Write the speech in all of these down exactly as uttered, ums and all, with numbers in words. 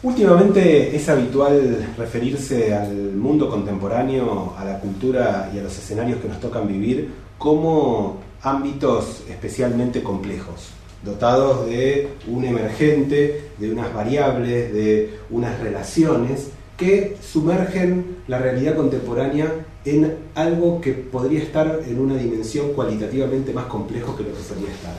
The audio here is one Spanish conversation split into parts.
Últimamente es habitual referirse al mundo contemporáneo, a la cultura y a los escenarios que nos tocan vivir como ámbitos especialmente complejos, dotados de un emergente, de unas variables, de unas relaciones que sumergen la realidad contemporánea en algo que podría estar en una dimensión cualitativamente más complejo que lo que solía estar.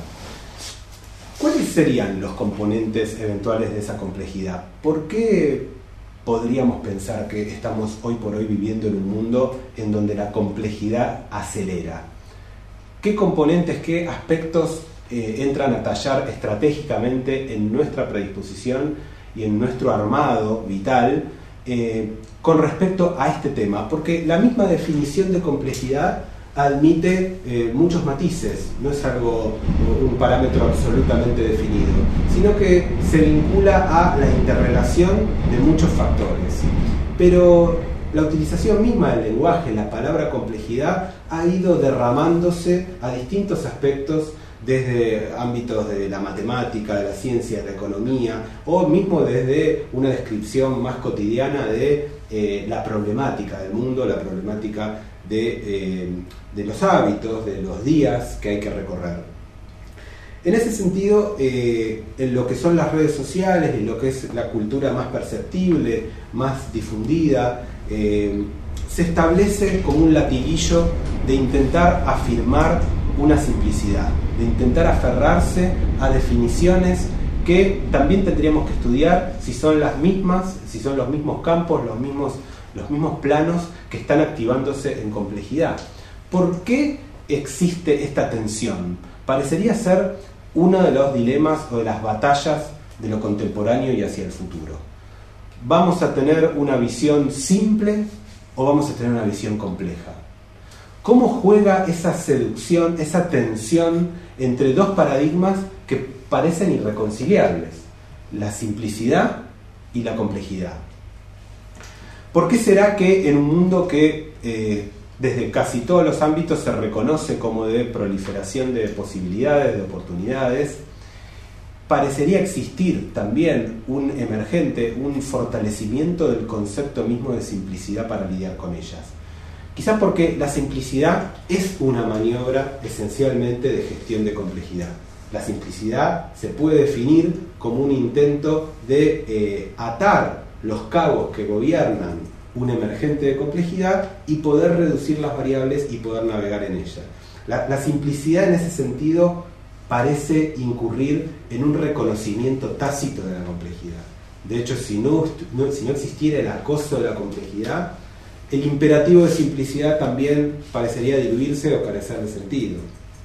¿Cuáles serían los componentes eventuales de esa complejidad? ¿Por qué podríamos pensar que estamos hoy por hoy viviendo en un mundo en donde la complejidad acelera? ¿Qué componentes, qué aspectos eh, entran a tallar estratégicamente en nuestra predisposición y en nuestro armado vital eh, con respecto a este tema? Porque la misma definición de complejidad admite eh, muchos matices, no es algo, un parámetro absolutamente definido, sino que se vincula a la interrelación de muchos factores. Pero la utilización misma del lenguaje, la palabra complejidad, ha ido derramándose a distintos aspectos, desde ámbitos de la matemática, de la ciencia, de la economía, o mismo desde una descripción más cotidiana de eh, la problemática del mundo, la problemática de, eh, de los hábitos, de los días que hay que recorrer. En ese sentido, eh, en lo que son las redes sociales, en lo que es la cultura más perceptible, más difundida, eh, se establece como un latiguillo de intentar afirmar una simplicidad, de intentar aferrarse a definiciones que también tendríamos que estudiar si son las mismas, si son los mismos campos, los mismos, los mismos planos que están activándose en complejidad. ¿Por qué existe esta tensión? Parecería ser uno de los dilemas o de las batallas de lo contemporáneo y hacia el futuro. ¿Vamos a tener una visión simple o vamos a tener una visión compleja? ¿Cómo juega esa seducción, esa tensión entre dos paradigmas que parecen irreconciliables? La simplicidad y la complejidad. ¿Por qué será que en un mundo que eh, desde casi todos los ámbitos se reconoce como de proliferación de posibilidades, de oportunidades, parecería existir también un emergente, un fortalecimiento del concepto mismo de simplicidad para lidiar con ellas? Quizás porque la simplicidad es una maniobra esencialmente de gestión de complejidad. La simplicidad se puede definir como un intento de eh, atar los cabos que gobiernan un emergente de complejidad y poder reducir las variables y poder navegar en ella. La, la simplicidad en ese sentido parece incurrir en un reconocimiento tácito de la complejidad. De hecho, si no, no, si no existiera el acoso de la complejidad, el imperativo de simplicidad también parecería diluirse o carecer de sentido.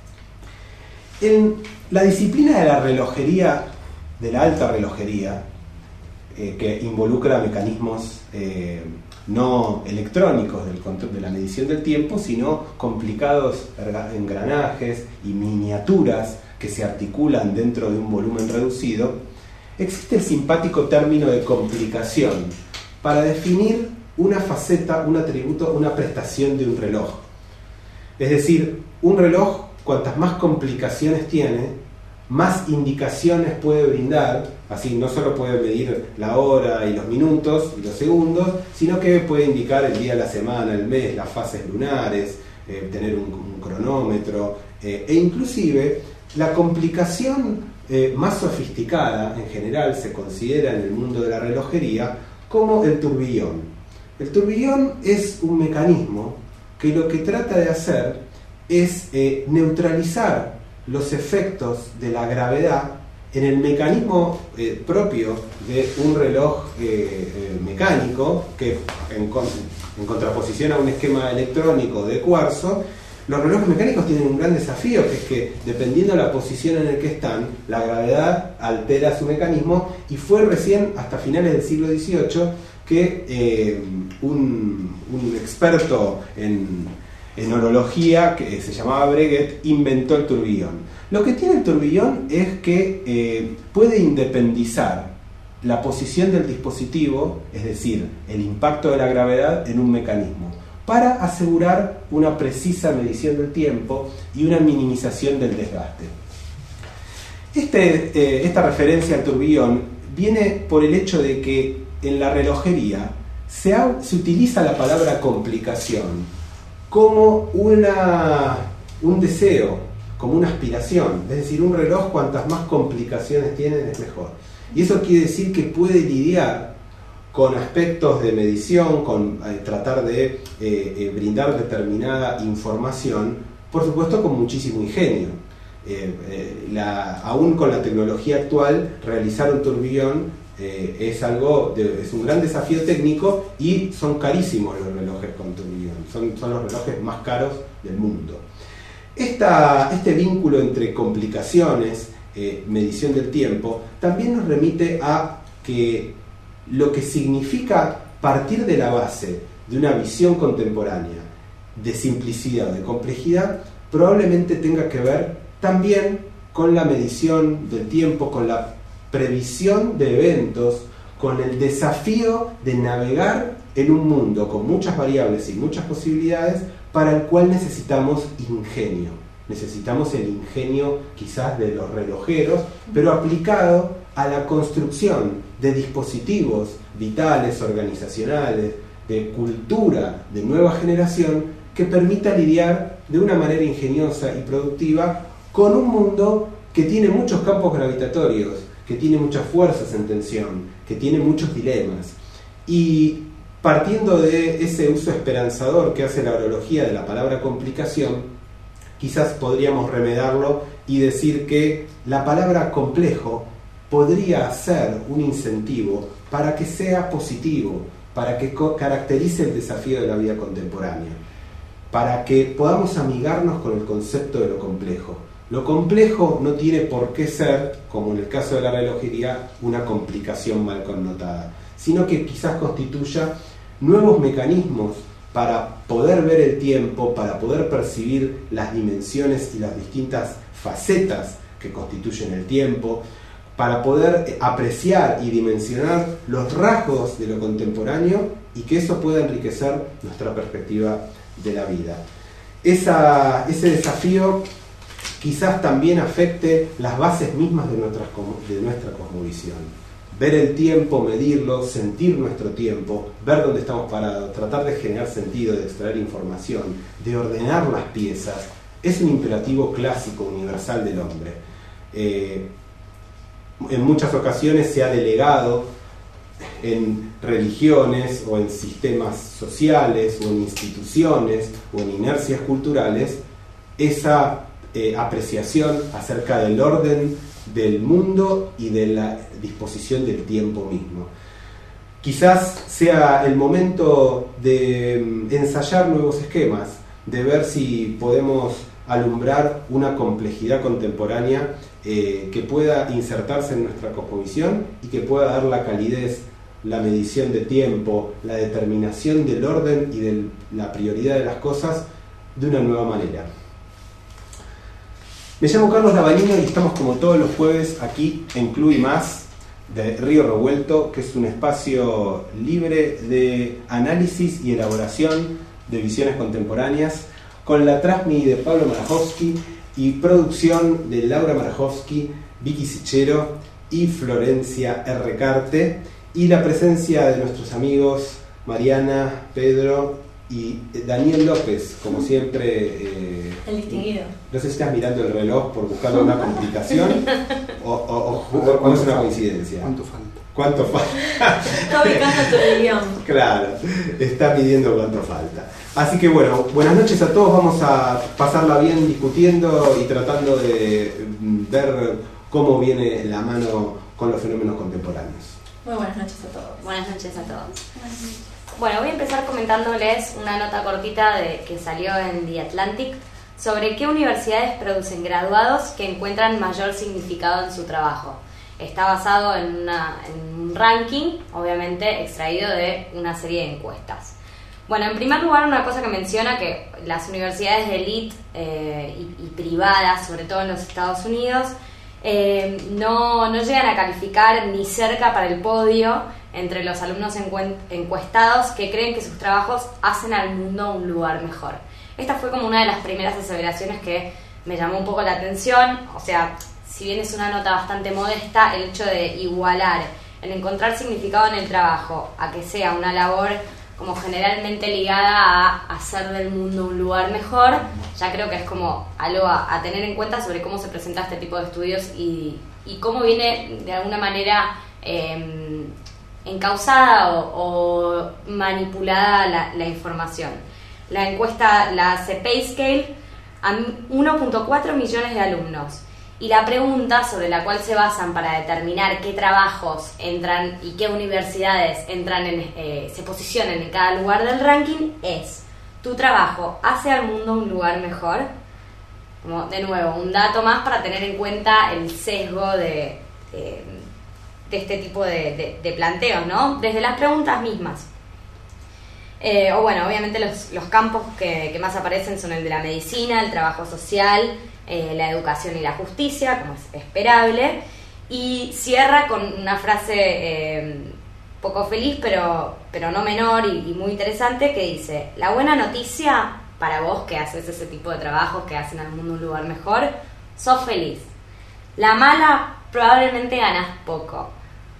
En la disciplina de la relojería, de la alta relojería, eh, que involucra mecanismos eh, no electrónicos del control de la medición del tiempo, sino complicados engranajes y miniaturas que se articulan dentro de un volumen reducido, existe el simpático término de complicación para definir una faceta, un atributo, una prestación de un reloj. Es decir, un reloj, cuantas más complicaciones tiene, más indicaciones puede brindar. Así no solo puede medir la hora y los minutos y los segundos, sino que puede indicar el día, la semana, el mes, las fases lunares, eh, tener un, un cronómetro, eh, e inclusive la complicación eh, más sofisticada en general se considera en el mundo de la relojería como el turbillón. El turbillón es un mecanismo que lo que trata de hacer es eh, neutralizar los efectos de la gravedad en el mecanismo eh, propio de un reloj eh, eh, mecánico, que en, con, en contraposición a un esquema electrónico de cuarzo, los relojes mecánicos tienen un gran desafío, que es que dependiendo de la posición en la que están, la gravedad altera su mecanismo, y fue recién hasta finales del siglo dieciocho que eh, un, un experto en, en horología, que se llamaba Breguet, inventó el turbillón. Lo que tiene el turbillón es que eh, puede independizar la posición del dispositivo, es decir, el impacto de la gravedad en un mecanismo, para asegurar una precisa medición del tiempo y una minimización del desgaste. Este, eh, esta referencia al turbillón viene por el hecho de que en la relojería se, ha, se utiliza la palabra complicación como una, un deseo, como una aspiración. Es decir, un reloj cuantas más complicaciones tienen es mejor. Y eso quiere decir que puede lidiar con aspectos de medición, con eh, tratar de eh, eh, brindar determinada información, por supuesto con muchísimo ingenio. Eh, eh, la, aún con la tecnología actual, realizar un tourbillon eh, es algo de, es un gran desafío técnico, y son carísimos los relojes con tourbillon, son, son los relojes más caros del mundo. Esta, este vínculo entre complicaciones, eh, medición del tiempo, también nos remite a que lo que significa partir de la base de una visión contemporánea de simplicidad o de complejidad probablemente tenga que ver también con la medición del tiempo, con la previsión de eventos, con el desafío de navegar en un mundo con muchas variables y muchas posibilidades, para el cual necesitamos ingenio. Necesitamos el ingenio quizás de los relojeros, pero aplicado a la construcción de dispositivos vitales, organizacionales, de cultura de nueva generación, que permita lidiar de una manera ingeniosa y productiva con un mundo que tiene muchos campos gravitatorios, que tiene muchas fuerzas en tensión, que tiene muchos dilemas. Y partiendo de ese uso esperanzador que hace la orología de la palabra complicación, quizás podríamos remedarlo y decir que la palabra complejo podría ser un incentivo para que sea positivo, para que caracterice el desafío de la vida contemporánea, para que podamos amigarnos con el concepto de lo complejo. Lo complejo no tiene por qué ser, como en el caso de la relojería, una complicación mal connotada, sino que quizás constituya nuevos mecanismos para poder ver el tiempo, para poder percibir las dimensiones y las distintas facetas que constituyen el tiempo, para poder apreciar y dimensionar los rasgos de lo contemporáneo, y que eso pueda enriquecer nuestra perspectiva de la vida. Esa, ese desafío quizás también afecte las bases mismas de, nuestras, de nuestra cosmovisión. Ver el tiempo, medirlo, sentir nuestro tiempo, ver dónde estamos parados, tratar de generar sentido, de extraer información, de ordenar las piezas, es un imperativo clásico, universal del hombre. Eh, en muchas ocasiones se ha delegado en religiones o en sistemas sociales o en instituciones o en inercias culturales esa eh, apreciación acerca del orden del mundo y de la disposición del tiempo mismo. Quizás sea el momento de ensayar nuevos esquemas, de ver si podemos alumbrar una complejidad contemporánea eh, que pueda insertarse en nuestra cosmovisión y que pueda dar la calidez, la medición de tiempo, la determinación del orden y de la prioridad de las cosas de una nueva manera. Me llamo Carlos Lavanino y estamos como todos los jueves aquí en Club y Más de Río Revuelto, que es un espacio libre de análisis y elaboración de visiones contemporáneas, con la Trasmi de Pablo Marajowski y producción de Laura Marajowski, Vicky Sichero y Florencia R. Carte, y la presencia de nuestros amigos Mariana, Pedro y Daniel López, como siempre. Eh, el distinguido. No sé si estás mirando el reloj por buscar una complicación o, o, o, o es una coincidencia. ¿Cuánto falta? ¿Cuánto falta? Está ubicando tu guión. Claro, está midiendo cuánto falta. Así que bueno, buenas noches a todos. Vamos a pasarla bien discutiendo y tratando de ver cómo viene la mano con los fenómenos contemporáneos. Muy buenas noches a todos. Buenas noches a todos. Bueno, voy a empezar comentándoles una nota cortita de, que salió en The Atlantic sobre qué universidades producen graduados que encuentran mayor significado en su trabajo. Está basado en, una, en un ranking, obviamente extraído de una serie de encuestas. Bueno, en primer lugar, una cosa que menciona que las universidades de élite eh, y, y privadas, sobre todo en los Estados Unidos, eh, no, no llegan a calificar ni cerca para el podio entre los alumnos encuestados que creen que sus trabajos hacen al mundo un lugar mejor. Esta fue como una de las primeras aseveraciones que me llamó un poco la atención. O sea, si bien es una nota bastante modesta, el hecho de igualar en encontrar significado en el trabajo, a que sea una labor como generalmente ligada a hacer del mundo un lugar mejor, ya creo que es como algo a, a tener en cuenta sobre cómo se presenta este tipo de estudios y, y cómo viene de alguna manera eh, encausada o, o manipulada la, la información. La encuesta la hace Payscale a uno punto cuatro millones de alumnos. Y la pregunta sobre la cual se basan para determinar qué trabajos entran y qué universidades entran en, eh, se posicionan en cada lugar del ranking es: ¿tu trabajo hace al mundo un lugar mejor? Como, de nuevo, un dato más para tener en cuenta el sesgo de, de, de este tipo de, de, de planteos, ¿no? Desde las preguntas mismas. Eh, o bueno, obviamente los, los campos que, que más aparecen son el de la medicina, el trabajo social, eh, la educación y la justicia, como es esperable, y cierra con una frase eh, poco feliz, pero, pero no menor y, y muy interesante, que dice: la buena noticia para vos que haces ese tipo de trabajos que hacen al mundo un lugar mejor, sos feliz. La mala, probablemente ganás poco.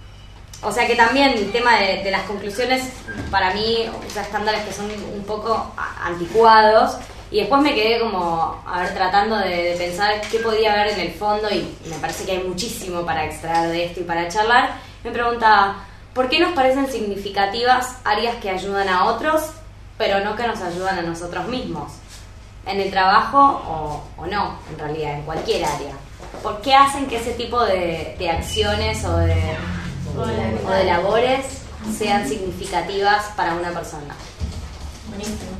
O sea que también el tema de, de las conclusiones, para mí, o sea, estándares que son un poco anticuados, y después me quedé como, a ver, tratando de, de pensar qué podía haber en el fondo, y me parece que hay muchísimo para extraer de esto y para charlar. Me preguntaba, ¿por qué nos parecen significativas áreas que ayudan a otros, pero no que nos ayudan a nosotros mismos? En el trabajo o, o no, en realidad, en cualquier área. ¿Por qué hacen que ese tipo de, de acciones o de... o de labores sean significativas para una persona? Buenísimo.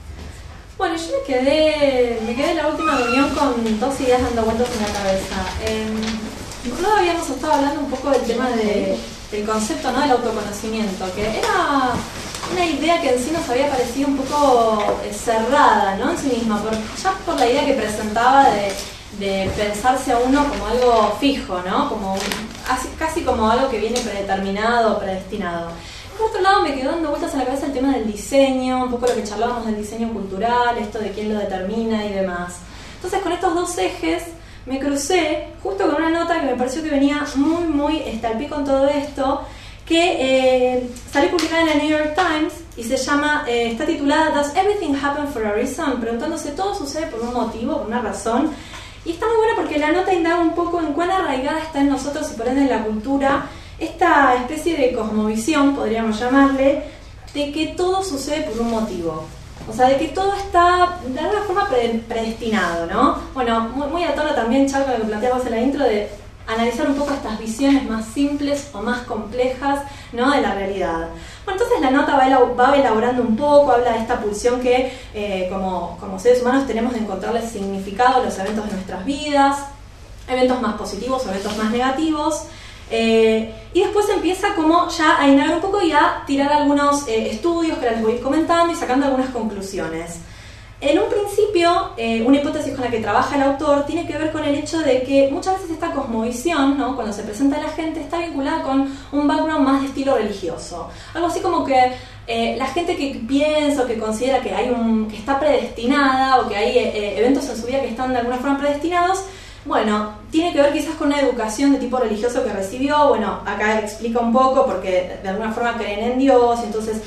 Bueno, yo me quedé me quedé en la última reunión con dos ideas dando vueltas en la cabeza. Eh, nosotros habíamos estado hablando un poco del tema de, del concepto, ¿no?, del autoconocimiento, que era una idea que en sí nos había parecido un poco eh, cerrada, ¿no?, en sí misma, por, ya por la idea que presentaba de de pensarse a uno como algo fijo, ¿no? Como un, casi como algo que viene predeterminado, predestinado. Por otro lado, me quedó dando vueltas en la cabeza el tema del diseño, un poco lo que charlábamos del diseño cultural, esto de quién lo determina y demás. Entonces, con estos dos ejes me crucé justo con una nota que me pareció que venía muy, muy este, al pico en todo esto, que eh, salió publicada en el New York Times y se llama, eh, está titulada Does Everything Happen for a Reason? Preguntándose, ¿todo sucede por un motivo, por una razón? Y está muy buena porque la nota indaga un poco en cuán arraigada está en nosotros y por ende en la cultura esta especie de cosmovisión, podríamos llamarle, de que todo sucede por un motivo. O sea, de que todo está de alguna forma predestinado, ¿no? Bueno, muy, muy a tono también, Chaco, lo que planteabas en la intro, de analizar un poco estas visiones más simples o más complejas, ¿no?, de la realidad. Bueno, entonces la nota va, va elaborando un poco, habla de esta pulsión que eh, como, como seres humanos tenemos de encontrarle significado a los eventos de nuestras vidas, eventos más positivos o eventos más negativos, eh, y después empieza como ya a indagar un poco y a tirar algunos eh, estudios que ahora les voy a ir comentando y sacando algunas conclusiones. En un principio, eh, una hipótesis con la que trabaja el autor tiene que ver con el hecho de que muchas veces esta cosmovisión, ¿no?, cuando se presenta a la gente, está vinculada con un background más de estilo religioso. Algo así como que eh, la gente que piensa o que considera que, hay un, que está predestinada o que hay eh, eventos en su vida que están de alguna forma predestinados, bueno, tiene que ver quizás con una educación de tipo religioso que recibió. Bueno, acá explica un poco porque de alguna forma creen en Dios y entonces,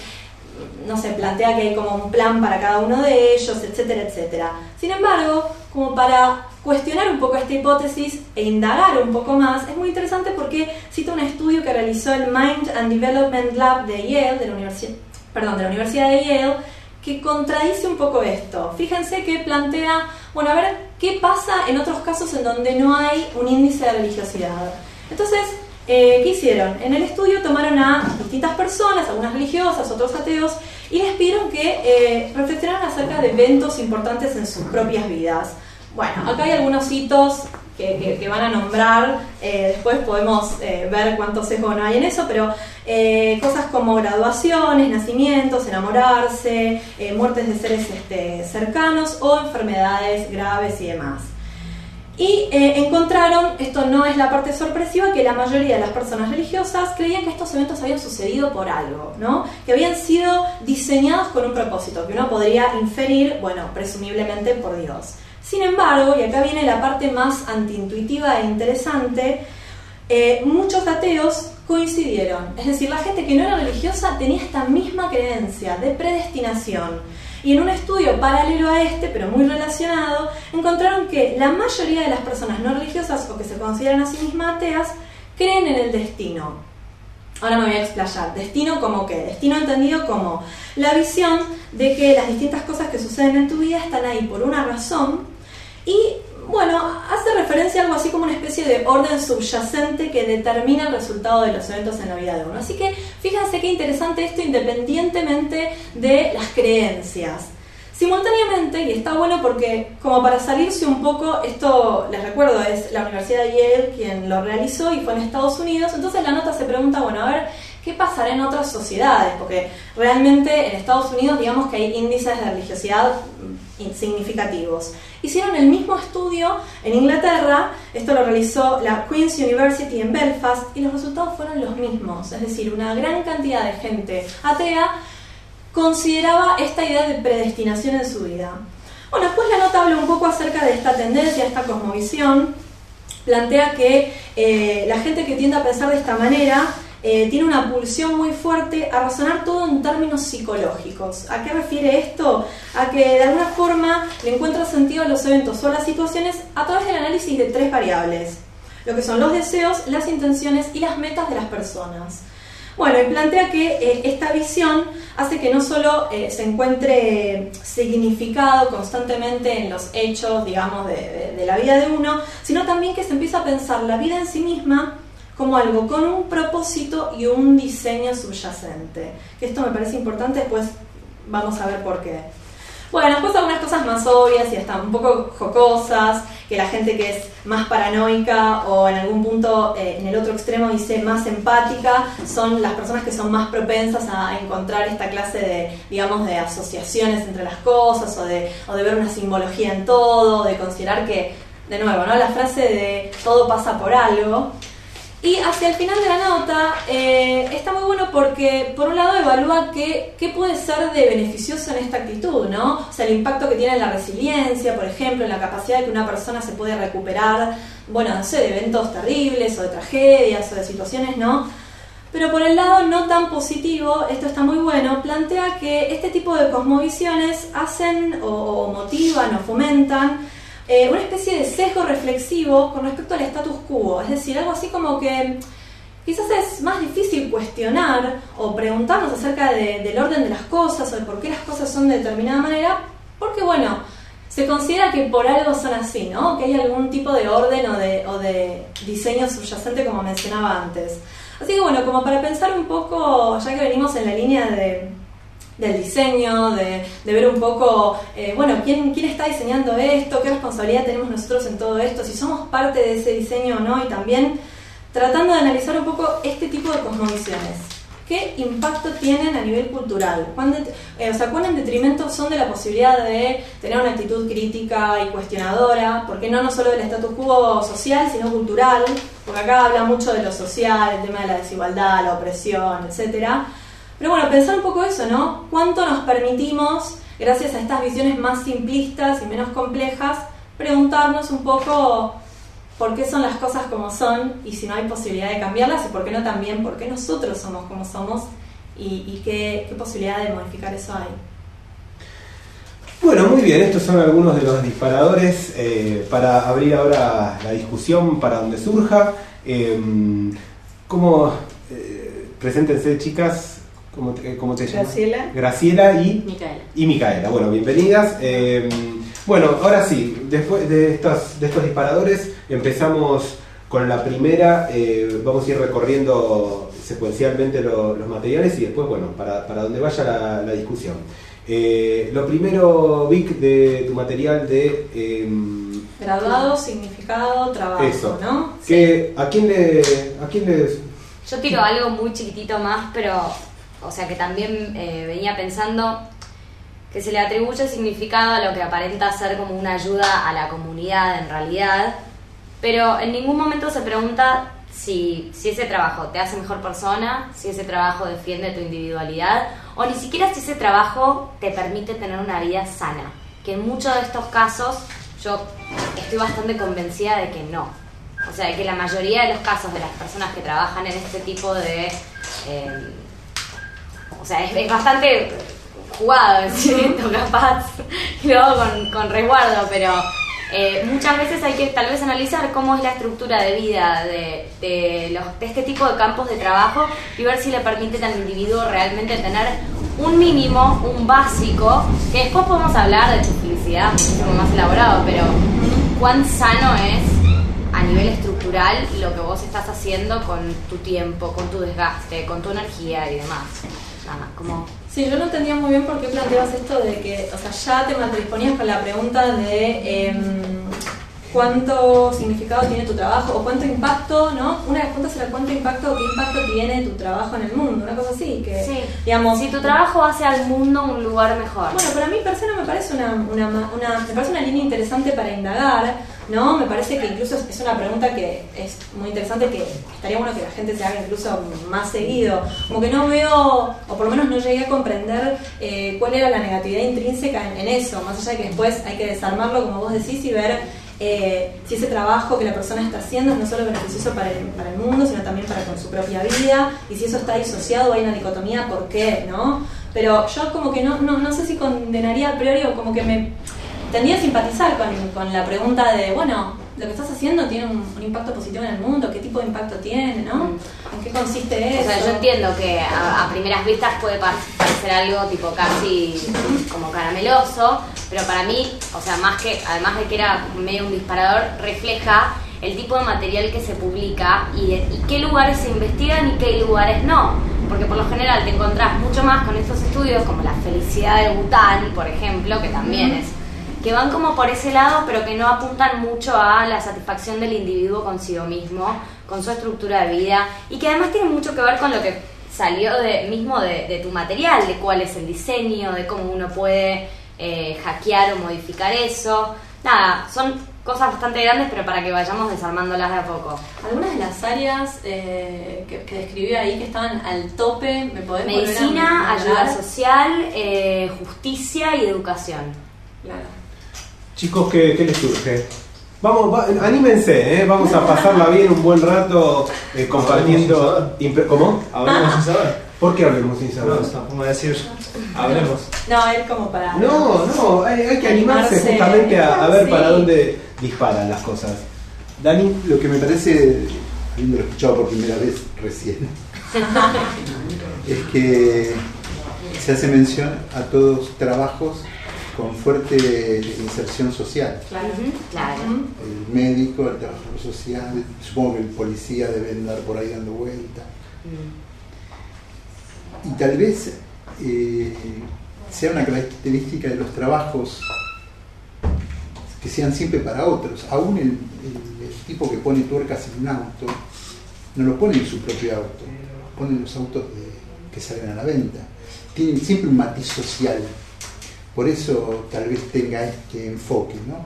no sé, plantea que hay como un plan para cada uno de ellos, etcétera, etcétera. Sin embargo, como para cuestionar un poco esta hipótesis e indagar un poco más, es muy interesante porque cita un estudio que realizó el Mind and Development Lab de Yale, de la Universidad, perdón, de la Universidad de Yale, que contradice un poco esto. Fíjense que plantea, bueno, a ver, ¿qué pasa en otros casos en donde no hay un índice de religiosidad? Entonces, Eh, ¿qué hicieron? En el estudio tomaron a distintas personas, algunas religiosas, otros ateos, y les pidieron que eh, reflexionaran acerca de eventos importantes en sus propias vidas. Bueno, acá hay algunos hitos que, que, que van a nombrar, eh, después podemos eh, ver cuánto sesgo no hay en eso, pero eh, cosas como graduaciones, nacimientos, enamorarse, eh, muertes de seres este, cercanos o enfermedades graves y demás. Y eh, encontraron, esto no es la parte sorpresiva, que la mayoría de las personas religiosas creían que estos eventos habían sucedido por algo, ¿no? Que habían sido diseñados con un propósito, que uno podría inferir, bueno, presumiblemente por Dios. Sin embargo, y acá viene la parte más antiintuitiva e interesante, eh, muchos ateos coincidieron. Es decir, la gente que no era religiosa tenía esta misma creencia de predestinación. Y en un estudio paralelo a este, pero muy relacionado, encontraron que la mayoría de las personas no religiosas o que se consideran a sí mismas ateas creen en el destino. Ahora me voy a explayar. Destino como qué? Destino entendido como la visión de que las distintas cosas que suceden en tu vida están ahí por una razón y, bueno, hace referencia a algo así como una especie de orden subyacente que determina el resultado de los eventos en la vida de uno. Así que fíjense qué interesante esto independientemente de las creencias. Simultáneamente, y está bueno porque como para salirse un poco, esto les recuerdo es la Universidad de Yale quien lo realizó y fue en Estados Unidos, entonces la nota se pregunta, bueno, a ver, ¿qué pasará en otras sociedades? Porque realmente en Estados Unidos digamos que hay índices de religiosidad significativos. Hicieron el mismo estudio en Inglaterra, esto lo realizó la Queen's University en Belfast y los resultados fueron los mismos, es decir, una gran cantidad de gente atea consideraba esta idea de predestinación en su vida. Bueno, después la nota habla un poco acerca de esta tendencia, esta cosmovisión, plantea que eh, la gente que tiende a pensar de esta manera eh, tiene una pulsión muy fuerte a razonar todo en términos psicológicos. ¿A qué refiere esto? A que de alguna forma le encuentra sentido a los eventos o a las situaciones a través del análisis de tres variables, lo que son los deseos, las intenciones y las metas de las personas. Bueno, y plantea que eh, esta visión hace que no solo eh, se encuentre significado constantemente en los hechos, digamos, de, de, de la vida de uno, sino también que se empieza a pensar la vida en sí misma como algo con un propósito y un diseño subyacente. Que esto me parece importante, después vamos a ver por qué. Bueno, después algunas cosas más obvias y hasta un poco jocosas, que la gente que es más paranoica o en algún punto eh, en el otro extremo dice más empática, son las personas que son más propensas a encontrar esta clase de, digamos, de asociaciones entre las cosas o de, o de ver una simbología en todo, de considerar que, de nuevo, ¿no? La frase de todo pasa por algo. Y hacia el final de la nota eh, está muy bueno porque por un lado evalúa qué, qué puede ser de beneficioso en esta actitud, ¿no? O sea, el impacto que tiene en la resiliencia, por ejemplo, en la capacidad de que una persona se puede recuperar, bueno, no sé, de eventos terribles o de tragedias o de situaciones, ¿no? Pero por el lado no tan positivo, esto está muy bueno, plantea que este tipo de cosmovisiones hacen o, o motivan o fomentan Eh, una especie de sesgo reflexivo con respecto al status quo, es decir, algo así como que quizás es más difícil cuestionar o preguntarnos acerca de, del orden de las cosas o de por qué las cosas son de determinada manera, porque bueno, se considera que por algo son así, ¿no? Que hay algún tipo de orden o de, o de diseño subyacente como mencionaba antes. Así que bueno, como para pensar un poco, ya que venimos en la línea de del diseño, de, de ver un poco, eh, bueno, ¿quién, quién está diseñando esto, qué responsabilidad tenemos nosotros en todo esto, si somos parte de ese diseño o no, y también tratando de analizar un poco este tipo de cosmovisiones. ¿Qué impacto tienen a nivel cultural? ¿Cuán de, eh, o sea, ¿cuán en detrimento son de la posibilidad de tener una actitud crítica y cuestionadora? Porque no, no solo del status quo social, sino cultural, porque acá habla mucho de lo social, el tema de la desigualdad, la opresión, etcétera. Pero bueno, pensar un poco eso, ¿no? ¿Cuánto nos permitimos, gracias a estas visiones más simplistas y menos complejas, preguntarnos un poco por qué son las cosas como son y si no hay posibilidad de cambiarlas y por qué no también, por qué nosotros somos como somos y, y qué, qué posibilidad de modificar eso hay? Bueno, muy bien, estos son algunos de los disparadores eh, para abrir ahora la discusión para donde surja. Eh, ¿Cómo? Eh, preséntense, chicas. ¿Cómo te, cómo te llamas? Graciela. Graciela y Micaela. Y Micaela. Bueno, bienvenidas. Eh, bueno, ahora sí, después de estos, de estos disparadores empezamos con la primera. Eh, vamos a ir recorriendo secuencialmente lo, los materiales y después, bueno, para, para donde vaya la, la discusión. Eh, lo primero, Vic, de tu material de... Eh, Graduado, significado, trabajo, eso, ¿no? Que, ¿a quién le...? A quién le Yo tiro algo muy chiquitito más, pero... O sea que también eh, venía pensando que se le atribuye significado a lo que aparenta ser como una ayuda a la comunidad en realidad, pero en ningún momento se pregunta si, si ese trabajo te hace mejor persona, si ese trabajo defiende tu individualidad, o ni siquiera si ese trabajo te permite tener una vida sana, que en muchos de estos casos yo estoy bastante convencida de que no. O sea, que la mayoría de los casos de las personas que trabajan en este tipo de... Eh, o sea, es, es bastante jugado decir esto, capaz, luego con, con resguardo, pero eh, muchas veces hay que tal vez analizar cómo es la estructura de vida de, de, los, de este tipo de campos de trabajo y ver si le permiten al individuo realmente tener un mínimo, un básico, que después podemos hablar de tu felicidad muchísimo más elaborado, pero cuán sano es a nivel estructural lo que vos estás haciendo con tu tiempo, con tu desgaste, con tu energía y demás. Nada, como... Sí, yo no entendía muy bien por qué planteabas esto de que, o sea, ya te predisponías con la pregunta de eh, cuánto significado tiene tu trabajo o cuánto impacto, ¿no? Una de las preguntas era cuánto impacto o qué impacto tiene tu trabajo en el mundo, una cosa así, que, sí. digamos... Si tu trabajo hace al mundo un lugar mejor. Bueno, pero a mí per se no me parece una, una, una, me parece una línea interesante para indagar, ¿no? Me parece que incluso es una pregunta que es muy interesante, que estaría bueno que la gente se haga incluso más seguido. Como que no veo, o por lo menos no llegué a comprender eh, cuál era la negatividad intrínseca en, en eso, más allá de que después hay que desarmarlo, como vos decís, y ver eh, si ese trabajo que la persona está haciendo es no solo beneficioso para el, para el mundo, sino también para con su propia vida, y si eso está disociado o hay una dicotomía, ¿por qué? ¿No? Pero yo como que no, no, no sé si condenaría a priori o como que me... tendría a simpatizar con, con la pregunta de, bueno, lo que estás haciendo tiene un, un impacto positivo en el mundo, ¿qué tipo de impacto tiene, no? ¿En qué consiste eso? O sea, yo entiendo que a, a primeras vistas puede parecer algo tipo casi como carameloso, pero para mí, o sea, más que, además de que era medio un disparador, refleja el tipo de material que se publica y, de, y qué lugares se investigan y qué lugares no. Porque por lo general te encontrás mucho más con estos estudios como la felicidad del Bután, por ejemplo, que también es... que van como por ese lado, pero que no apuntan mucho a la satisfacción del individuo consigo mismo, con su estructura de vida, y que además tiene mucho que ver con lo que salió de, mismo de, de tu material, de cuál es el diseño, de cómo uno puede eh, hackear o modificar eso. Nada, son cosas bastante grandes, pero para que vayamos desarmándolas de a poco. Algunas de las áreas eh, que, que describí ahí que estaban al tope, ¿me podés volver a Medicina, nombrar? ayuda social, eh, justicia y educación. Claro. Chicos, ¿qué, qué les surge? Vamos, va, anímense, ¿eh? Vamos a pasarla bien un buen rato eh, compartiendo... Impre- ¿Cómo? Hablemos sin saber. ¿Por qué hablemos sin saber? No, está como decir, hablemos. No, es como para... No, no, hay, hay que animarse, Animarse, justamente a, a ver sí. para dónde disparan las cosas. Dani, Lo que me parece, habiéndolo escuchado por primera vez recién, es que se hace mención a todos trabajos con fuerte inserción social. Claro. Ujú, claro. El médico, el trabajador social, supongo que el policía debe andar por ahí dando vueltas. Mm. Y tal vez eh, sea una característica de los trabajos que sean siempre para otros. Aún el, el, el tipo que pone tuercas en un auto no lo pone en su propio auto, lo pone en los autos de, que salen a la venta. Tienen siempre un matiz social. Por eso tal vez tenga este enfoque, ¿no?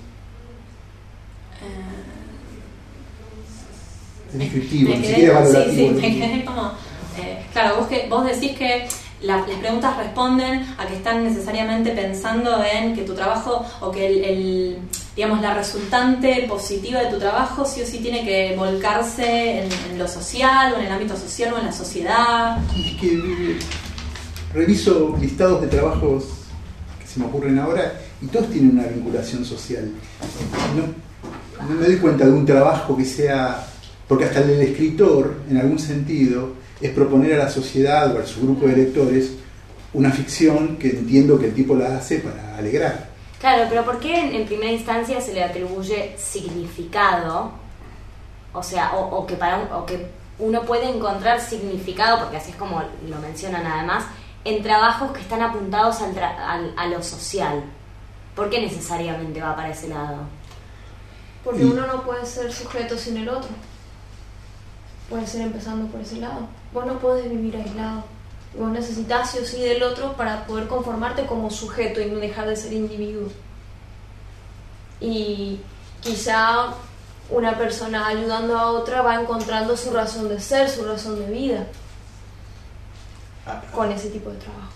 Es descriptivo, Me ni quedé- siquiera sí, valorativo. sí, ¿no? me quedé como... eh, claro, vos, que, vos decís que la- las preguntas responden a que están necesariamente pensando en que tu trabajo o que el, el, digamos, la resultante positiva de tu trabajo sí o sí tiene que volcarse en, en lo social o en el ámbito social o en la sociedad. Y que eh, reviso listados de trabajos que se me ocurren ahora y todos tienen una vinculación social. No, no me doy cuenta de un trabajo que sea, porque hasta el del escritor, en algún sentido, es proponer a la sociedad o a su grupo de lectores una ficción que entiendo que el tipo la hace para alegrar. Claro, pero ¿por qué en, en primera instancia se le atribuye significado? O sea, o, o que para un, o que uno puede encontrar significado, porque así es como lo mencionan además, en trabajos que están apuntados al tra- al, a lo social. ¿Por qué necesariamente va para ese lado? Porque Y- uno no puede ser sujeto sin el otro. Puede ser empezando por ese lado. Vos no podés vivir aislado. Vos necesitas sí o sí del otro para poder conformarte como sujeto y no dejar de ser individuo. Y quizá una persona ayudando a otra va encontrando su razón de ser, su razón de vida con ese tipo de trabajos.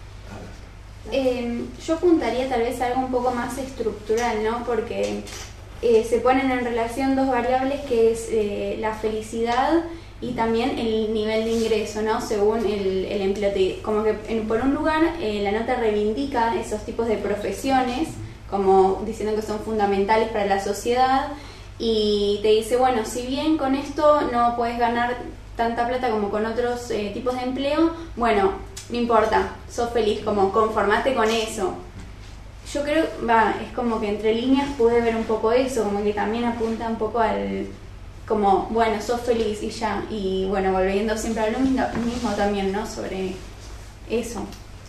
Eh, yo apuntaría tal vez a algo un poco más estructural, ¿no? Porque eh, se ponen en relación dos variables que es eh, la felicidad y también el nivel de ingreso, ¿no? Según el, el empleo. Como que en, por un lugar eh, la nota reivindica esos tipos de profesiones, como diciendo que son fundamentales para la sociedad, y te dice, bueno, si bien con esto no puedes ganar tanta plata como con otros eh, tipos de empleo, bueno, no importa, sos feliz, como conformate con eso. Yo creo, va, es como que entre líneas pude ver un poco eso, como que también apunta un poco al, como, bueno, sos feliz y ya, y bueno, volviendo siempre a lo mismo, mismo también, ¿no? Sobre eso.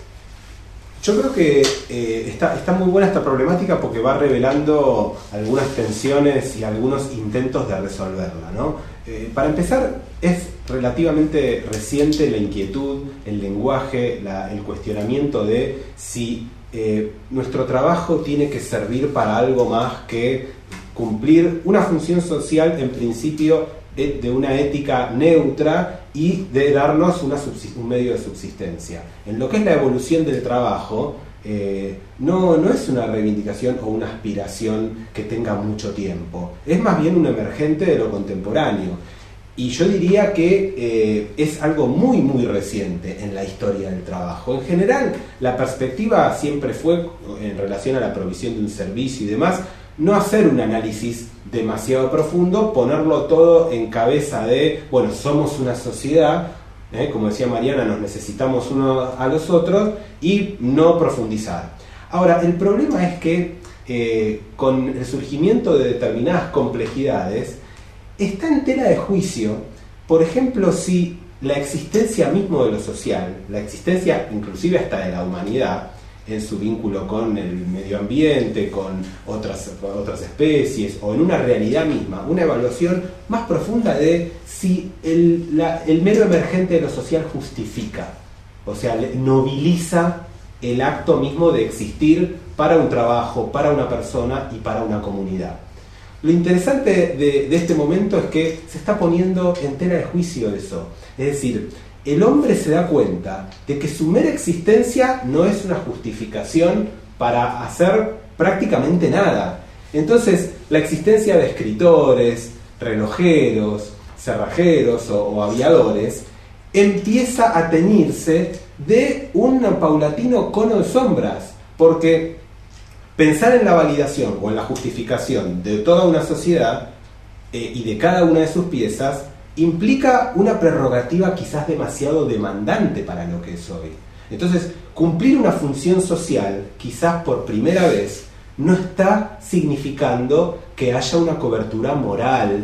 Yo creo que eh, está, está muy buena esta problemática porque va revelando algunas tensiones y algunos intentos de resolverla, ¿no? Eh, para empezar, es relativamente reciente la inquietud, el lenguaje, la, el cuestionamiento de si eh, nuestro trabajo tiene que servir para algo más que cumplir una función social, en principio de una ética neutra y de darnos una un medio de subsistencia. En lo que es la evolución del trabajo, eh, no, no es una reivindicación o una aspiración que tenga mucho tiempo, es más bien un emergente de lo contemporáneo. Y yo diría que eh, es algo muy, muy reciente en la historia del trabajo. En general, la perspectiva siempre fue, en relación a la provisión de un servicio y demás, no hacer un análisis demasiado profundo, ponerlo todo en cabeza de, bueno, somos una sociedad, ¿eh? Como decía Mariana, nos necesitamos unos a los otros, y no profundizar. Ahora, el problema es que eh, con el surgimiento de determinadas complejidades, está en tela de juicio, por ejemplo, si la existencia mismo de lo social, la existencia inclusive hasta de la humanidad, en su vínculo con el medio ambiente, con otras, otras especies, o en una realidad misma, una evaluación más profunda de si el, la, el mero emergente de lo social justifica, o sea, noviliza el acto mismo de existir para un trabajo, para una persona y para una comunidad. Lo interesante de, de este momento es que se está poniendo en tela de juicio eso, es decir, el hombre se da cuenta de que su mera existencia no es una justificación para hacer prácticamente nada. Entonces, la existencia de escritores, relojeros, cerrajeros o, o aviadores empieza a teñirse de un paulatino cono de sombras, porque pensar en la validación o en la justificación de toda una sociedad eh, y de cada una de sus piezas implica una prerrogativa quizás demasiado demandante para lo que es hoy. Entonces, cumplir una función social, quizás por primera vez, no está significando que haya una cobertura moral,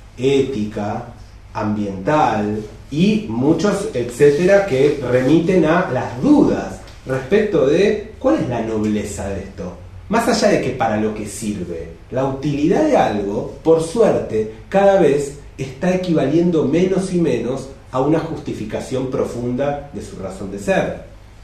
ética, ambiental y muchos etcétera que remiten a las dudas respecto de cuál es la nobleza de esto. Más allá de que para lo que sirve, la utilidad de algo, por suerte, cada vez está equivaliendo menos y menos a una justificación profunda de su razón de ser.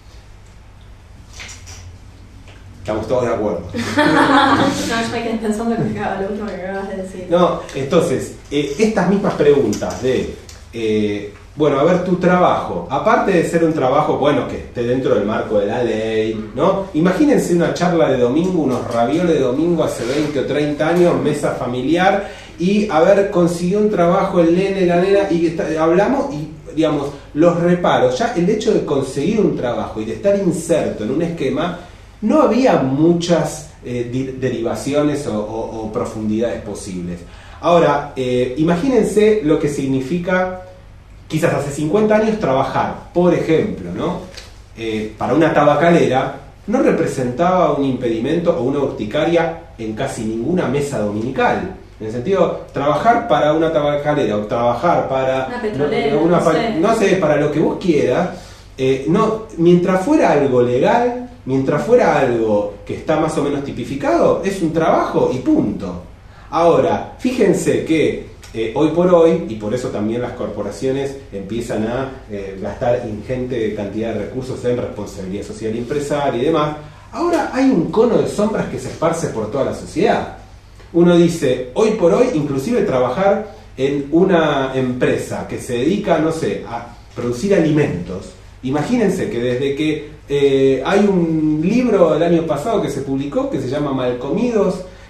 Estamos todos de acuerdo. No, yo me quedé pensando en lo último que acabas de decir. No, entonces, eh, estas mismas preguntas de, eh, bueno, a ver, tu trabajo, aparte de ser un trabajo, bueno, que esté dentro del marco de la ley, ¿no? Imagínense una charla de domingo, unos ravioles de domingo hace veinte o treinta años, mesa familiar, y a ver, consiguió un trabajo el nene, la nena, y está, hablamos y, digamos, los reparos, ya el hecho de conseguir un trabajo y de estar inserto en un esquema, no había muchas eh, de, derivaciones o, o, o profundidades posibles. Ahora, eh, imagínense lo que significa, quizás hace cincuenta años, trabajar, por ejemplo, ¿no? Eh, para una tabacalera, no representaba un impedimento o una urticaria en casi ninguna mesa dominical. En el sentido, trabajar para una tabacalera o trabajar para una petrolera, una, no, sé. no sé, para lo que vos quieras, eh, no, mientras fuera algo legal, mientras fuera algo que está más o menos tipificado, es un trabajo y punto. Ahora, fíjense que eh, hoy por hoy, y por eso también las corporaciones empiezan a eh, gastar ingente cantidad de recursos en responsabilidad social empresaria y demás, ahora hay un cono de sombras que se esparce por toda la sociedad. Uno dice, hoy por hoy, inclusive trabajar en una empresa que se dedica, no sé, a producir alimentos. Imagínense que desde que eh, hay un libro el año pasado que se publicó que se llama Malcomidos,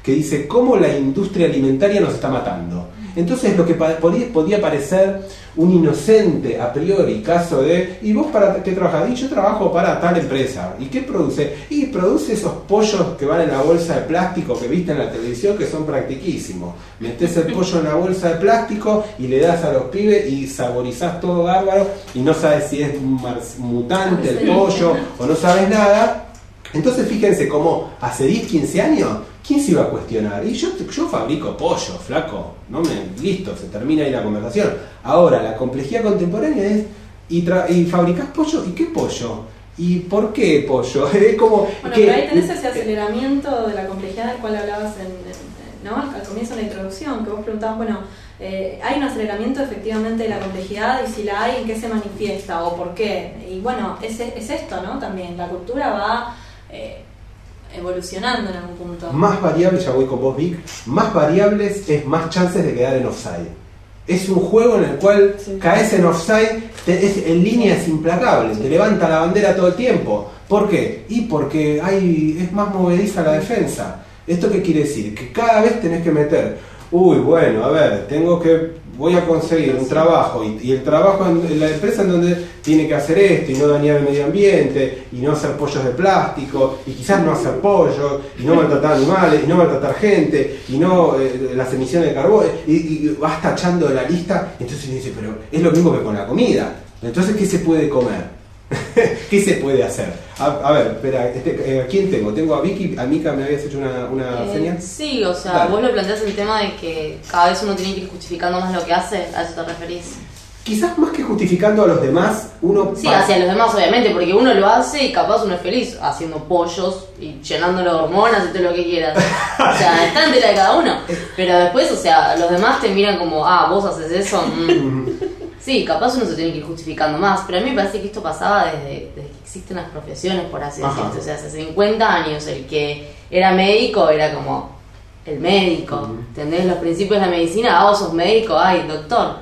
que dice cómo la industria alimentaria nos está matando. Entonces lo que podía, podía parecer un inocente a priori caso de ¿y vos para qué trabajás? Y yo trabajo para tal empresa. ¿Y qué produce? Y produce esos pollos que van en la bolsa de plástico que viste en la televisión, que son practiquísimos. Metés el pollo en la bolsa de plástico y le das a los pibes y saborizás todo bárbaro y no sabes si es un mutante el pollo o no sabes nada. Entonces fíjense cómo hace diez, quince años, ¿quién se iba a cuestionar? Y yo, yo fabrico pollo, flaco, no me, listo, se termina ahí la conversación. Ahora, la complejidad contemporánea es, ¿y, tra- y fabricás pollo? ¿Y qué pollo? ¿Y por qué pollo? Es como bueno, que, pero ahí tenés ese aceleramiento de la complejidad del cual hablabas en, en, ¿no? al comienzo de la introducción, que vos preguntabas, bueno, eh, hay un aceleramiento efectivamente de la complejidad y si la hay, ¿en qué se manifiesta o por qué? Y bueno, es, es esto, ¿no? También la cultura va eh, evolucionando en algún punto. Más variables, ya voy con vos, Vic, más variables es más chances de quedar en offside. Es un juego en el cual sí. caes en offside, te, es, en línea es implacable, te levanta la bandera todo el tiempo. ¿Por qué? Y porque hay, es más movediza la defensa. ¿Esto qué quiere decir? Que cada vez tenés que meter, uy, bueno, a ver, tengo que, voy a conseguir un trabajo y, y el trabajo en, en la empresa en donde tiene que hacer esto y no dañar el medio ambiente y no hacer pollos de plástico y quizás no hacer pollos y no maltratar animales y no maltratar gente y no eh, las emisiones de carbono y, y vas tachando de la lista. Entonces dice, pero es lo mismo que con la comida. Entonces, ¿qué se puede comer? ¿Qué se puede hacer? A, a ver, espera, este, ¿a quién tengo? Tengo a Vicky, a Mica, ¿me habías hecho una, una eh, señal? Sí, o sea, Dale. Vos lo planteás el tema de que cada vez uno tiene que ir justificando más lo que hace, ¿a eso te referís? Quizás más que justificando a los demás, uno... Sí, hacia los demás obviamente, porque uno lo hace y capaz uno es feliz haciendo pollos y llenándolo de hormonas y todo lo que quieras. O sea, está en tela de cada uno. Pero después, o sea, los demás te miran como, ah, vos haces eso... Mm. Sí, capaz uno se tiene que ir justificando más, pero a mí me parece que esto pasaba desde, desde que existen las profesiones, por así decirlo. O sea, hace cincuenta años el que era médico era como el médico, uh-huh. ¿entendés? Los principios de la medicina, ah, vos sos médico, ay, doctor.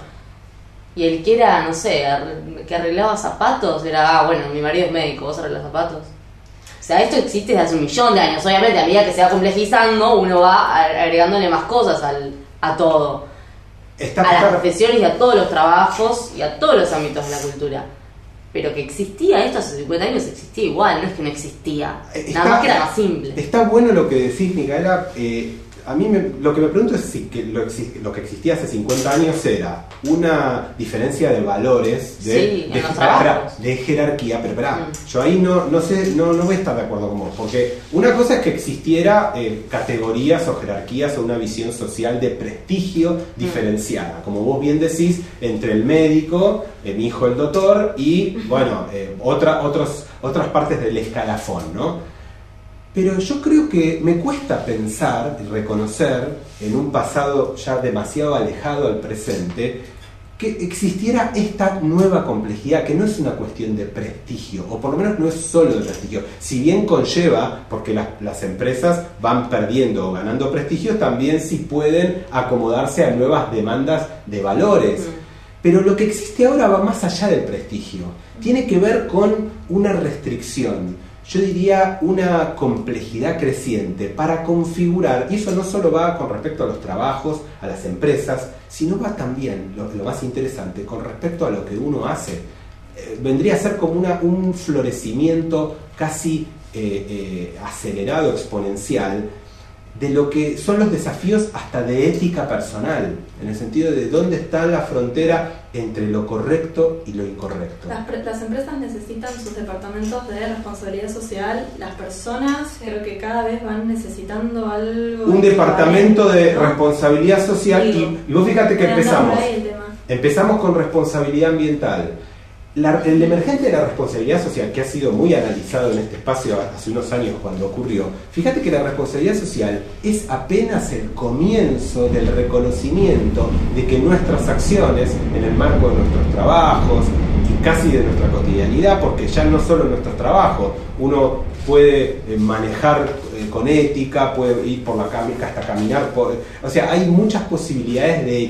Y el que era, no sé, que arreglaba zapatos, era, ah, bueno, mi marido es médico, vos arreglas zapatos. O sea, esto existe desde hace un millón de años. Obviamente, a medida que se va complejizando, uno va agregándole más cosas al, a todo. Está, a las profesiones y a todos los trabajos y a todos los ámbitos de la cultura. Pero que existía esto hace cincuenta años, existía igual, no es que no existía. Está, nada más que era más simple. Está bueno lo que decís, Micaela. Eh, a mí me, lo que me pregunto es si que lo, lo que existía hace cincuenta años era una diferencia de valores, de, sí, de, en los espera, de jerarquía. Pero espera, mm. yo ahí no, no sé, no, no voy a estar de acuerdo con vos. Porque una cosa es que existiera eh, categorías o jerarquías o una visión social de prestigio mm. diferenciada. Como vos bien decís, entre el médico, eh, mi hijo el doctor y, bueno, eh, otra, otros, otras partes del escalafón, ¿no? Pero yo creo que me cuesta pensar y reconocer en un pasado ya demasiado alejado al presente que existiera esta nueva complejidad, que no es una cuestión de prestigio, o por lo menos no es solo de prestigio. Si bien conlleva, porque las, las empresas van perdiendo o ganando prestigio, también sí pueden acomodarse a nuevas demandas de valores. Pero lo que existe ahora va más allá del prestigio. Tiene que ver con una restricción. Yo diría una complejidad creciente para configurar, y eso no solo va con respecto a los trabajos, a las empresas, sino va también, lo, lo más interesante, con respecto a lo que uno hace. Eh, vendría a ser como una, un florecimiento casi eh, eh, acelerado, exponencial, de lo que son los desafíos hasta de ética personal, en el sentido de dónde está la frontera entre lo correcto y lo incorrecto. Las, las empresas necesitan sus departamentos de responsabilidad social, las personas creo que cada vez van necesitando algo... Un departamento de responsabilidad social y, y vos fíjate que empezamos, empezamos con responsabilidad ambiental. La, el emergente de la responsabilidad social, que ha sido muy analizado en este espacio hace unos años cuando ocurrió, fíjate que la responsabilidad social es apenas el comienzo del reconocimiento de que nuestras acciones, en el marco de nuestros trabajos y casi de nuestra cotidianidad, porque ya no solo en nuestros trabajos, uno puede manejar con ética, puede ir por la cámara hasta caminar, por, o sea, hay muchas posibilidades de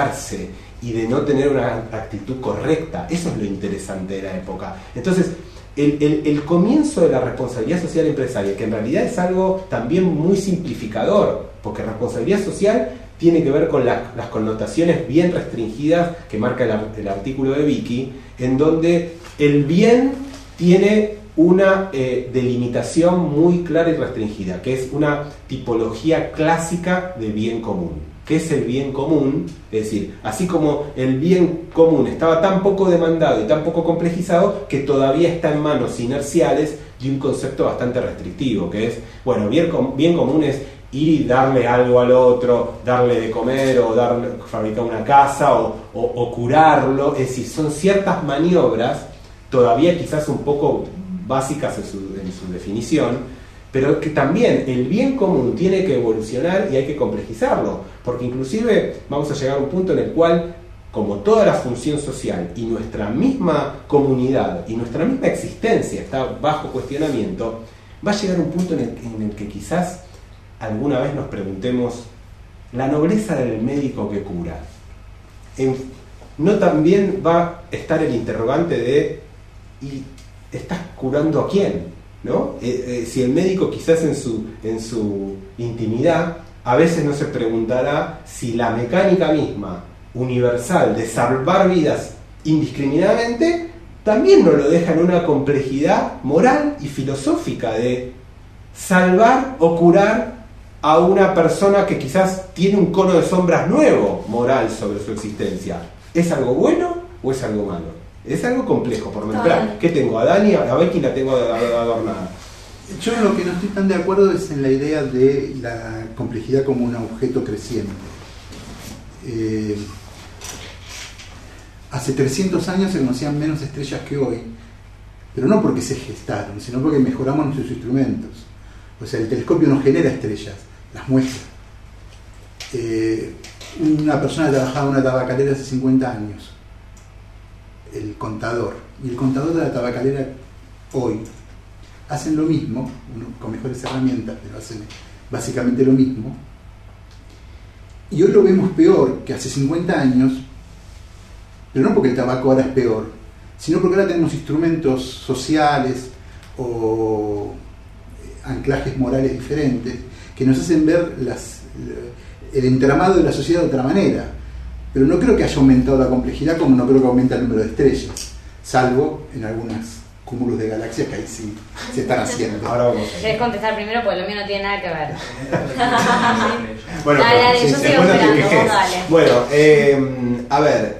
equivocarse y de no tener una actitud correcta. Eso es lo interesante de la época. Entonces, el, el, el comienzo de la responsabilidad social empresaria, que en realidad es algo también muy simplificador, porque responsabilidad social tiene que ver con la, las connotaciones bien restringidas que marca el, el artículo de Vicky, en donde el bien tiene una eh, delimitación muy clara y restringida, que es una tipología clásica de bien común. ¿Qué es el bien común? Es decir, así como el bien común estaba tan poco demandado y tan poco complejizado, que todavía está en manos inerciales de un concepto bastante restrictivo, que es, bueno, bien, com bien común es ir y darle algo al otro, darle de comer o darle, fabricar una casa o, o, o curarlo. Es decir, son ciertas maniobras, todavía quizás un poco básicas en su, en su definición, pero que también el bien común tiene que evolucionar y hay que complejizarlo, porque inclusive vamos a llegar a un punto en el cual, como toda la función social y nuestra misma comunidad y nuestra misma existencia está bajo cuestionamiento, va a llegar a un punto en el, en el que quizás alguna vez nos preguntemos, la nobleza del médico que cura. En, no también va a estar el interrogante de, ¿y estás curando a quién? ¿No? Eh, eh, si el médico quizás en su, en su intimidad a veces no se preguntará si la mecánica misma universal de salvar vidas indiscriminadamente también nos lo deja en una complejidad moral y filosófica de salvar o curar a una persona que quizás tiene un cono de sombras nuevo moral sobre su existencia. ¿Es algo bueno o es algo malo? Es algo complejo, por lo menos. Espera, ¿qué tengo? A Dani, a Becky la tengo adornada. Yo lo que no estoy tan de acuerdo es en la idea de la complejidad como un objeto creciente. Eh, hace trescientos años se conocían menos estrellas que hoy, pero no porque se gestaron, sino porque mejoramos nuestros instrumentos. O sea, el telescopio no genera estrellas, las muestra. Eh, una persona trabajaba en una tabacalera hace cincuenta años. El contador y el contador de la tabacalera hoy hacen lo mismo, uno con mejores herramientas, pero hacen básicamente lo mismo, y hoy lo vemos peor que hace cincuenta años, pero no porque el tabaco ahora es peor, sino porque ahora tenemos instrumentos sociales o anclajes morales diferentes que nos hacen ver las, el entramado de la sociedad de otra manera. Pero no creo que haya aumentado la complejidad, como no creo que aumente el número de estrellas, salvo en algunos cúmulos de galaxias que ahí sí se están haciendo. Ahora vamos a ¿Querés contestar primero? Porque lo mío no tiene nada que ver. Bueno, dale, dale, sí, yo sigo después no te esperando, quejes. vos dale. Bueno, eh, a ver,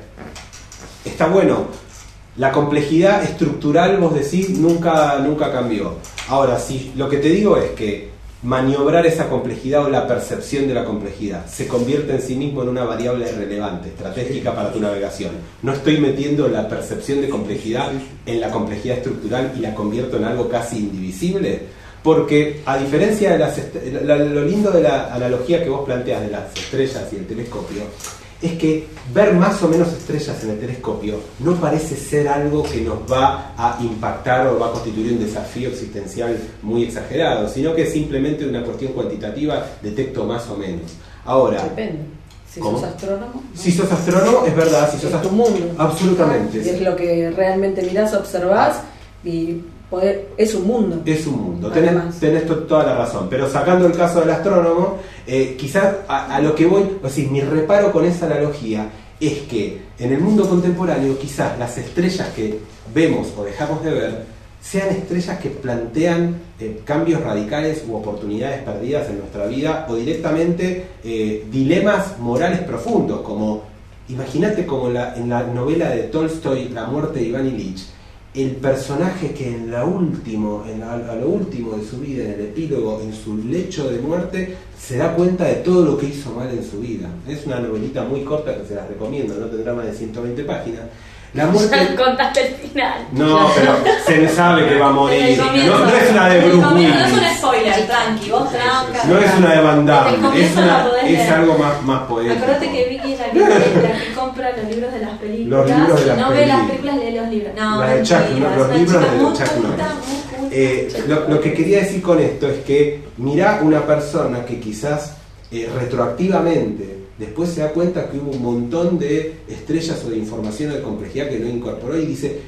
está bueno. La complejidad estructural, vos decís, nunca, nunca cambió. Ahora, si lo que te digo es que maniobrar esa complejidad o la percepción de la complejidad se convierte en sí mismo en una variable relevante, estratégica para tu navegación. No estoy metiendo la percepción de complejidad en la complejidad estructural y la convierto en algo casi indivisible, porque a diferencia de las lo lindo de la analogía que vos planteas de las estrellas y el telescopio, es que ver más o menos estrellas en el telescopio no parece ser algo que nos va a impactar o va a constituir un desafío existencial muy exagerado, sino que es simplemente una cuestión cuantitativa, detecto más o menos. Ahora, depende. Si ¿cómo? sos astrónomo. ¿No? Si sos astrónomo, es verdad. Si sos es tu mundo. Absolutamente. Y es lo que realmente mirás, observás y poder, es un mundo. Es un mundo, tenés, tenés toda la razón. Pero sacando el caso del astrónomo, eh, quizás a, a lo que voy, o sea, mi reparo con esa analogía es que en el mundo contemporáneo quizás las estrellas que vemos o dejamos de ver sean estrellas que plantean eh, cambios radicales u oportunidades perdidas en nuestra vida, o directamente eh, dilemas morales profundos, como imagínate como la, en la novela de Tolstoy, La muerte de Iván Ilich, el personaje que en la último, en la, a lo último de su vida, en el epílogo, en su lecho de muerte, se da cuenta de todo lo que hizo mal en su vida. Es una novelita muy corta que se la recomiendo, no tendrá más de ciento veinte páginas. La muerte... Ya contaste el final. No, pero se sabe que va a morir. No, no es una de Bruce Willis. No es un spoiler, tranqui, vos tranqui. No es una de Van Damme, es, una, es algo más, más poético. Acordate que Vicky es la que, la que compra los libros de las películas. Los libros de las no películas. ve las películas, lee los libros. No, la de Chuck, mentira, los es una libros chica de muy Chuck culta, Norris. muy culta. Eh, lo, lo que quería decir con esto es que mirá una persona que quizás eh, retroactivamente después se da cuenta que hubo un montón de estrellas o de información o de complejidad que no incorporó y dice,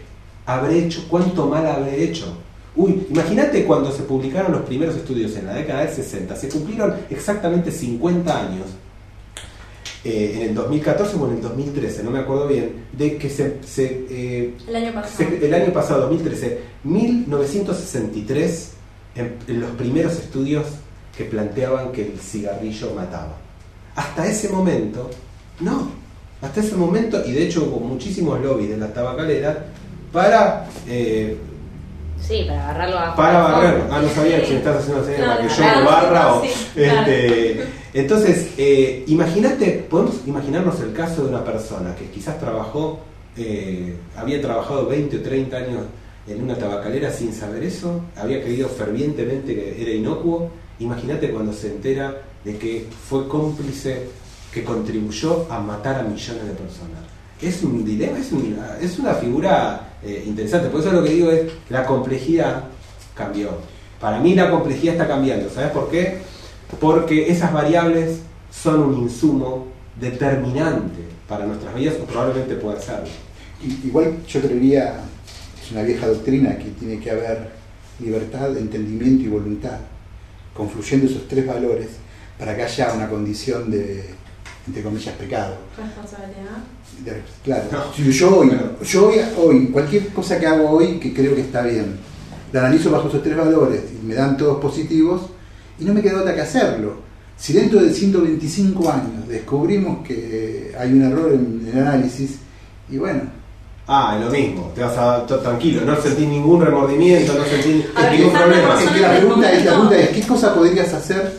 habré hecho? ¿Cuánto mal habré hecho? Uy, imagínate cuando se publicaron los primeros estudios en la década del sesenta, se cumplieron exactamente cincuenta años, eh, en el dos mil catorce o en el dos mil trece, no me acuerdo bien, de que se... se eh, el año pasado. Se, el año pasado, dos mil trece, mil novecientos sesenta y tres, en, en los primeros estudios que planteaban que el cigarrillo mataba. Hasta ese momento, no. Hasta ese momento, y de hecho hubo muchísimos lobbies de la tabacalera para... Eh, sí, para agarrarlo a... Para barrer. Ah, no sabía si me estás haciendo una señal no, para que no, yo no, lo barra o... sí, claro. Este, entonces, eh, imagínate, podemos imaginarnos el caso de una persona que quizás trabajó, eh, había trabajado veinte o treinta años en una tabacalera sin saber eso, había creído fervientemente que era inocuo. Imagínate cuando se entera de que fue cómplice que contribuyó a matar a millones de personas. Es un dilema, es una, es una figura eh, interesante. Por eso lo que digo es, la complejidad cambió. Para mí la complejidad está cambiando. ¿Sabes por qué? Porque esas variables son un insumo determinante para nuestras vidas, o probablemente pueda serlo. Igual yo creería, es una vieja doctrina, que tiene que haber libertad, entendimiento y voluntad, confluyendo esos tres valores para que haya una condición de, entre comillas, pecado. Responsabilidad. De, claro, no. yo, hoy, yo hoy, hoy, cualquier cosa que hago hoy que creo que está bien, la analizo bajo esos tres valores y me dan todos positivos y no me queda otra que hacerlo. Si dentro de ciento veinticinco años descubrimos que hay un error en el análisis, y bueno... Ah, es lo mismo, te vas a tranquilo, no sentís ningún remordimiento, no sentís ver, ningún problema. Es que la pregunta es, la pregunta es, ¿qué cosa podrías hacer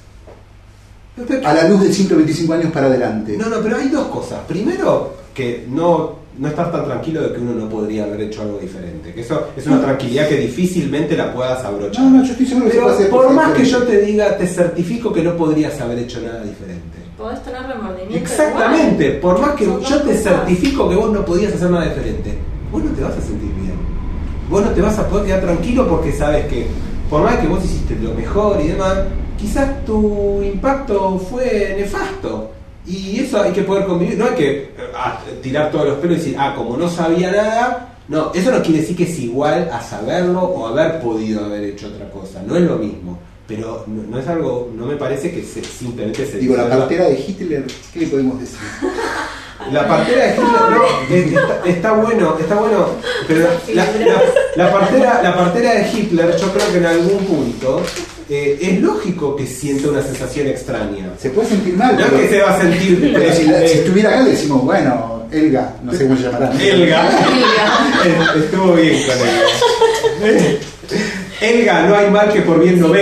a la luz de ciento veinticinco años para adelante? No, no, pero hay dos cosas. Primero, que no, no estar tan tranquilo de que uno no podría haber hecho algo diferente. Que eso es una tranquilidad que difícilmente la puedas abrochar. No, no, yo estoy seguro que pero se puede hacer por más que diferente. yo te diga, te certifico que no podrías haber hecho nada diferente. Podés tener remordimiento. Exactamente, igual. por más que Son yo dos te cosas. certifico que vos no podías hacer nada diferente, vos no te vas a sentir bien. Vos no te vas a poder quedar tranquilo porque sabes que por más que vos hiciste lo mejor y demás, quizás tu impacto fue nefasto. Y eso hay que poder convivir. No hay que ah, tirar todos los pelos y decir, ah, como no sabía nada. No, eso no quiere decir que es igual a saberlo o haber podido haber hecho otra cosa. No es lo mismo. Pero no, no es algo, no me parece que se, simplemente se... Digo, la partera de Hitler, ¿qué le podemos decir? La partera de Hitler, no, está, está bueno, está bueno, pero la, la, la, partera, la partera de Hitler, yo creo que en algún punto eh, es lógico que sienta una sensación extraña. Se puede sentir mal. No es pero, que se va a sentir... pero si, la, eh, si estuviera acá le decimos, bueno, Elga, no sé cómo se llamará. Elga. Estuvo bien con Elga. Elga, no hay mal que por bien no venga.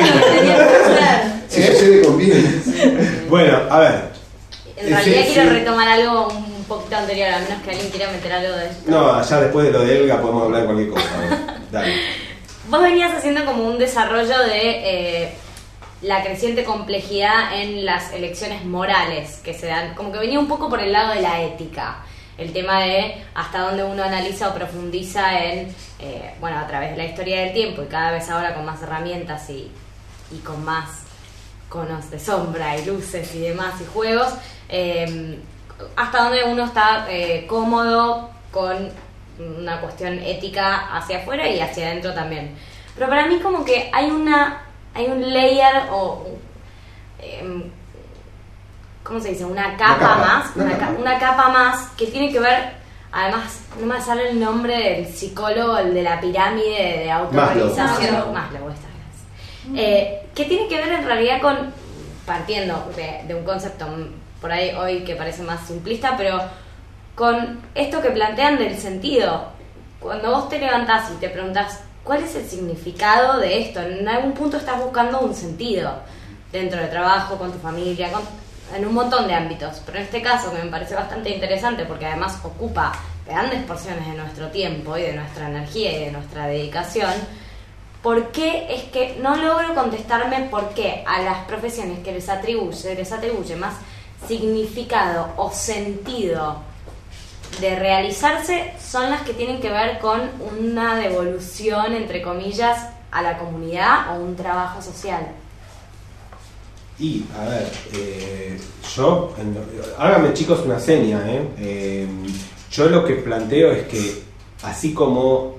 Si sucede con bien. Bueno, a ver. En realidad Sí, quiero sí. retomar algo un poquito anterior, a menos que alguien quiera meter algo de esto. No, ya después de lo de Elga podemos hablar de cualquier cosa. A ver, dale. Vos venías haciendo como un desarrollo de eh, la creciente complejidad en las elecciones morales que se dan, como que venía un poco por el lado de la ética, el tema de hasta dónde uno analiza o profundiza en, eh, bueno, a través de la historia del tiempo y cada vez ahora con más herramientas y, y con más conos de sombra y luces y demás y juegos, eh, hasta dónde uno está eh, cómodo con una cuestión ética hacia afuera y hacia adentro también. Pero para mí como que hay una hay un layer o eh, ¿cómo se dice? Una capa, Una capa, más una una, capa. ca- una capa más que tiene que ver, además no me sale el nombre del psicólogo, el de la pirámide de autorrealización. Maslow. Maslow, esta vez. Eh, que tiene que ver en realidad con, partiendo de, de un concepto por ahí hoy que parece más simplista, pero con esto que plantean del sentido. Cuando vos te levantás y te preguntás ¿cuál es el significado de esto? En algún punto estás buscando un sentido dentro del trabajo, con tu familia, con, en un montón de ámbitos. Pero en este caso, que me parece bastante interesante porque además ocupa grandes porciones de nuestro tiempo y de nuestra energía y de nuestra dedicación, ¿por qué es que no logro contestarme por qué a las profesiones que les atribuye, les atribuye más significado o sentido de realizarse son las que tienen que ver con una devolución, entre comillas, a la comunidad o un trabajo social? Y, a ver, eh, yo, en- háganme chicos una seña, ¿eh? Eh, yo lo que planteo es que así como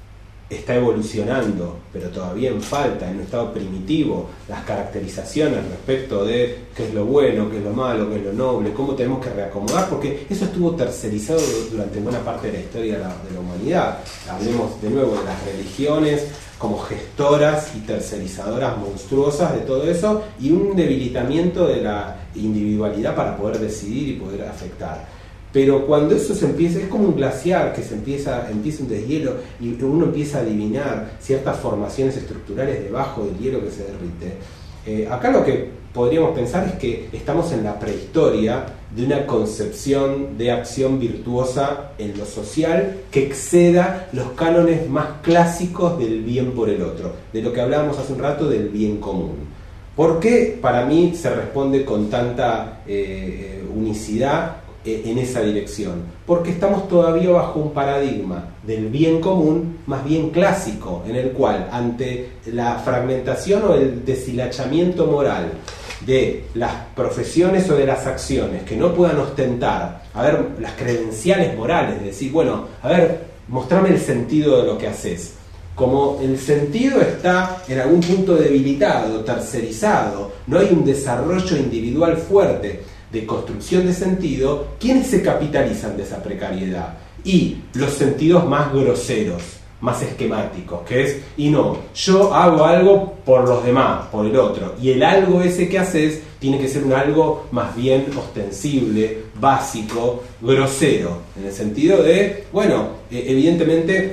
está evolucionando, pero todavía en falta, en un estado primitivo, las caracterizaciones respecto de qué es lo bueno, qué es lo malo, qué es lo noble, cómo tenemos que reacomodar, porque eso estuvo tercerizado durante buena parte de la historia de la, de la humanidad. Hablemos de nuevo de las religiones como gestoras y tercerizadoras monstruosas de todo eso, y un debilitamiento de la individualidad para poder decidir y poder afectar. Pero cuando eso se empieza, es como un glaciar que se empieza, empieza un deshielo y uno empieza a adivinar ciertas formaciones estructurales debajo del hielo que se derrite. Eh, acá lo que podríamos pensar es que estamos en la prehistoria de una concepción de acción virtuosa en lo social que exceda los cánones más clásicos del bien por el otro, de lo que hablábamos hace un rato del bien común. ¿Por qué para mí se responde con tanta eh, unicidad en esa dirección? Porque estamos todavía bajo un paradigma del bien común más bien clásico, en el cual ante la fragmentación o el deshilachamiento moral de las profesiones o de las acciones que no puedan ostentar, a ver, las credenciales morales, de decir, bueno, a ver, mostrame el sentido de lo que haces. Como el sentido está en algún punto debilitado, tercerizado, no hay un desarrollo individual fuerte de construcción de sentido, ¿quiénes se capitalizan de esa precariedad? Y los sentidos más groseros, más esquemáticos, que es, y no, yo hago algo por los demás, por el otro, y el algo ese que haces tiene que ser un algo más bien ostensible, básico, grosero, en el sentido de, bueno, eh, evidentemente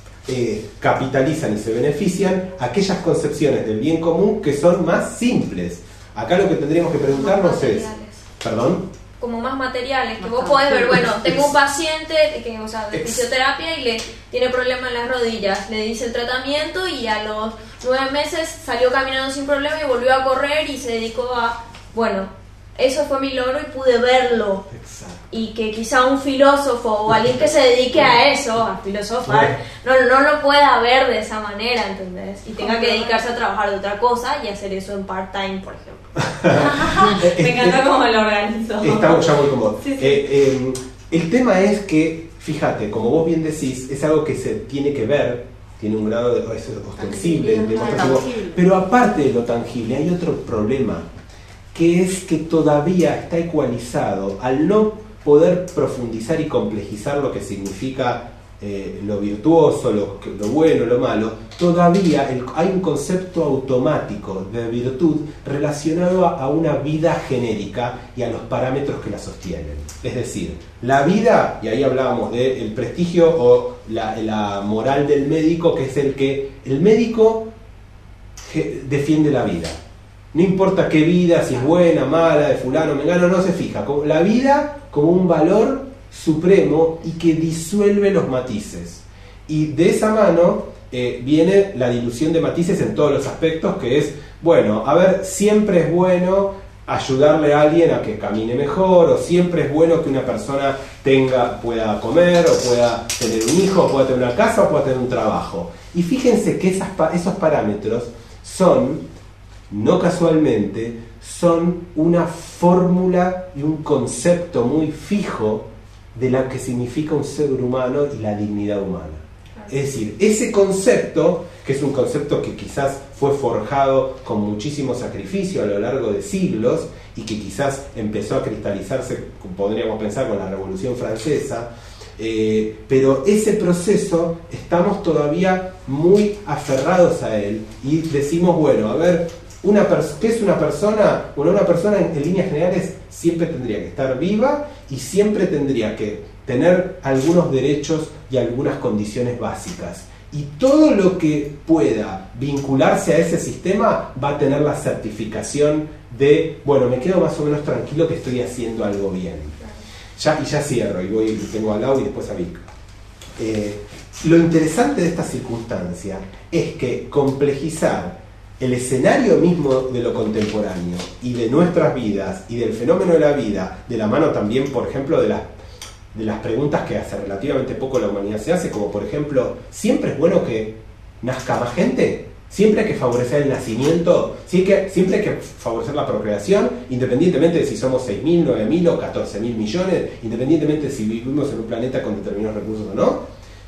eh, capitalizan y se benefician aquellas concepciones del bien común que son más simples. Acá lo que tendríamos que preguntarnos es, ¿perdón? Como más materiales, que vos podés ver, bueno, tengo un paciente que, o sea, de fisioterapia y le tiene problema en las rodillas, le dice el tratamiento y a los nueve meses salió caminando sin problema y volvió a correr y se dedicó a, bueno, eso fue mi logro y pude verlo. Exacto. Y que quizá un filósofo o alguien que se dedique a eso, a filosofar, no, no lo pueda ver de esa manera, ¿entendés? Y tenga que dedicarse a trabajar de otra cosa y hacer eso en part-time, por ejemplo. Me encanta cómo lo organizó. Estamos ya muy cómodos. Sí, sí. Eh, eh, el tema es que, fíjate, como vos bien decís, es algo que se tiene que ver, tiene un grado de es ostensible, demostrativo, pero aparte de lo tangible hay otro problema, que es que todavía está ecualizado al no poder profundizar y complejizar lo que significa eh, lo virtuoso, lo, lo bueno, lo malo. Todavía el, hay un concepto automático de virtud relacionado a, a una vida genérica y a los parámetros que la sostienen. Es decir, la vida, y ahí hablábamos del prestigio o la, la moral del médico, que es el que el médico defiende la vida. No importa qué vida, si es buena, mala, de fulano, mengano, no se fija. La vida como un valor supremo y que disuelve los matices. Y de esa mano eh, viene la dilución de matices en todos los aspectos, que es, bueno, a ver, siempre es bueno ayudarle a alguien a que camine mejor, o siempre es bueno que una persona tenga, pueda comer, o pueda tener un hijo, o pueda tener una casa, o pueda tener un trabajo. Y fíjense que esas, esos parámetros son, no casualmente, son una fórmula y un concepto muy fijo de lo que significa un ser humano y la dignidad humana. Es decir, ese concepto, que es un concepto que quizás fue forjado con muchísimo sacrificio a lo largo de siglos y que quizás empezó a cristalizarse, podríamos pensar, con la Revolución Francesa, eh, pero ese proceso estamos todavía muy aferrados a él y decimos, bueno, a ver, Una ¿qué es una persona? Bueno, una persona en, en líneas generales siempre tendría que estar viva y siempre tendría que tener algunos derechos y algunas condiciones básicas. Y todo lo que pueda vincularse a ese sistema va a tener la certificación de, bueno, me quedo más o menos tranquilo que estoy haciendo algo bien. Ya, y ya cierro, y voy, tengo a Lau y después a Vic. Eh, lo interesante de esta circunstancia es que complejizar el escenario mismo de lo contemporáneo y de nuestras vidas y del fenómeno de la vida, de la mano también, por ejemplo, de las, de las preguntas que hace relativamente poco la humanidad se hace, como por ejemplo, ¿siempre es bueno que nazca más gente? ¿Siempre hay que favorecer el nacimiento? ¿Siempre hay que favorecer la procreación? Independientemente de si somos seis mil, nueve mil o catorce mil millones, independientemente de si vivimos en un planeta con determinados recursos o no.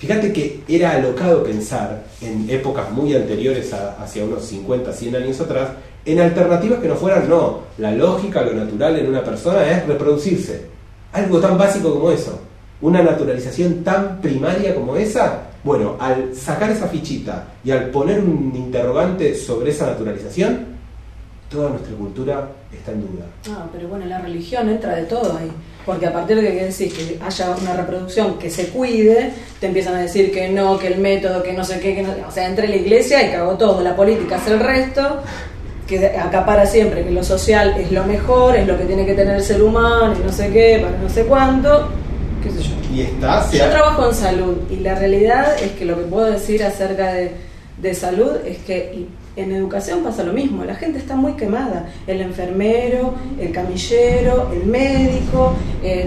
Fíjate que era alocado pensar en épocas muy anteriores, a, hacia unos cincuenta, cien años atrás, en alternativas que no fueran, no, la lógica, lo natural en una persona es reproducirse. Algo tan básico como eso. Una naturalización tan primaria como esa. Bueno, al sacar esa fichita y al poner un interrogante sobre esa naturalización, toda nuestra cultura está en duda. Ah, pero bueno, la religión entra de todo ahí. Porque a partir de que decís que haya una reproducción que se cuide, te empiezan a decir que no, que el método, que no sé qué, que no, o sea, entre la iglesia y cagó todo, la política hace el resto, que acapara siempre que lo social es lo mejor, es lo que tiene que tener el ser humano y no sé qué, para no sé cuánto, qué sé yo. Y está, yo trabajo en salud y la realidad es que lo que puedo decir acerca de, de salud es que en educación pasa lo mismo, la gente está muy quemada, el enfermero, el camillero, el médico, eh,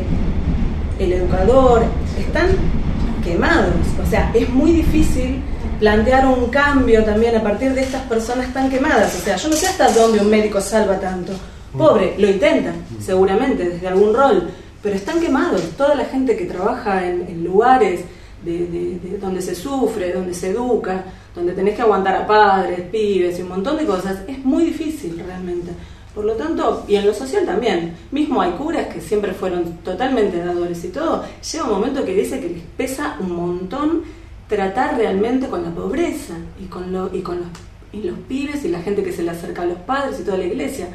el educador, están quemados, o sea, es muy difícil plantear un cambio también a partir de estas personas tan quemadas, o sea, yo no sé hasta dónde un médico salva tanto, pobre, lo intentan, seguramente, desde algún rol, pero están quemados, toda la gente que trabaja en, en lugares de, de, de donde se sufre, donde se educa, donde tenés que aguantar a padres, pibes y un montón de cosas, es muy difícil realmente. Por lo tanto, y en lo social también, mismo hay curas que siempre fueron totalmente dadores y todo, llega un momento que dice que les pesa un montón tratar realmente con la pobreza y con, lo, y con los, y los pibes y la gente que se le acerca a los padres y toda la iglesia.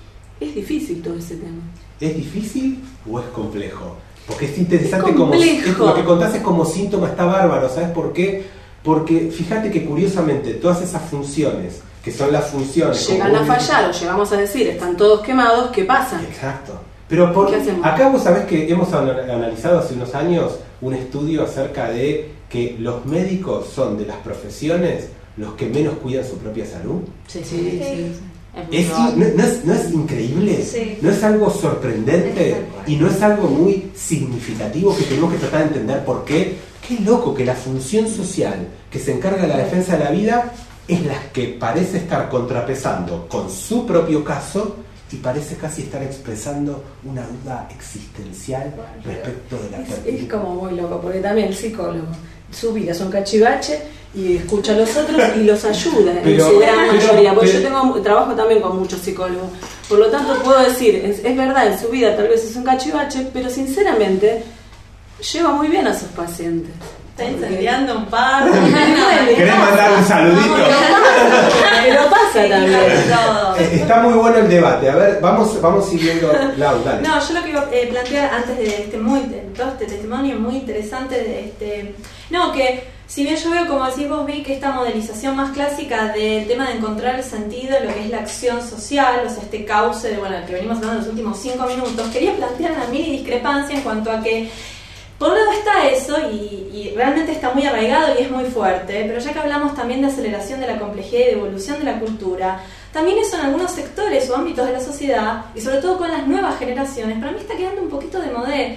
Es difícil todo ese tema. ¿Es difícil o es complejo? Porque es interesante, es como es, lo que contás es como síntoma, está bárbaro, ¿sabes por qué? Porque fíjate que curiosamente todas esas funciones, que son las funciones... Llegan a fallar o llegamos a decir, están todos quemados, ¿qué pasa? Exacto. Pero por, acá vos sabés que hemos analizado hace unos años un estudio acerca de que los médicos son de las profesiones los que menos cuidan su propia salud. Sí, sí, sí. sí. Es, no, no, es, ¿No es increíble? Sí. ¿No es algo sorprendente? Y no es algo muy significativo que tenemos que tratar de entender por qué. Qué loco que la función social que se encarga de la defensa de la vida es la que parece estar contrapesando con su propio caso y parece casi estar expresando una duda existencial respecto de la es, es como muy loco, porque también el psicólogo, su vida es un cachivache y escucha a los otros y los ayuda pero, en su gran mayoría, porque pero, yo tengo trabajo también con muchos psicólogos, por lo tanto puedo decir, es, es verdad, en su vida tal vez es un cachivache, pero sinceramente lleva muy bien a sus pacientes. Está incendiando un par. ¿Querés mandar un saludito? Pero pasa también. Está muy bueno el debate. A ver, vamos, vamos siguiendo. Lau, dale. No, yo lo que iba a eh, plantear antes de este, muy, de todo este testimonio muy interesante de este. No, que si bien yo veo, como decís vos, vi que esta modelización más clásica del tema de encontrar el sentido en lo que es la acción social, o sea, este cauce de, bueno, el que venimos hablando en los últimos cinco minutos, quería plantear una mini discrepancia en cuanto a que por un lado está eso y, y realmente está muy arraigado y es muy fuerte, pero ya que hablamos también de aceleración de la complejidad y de evolución de la cultura, también eso en algunos sectores o ámbitos de la sociedad, y sobre todo con las nuevas generaciones, para mí está quedando un poquito de modé,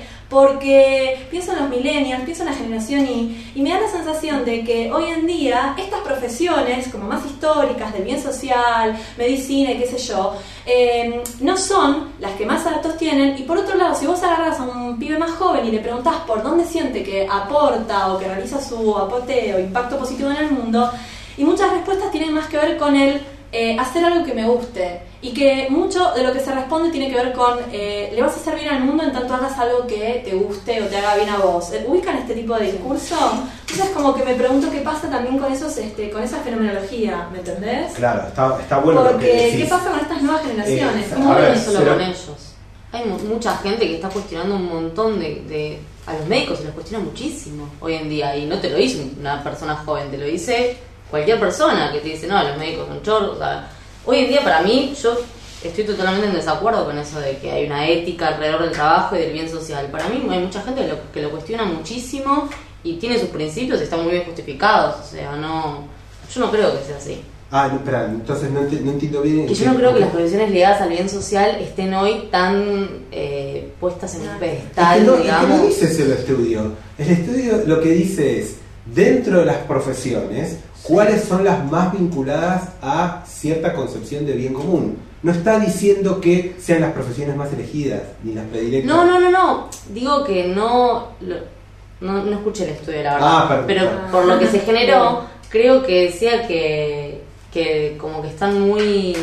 porque pienso en los millennials, pienso en la generación Y, y me da la sensación de que hoy en día estas profesiones, como más históricas, del bien social, medicina y qué sé yo, eh, no son las que más datos tienen, y por otro lado, si vos agarrás a un pibe más joven y le preguntás por dónde siente que aporta o que realiza su aporte o impacto positivo en el mundo, y muchas respuestas tienen más que ver con el Eh, hacer algo que me guste, y que mucho de lo que se responde tiene que ver con eh, le vas a hacer bien al mundo en tanto hagas algo que te guste o te haga bien a vos. ¿Ubican este tipo de discurso? Entonces como que me pregunto qué pasa también con esos este, con esa fenomenología, ¿me entendés? Claro, está, está bueno. Porque lo que decís. ¿qué pasa con estas nuevas generaciones? Eh, no es solo con ellos. Hay mu- mucha gente que está cuestionando un montón de, de... A los médicos se los cuestiona muchísimo hoy en día, y no te lo dice una persona joven, te lo dice cualquier persona que te dice, no, los médicos son chorros. O sea, hoy en día para mí, yo estoy totalmente en desacuerdo con eso de que hay una ética alrededor del trabajo y del bien social. Para mí hay mucha gente que lo, que lo cuestiona muchísimo y tiene sus principios y están muy bien justificados. O sea, no, yo no creo que sea así. Ah, no, espera, entonces no, enti- no entiendo bien. Que yo no creo que las profesiones ligadas al bien social estén hoy tan eh, puestas en un pedestal, es que no, digamos. Es que no dice ese el estudio. El estudio lo que dice es, dentro de las profesiones, ¿cuáles son las más vinculadas a cierta concepción de bien común? No está diciendo que sean las profesiones más elegidas, ni las predilectas. No, no, no, no. Digo que no... Lo, No, no escuché el estudio, la verdad. Ah, perfecto. Pero por lo que se generó, creo que decía que, que como que están muy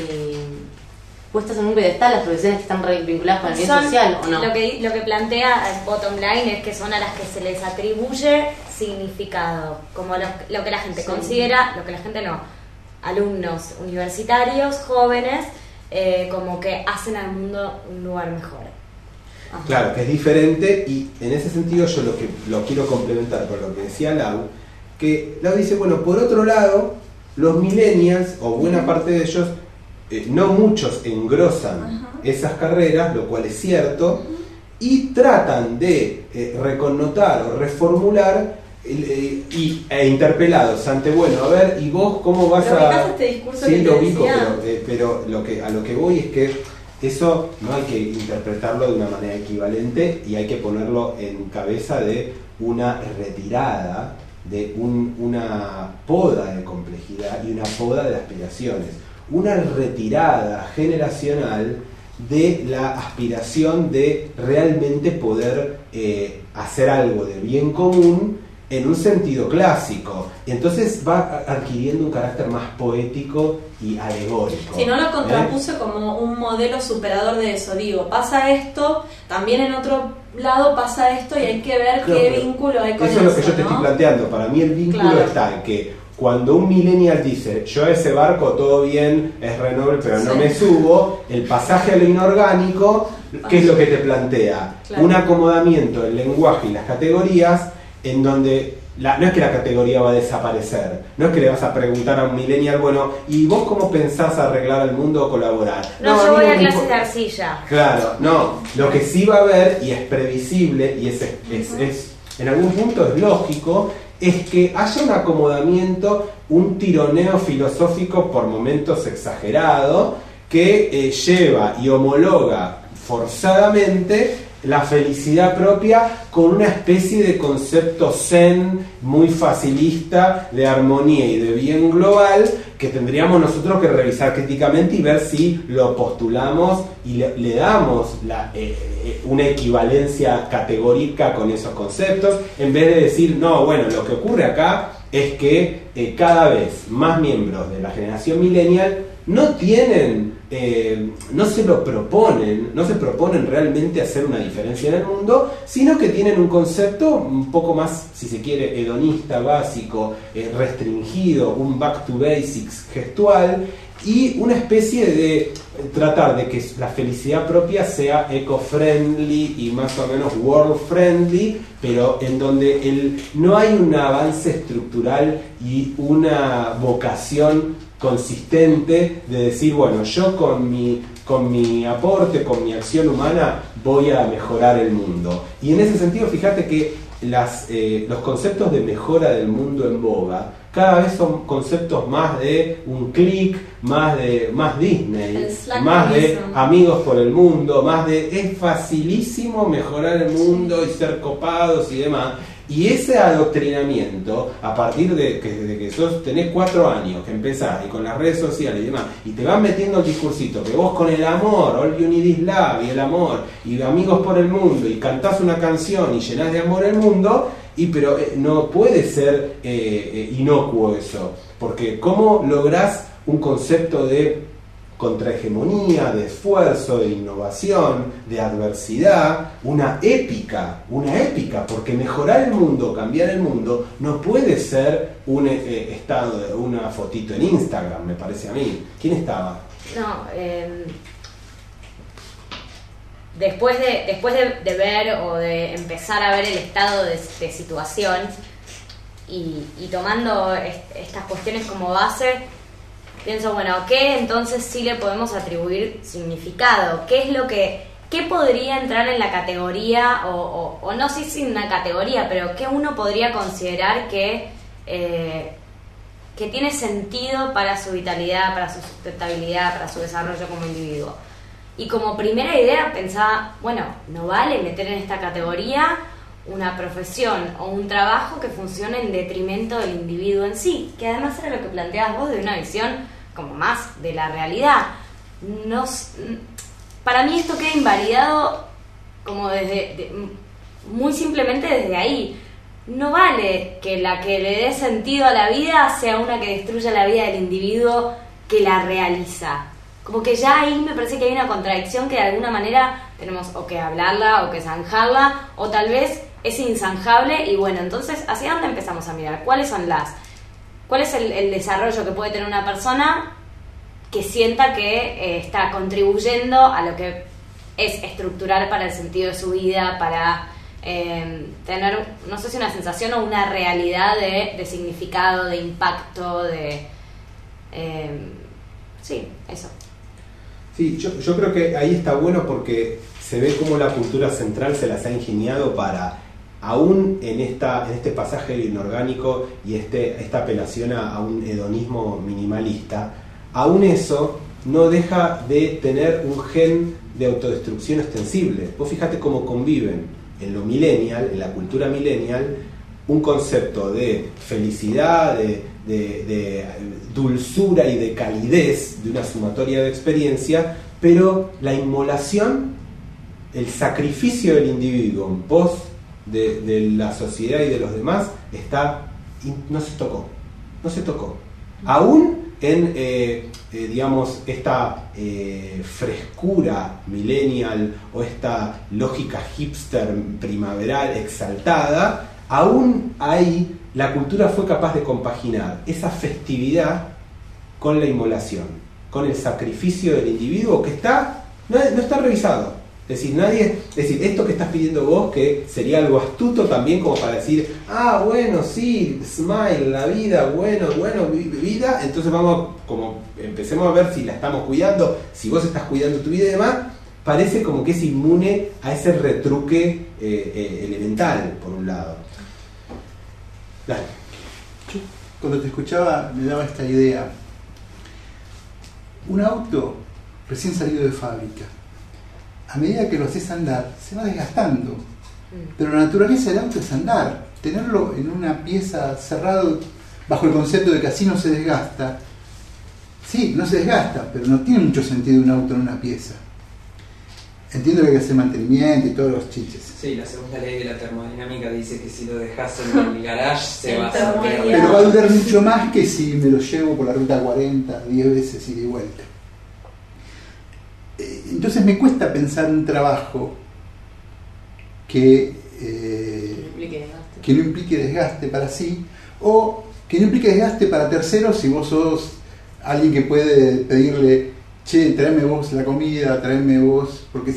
puestas en un pedestal las profesiones que están re- vinculadas con el bien Son- social, ¿o no? Lo que, lo que plantea el bottom line es que son a las que se les atribuye significado, como lo, lo que la gente Sí. considera, lo que la gente no, alumnos universitarios, jóvenes, eh, como que hacen al mundo un lugar mejor. Ajá. Claro, que es diferente y en ese sentido yo lo que lo quiero complementar con lo que decía Lau, que Lau dice, bueno, por otro lado, los millennials, o buena parte de ellos, eh, no muchos engrosan Ajá. esas carreras, lo cual es cierto, y tratan de eh, reconnotar o reformular eh, y, e interpelados ante, bueno, a ver, ¿y vos cómo vas Pero a...? ubicás este discurso Sí, que te lo ubico, decía. pero, eh, pero lo que, a lo que voy es que eso no hay que interpretarlo de una manera equivalente y hay que ponerlo en cabeza de una retirada, de un- una poda de complejidad y una poda de aspiraciones. Una retirada generacional de la aspiración de realmente poder eh, hacer algo de bien común en un sentido clásico. Y entonces va adquiriendo un carácter más poético y alegórico. Si no lo ¿eh? contrapuse como un modelo superador de eso, digo, pasa esto, también en otro lado pasa esto y hay que ver Claro, qué pero vínculo hay con eso eso. es lo que yo te ¿no? estoy planteando. Para mí el vínculo Claro. está en que cuando un millennial dice, yo a ese barco todo bien, es re noble, pero no Sí. me subo, el pasaje a lo inorgánico, ¿qué es lo que te plantea? Claro. Un acomodamiento del lenguaje y las categorías en donde la- no es que la categoría va a desaparecer, no es que le vas a preguntar a un millennial, bueno, ¿y vos cómo pensás arreglar el mundo o colaborar? No, a yo mí voy no a me clases importa. de arcilla. Claro, no, lo que sí va a haber, y es previsible, y es, es, es en algún punto es lógico, es que haya un acomodamiento, un tironeo filosófico por momentos exagerado, que eh, lleva y homologa forzadamente la felicidad propia con una especie de concepto zen muy facilista de armonía y de bien global que tendríamos nosotros que revisar críticamente y ver si lo postulamos y le, le damos la, eh, eh, una equivalencia categórica con esos conceptos, en vez de decir, no, bueno, lo que ocurre acá es que eh, cada vez más miembros de la generación millennial no tienen, eh, no se lo proponen, no se proponen realmente hacer una diferencia en el mundo, sino que tienen un concepto un poco más, si se quiere, hedonista, básico, eh, restringido, un back to basics gestual y una especie de tratar de que la felicidad propia sea eco-friendly y más o menos world-friendly, pero en donde el, no hay un avance estructural y una vocación consistente de decir, bueno, yo con mi, con mi aporte, con mi acción humana voy a mejorar el mundo. Y en ese sentido, fíjate que las, eh, los conceptos de mejora del mundo en boga cada vez son conceptos más de un clic, más de más Disney, El Slack más de mismo. amigos por el mundo, más de es facilísimo mejorar el mundo y ser copados y demás. Y ese adoctrinamiento, a partir de que, de que sos, tenés cuatro años, que empezás y con las redes sociales y demás, y te van metiendo el discursito, que vos con el amor, all you need is love, y el amor, y amigos por el mundo, y cantás una canción y llenás de amor el mundo, y pero eh, no puede ser eh, eh, inocuo eso, porque ¿cómo lográs un concepto de contrahegemonía, de esfuerzo, de innovación, de adversidad, una épica, una épica, porque mejorar el mundo, cambiar el mundo, no puede ser un eh, estado de una fotito en Instagram, me parece a mí. ¿Quién estaba? No, eh, después de después de, de ver o de empezar a ver el estado de, de situación y, y tomando est- estas cuestiones como base, pienso, bueno, ¿qué entonces sí le podemos atribuir significado? ¿Qué es lo que, qué podría entrar en la categoría, o, o, o no sé si una categoría, pero qué uno podría considerar que, eh, que tiene sentido para su vitalidad, para su sustentabilidad, para su desarrollo como individuo? Y como primera idea pensaba, bueno, no vale meter en esta categoría una profesión o un trabajo que funcione en detrimento del individuo en sí, que además era lo que planteabas vos de una visión como más de la realidad. Nos, para mí esto queda invalidado como desde de, muy simplemente desde ahí. no vale que la que le dé sentido a la vida sea una que destruya la vida del individuo que la realiza. Como que ya ahí me parece que hay una contradicción que de alguna manera tenemos o que hablarla o que zanjarla, o tal vez es inzanjable. Y bueno, entonces, ¿hacia dónde empezamos a mirar? ¿Cuáles son las... ¿Cuál es el, el desarrollo que puede tener una persona que sienta que eh, está contribuyendo a lo que es estructural para el sentido de su vida, para eh, tener, no sé si una sensación o una realidad de, de significado, de impacto, de... Eh, sí, eso. Sí, yo, yo creo que ahí está bueno porque se ve cómo la cultura central se las ha ingeniado para, aún en esta en este pasaje inorgánico y este esta apelación a, a un hedonismo minimalista, aún eso no deja de tener un gen de autodestrucción extensible. Vos fíjate cómo conviven en lo millennial, en la cultura millennial, un concepto de felicidad, de, de, de dulzura y de calidez, de una sumatoria de experiencia, pero la inmolación, el sacrificio del individuo en pos de, de la sociedad y de los demás, está no se tocó, no se tocó. Aún en, eh, eh, digamos, esta eh, frescura millennial o esta lógica hipster primaveral exaltada, aún ahí la cultura fue capaz de compaginar esa festividad con la inmolación, con el sacrificio del individuo que está no, no está revisado. Es decir, nadie, es decir, esto que estás pidiendo vos, que sería algo astuto también como para decir, ah, bueno, sí, smile, la vida, bueno, bueno, vida, entonces vamos, como empecemos a ver si la estamos cuidando, si vos estás cuidando tu vida y demás, parece como que es inmune a ese retruque eh, eh, elemental, por un lado. Dale. Yo, cuando te escuchaba, me daba esta idea. Un auto recién salido de fábrica, a medida que lo haces andar, se va desgastando. Pero la naturaleza del auto es andar. Tenerlo en una pieza cerrado, bajo el concepto de que así no se desgasta, sí, no se desgasta, pero no tiene mucho sentido un auto en una pieza. Entiendo que hay que hacer mantenimiento y todos los chiches. Sí, la segunda ley de la termodinámica dice que si lo dejas en el garage se va a hacer. Pero va a durar mucho más que si me lo llevo por la ruta cuarenta, diez veces ida y vuelta. Entonces me cuesta pensar un trabajo que, eh, no implique desgaste. que no implique desgaste para sí, o que no implique desgaste para terceros si vos sos alguien que puede pedirle, che, tráeme vos la comida, tráeme vos, porque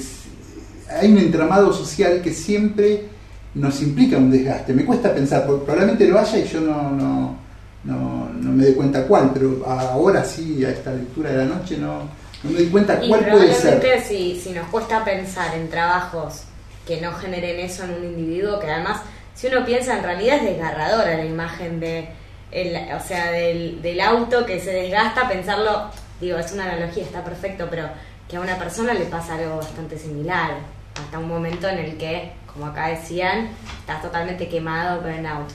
hay un entramado social que siempre nos implica un desgaste. Me cuesta pensar, porque probablemente lo haya y yo no, no, no, no me doy cuenta cuál, pero ahora sí, a esta lectura de la noche no... No me doy cuenta cuál puede ser. Y probablemente si, si nos cuesta pensar en trabajos que no generen eso en un individuo, que además, si uno piensa, en realidad es desgarradora la imagen de el, o sea, del, del auto que se desgasta, pensarlo, digo, es una analogía, está perfecto, pero que a una persona le pasa algo bastante similar, hasta un momento en el que, como acá decían, estás totalmente quemado, burnout.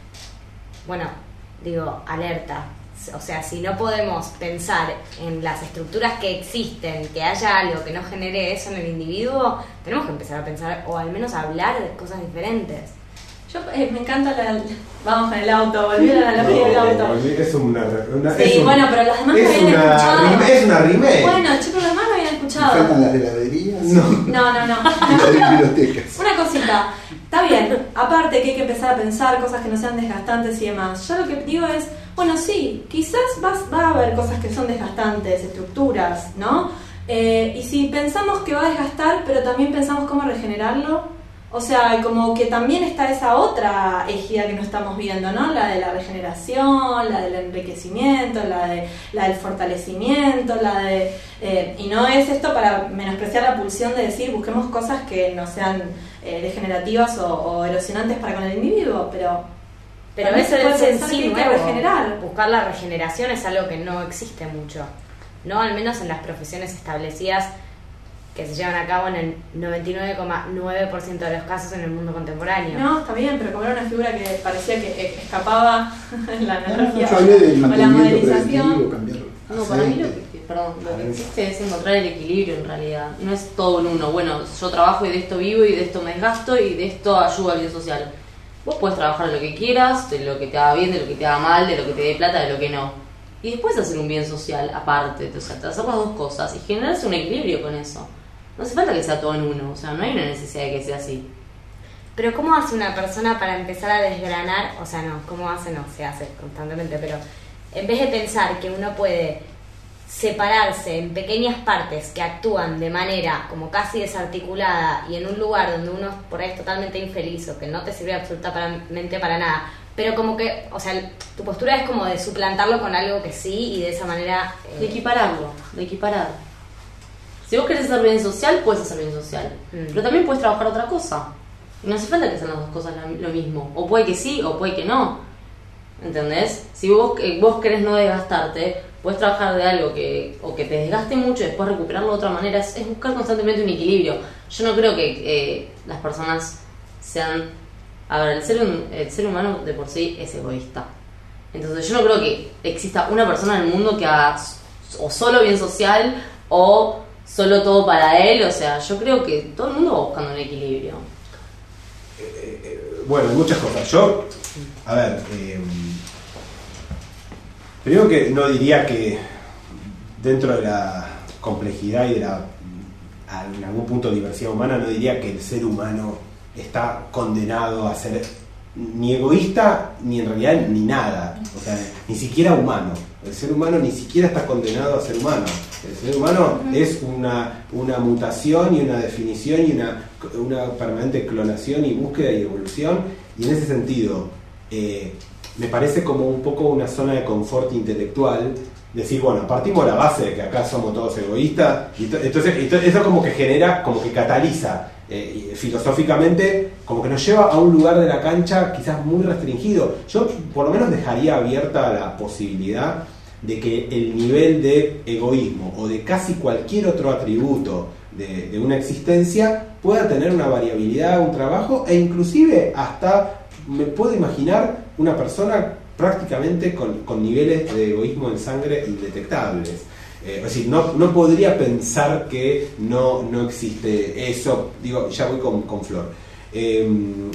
Bueno, digo, alerta. O sea, si no podemos pensar en las estructuras que existen, que haya algo que no genere eso en el individuo, tenemos que empezar a pensar, o al menos a hablar de cosas diferentes. Yo eh, me encanta la... Vamos con el auto, volví a la analogía no, del auto. Es una... una sí, es un, bueno, pero los demás no habían una, escuchado. Es una remake. Bueno, chicos, los demás no habían escuchado. ¿Me faltan las heladerías? No, no, no. no. Y las bibliotecas. Una cosita, está bien, aparte que hay que empezar a pensar cosas que no sean desgastantes y demás. Yo lo que digo es, bueno, sí, quizás vas, va a haber cosas que son desgastantes, estructuras, ¿no? Eh, y si pensamos que va a desgastar, pero también pensamos cómo regenerarlo, o sea, como que también está esa otra ejida que no estamos viendo, ¿no? La de la regeneración, la del enriquecimiento, la de la del fortalecimiento, la de... Eh, y no es esto para menospreciar la pulsión de decir busquemos cosas que no sean eh, degenerativas o, o erosionantes para con el individuo, pero... Pero eso es en sí nuevo. Regenerar. Buscar la regeneración es algo que no existe mucho, no al menos en las profesiones establecidas que se llevan a cabo en el noventa y nueve coma nueve por ciento de los casos en el mundo contemporáneo. No, está bien, pero como era una figura que parecía que escapaba en la analogía no, no, de o la modelización. Cambiarlo. No, para mí lo que, perdón, lo que existe es encontrar el equilibrio en realidad. No es todo en uno. Bueno, yo trabajo y de esto vivo y de esto me desgasto y de esto ayudo al bien social. Vos podés trabajar de lo que quieras, de lo que te haga bien, de lo que te haga mal, de lo que te dé plata, de lo que no. Y después hacer un bien social aparte, o sea, hacer las dos cosas y generarse un equilibrio con eso. No hace falta que sea todo en uno, o sea, no hay una necesidad de que sea así. Pero ¿cómo hace una persona para empezar a desgranar? O sea, no, ¿cómo hace? No, se hace constantemente, pero en vez de pensar que uno puede separarse en pequeñas partes que actúan de manera como casi desarticulada y en un lugar donde uno por ahí es totalmente infeliz o que no te sirve absolutamente para nada, pero como que, o sea, tu postura es como de suplantarlo con algo que sí y de esa manera... Eh... De equipararlo, de equiparar. Si vos querés hacer bien social, puedes hacer bien social, mm. pero también puedes trabajar otra cosa. Y no hace falta que sean las dos cosas lo mismo. O puede que sí, o puede que no. ¿Entendés? Si vos, vos querés no desgastarte, puedes trabajar de algo que o que te desgaste mucho y después recuperarlo de otra manera. Es, es buscar constantemente un equilibrio. Yo no creo que eh, las personas sean... A ver, el ser, el ser humano de por sí es egoísta. Entonces yo no creo que exista una persona en el mundo que haga o solo bien social o solo todo para él. O sea, yo creo que todo el mundo va buscando un equilibrio. Eh, eh, bueno, muchas cosas. Yo, a ver, eh, primero que no diría que dentro de la complejidad y de la, en algún punto, diversidad humana, no diría que el ser humano está condenado a ser ni egoísta, ni en realidad ni nada, o sea, ni siquiera humano. El ser humano ni siquiera está condenado a ser humano. El ser humano uh-huh. es una, una mutación y una definición y una, una permanente clonación y búsqueda y evolución, y en ese sentido eh, me parece como un poco una zona de confort intelectual decir, bueno, partimos de la base de que acá somos todos egoístas, y to- entonces, entonces eso como que genera, como que cataliza eh, filosóficamente, como que nos lleva a un lugar de la cancha quizás muy restringido. Yo por lo menos dejaría abierta la posibilidad de que el nivel de egoísmo o de casi cualquier otro atributo de, de una existencia pueda tener una variabilidad, un trabajo, e inclusive hasta me puedo imaginar una persona prácticamente con, con niveles de egoísmo en sangre indetectables. Eh, es decir, no, no podría pensar que no, no existe eso. Digo, ya voy con, con Flor. Eh,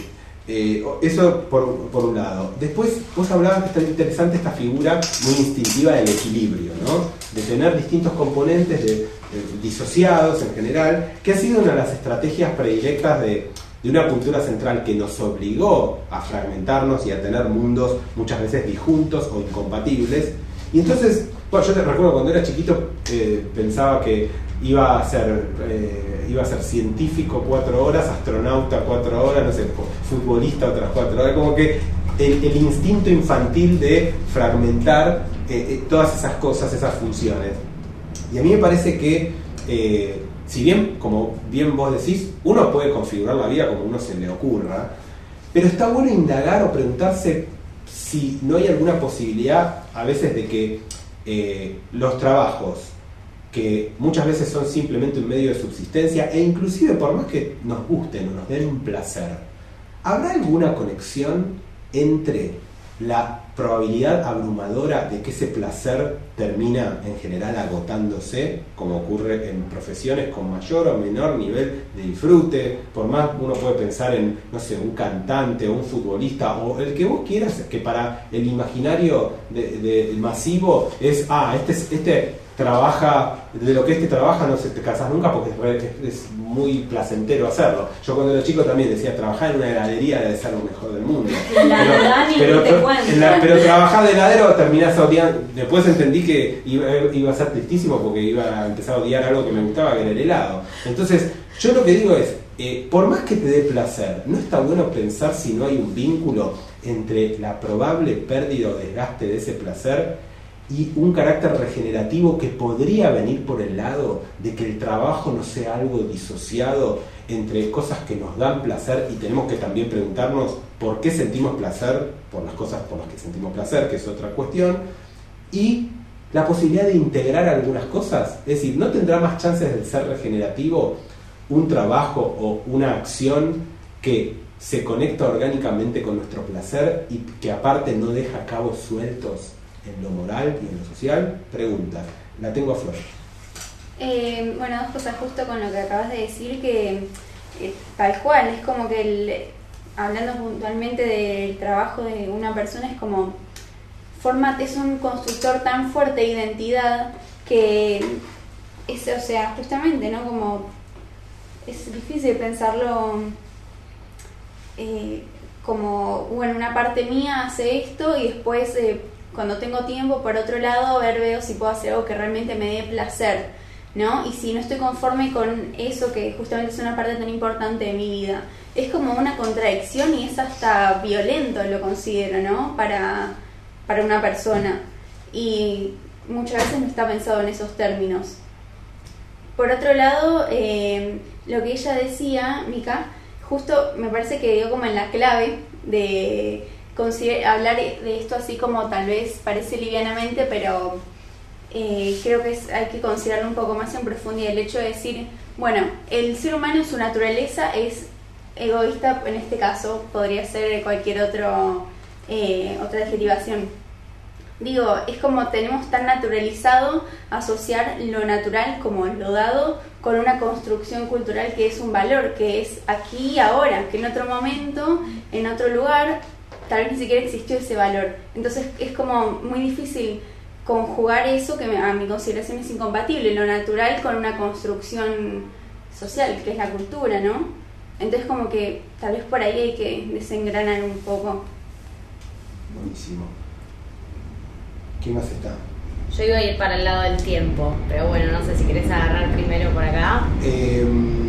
eh, eso por, por un lado. Después vos hablabas que está interesante esta figura muy instintiva del equilibrio, ¿no? De tener distintos componentes de, de, disociados en general, que ha sido una de las estrategias predilectas de de una cultura central que nos obligó a fragmentarnos y a tener mundos muchas veces disjuntos o incompatibles. Y entonces, bueno, yo te recuerdo cuando era chiquito eh, pensaba que iba a ser eh, iba a ser científico cuatro horas, astronauta cuatro horas, no sé, futbolista otras cuatro horas, como que el, el instinto infantil de fragmentar eh, eh, todas esas cosas, esas funciones. Y a mí me parece que eh, si bien, como bien vos decís, uno puede configurar la vida como uno se le ocurra, pero está bueno indagar o preguntarse si no hay alguna posibilidad a veces de que eh, los trabajos, que muchas veces son simplemente un medio de subsistencia, e inclusive por más que nos gusten o nos den un placer, ¿habrá alguna conexión entre la probabilidad abrumadora de que ese placer termina en general agotándose, como ocurre en profesiones con mayor o menor nivel de disfrute? Por más uno puede pensar en, no sé, un cantante o un futbolista o el que vos quieras, que para el imaginario de, de masivo es, ah, este, este trabaja, de lo que este trabaja no se te casas nunca porque es, es muy placentero hacerlo. Yo cuando era chico también decía, trabajar en una heladería debe ser lo mejor del mundo. La pero, Dani, pero, te cuento. la, pero trabajar de heladero terminás odiando. Después entendí que iba, iba a ser tristísimo porque iba a empezar a odiar algo que me gustaba, que era el helado. Entonces, yo lo que digo es, eh, por más que te dé placer, ¿no está bueno pensar si no hay un vínculo entre la probable pérdida o desgaste de ese placer y un carácter regenerativo que podría venir por el lado de que el trabajo no sea algo disociado entre cosas que nos dan placer? Y tenemos que también preguntarnos por qué sentimos placer, por las cosas por las que sentimos placer, que es otra cuestión, y la posibilidad de integrar algunas cosas. Es decir, ¿no tendrá más chances de ser regenerativo un trabajo o una acción que se conecta orgánicamente con nuestro placer y que aparte no deja cabos sueltos en lo moral y en lo social? Pregunta, la tengo a Flor. Eh, bueno, dos cosas justo con lo que acabas de decir, que eh, tal cual, es como que el, hablando puntualmente del trabajo de una persona, es como, forma, es un constructor tan fuerte de identidad que es, o sea, justamente, ¿no? Como es difícil pensarlo eh, como, bueno, una parte mía hace esto y después eh, cuando tengo tiempo, por otro lado, ver, veo si puedo hacer algo que realmente me dé placer, ¿no? Y si no estoy conforme con eso, que justamente es una parte tan importante de mi vida, es como una contradicción y es hasta violento, lo considero, ¿no? Para, para una persona. Y muchas veces no está pensado en esos términos. Por otro lado, eh, lo que ella decía, Mica, justo me parece que dio como en la clave de hablar de esto así como tal vez parece livianamente, pero eh, creo que es, hay que considerarlo un poco más en profundidad. El hecho de decir, bueno, el ser humano en su naturaleza es egoísta, en este caso podría ser cualquier otro eh, otra adjetivación. Digo, es como tenemos tan naturalizado asociar lo natural como lo dado con una construcción cultural que es un valor, que es aquí y ahora, que en otro momento, en otro lugar, tal vez ni siquiera existió ese valor. Entonces es como muy difícil conjugar eso, que a mi consideración es incompatible, lo natural con una construcción social, que es la cultura, ¿no? Entonces como que tal vez por ahí hay que desengranar un poco. Buenísimo. ¿Quién más está? Yo iba a ir para el lado del tiempo, pero bueno, no sé si querés agarrar primero por acá. Eh,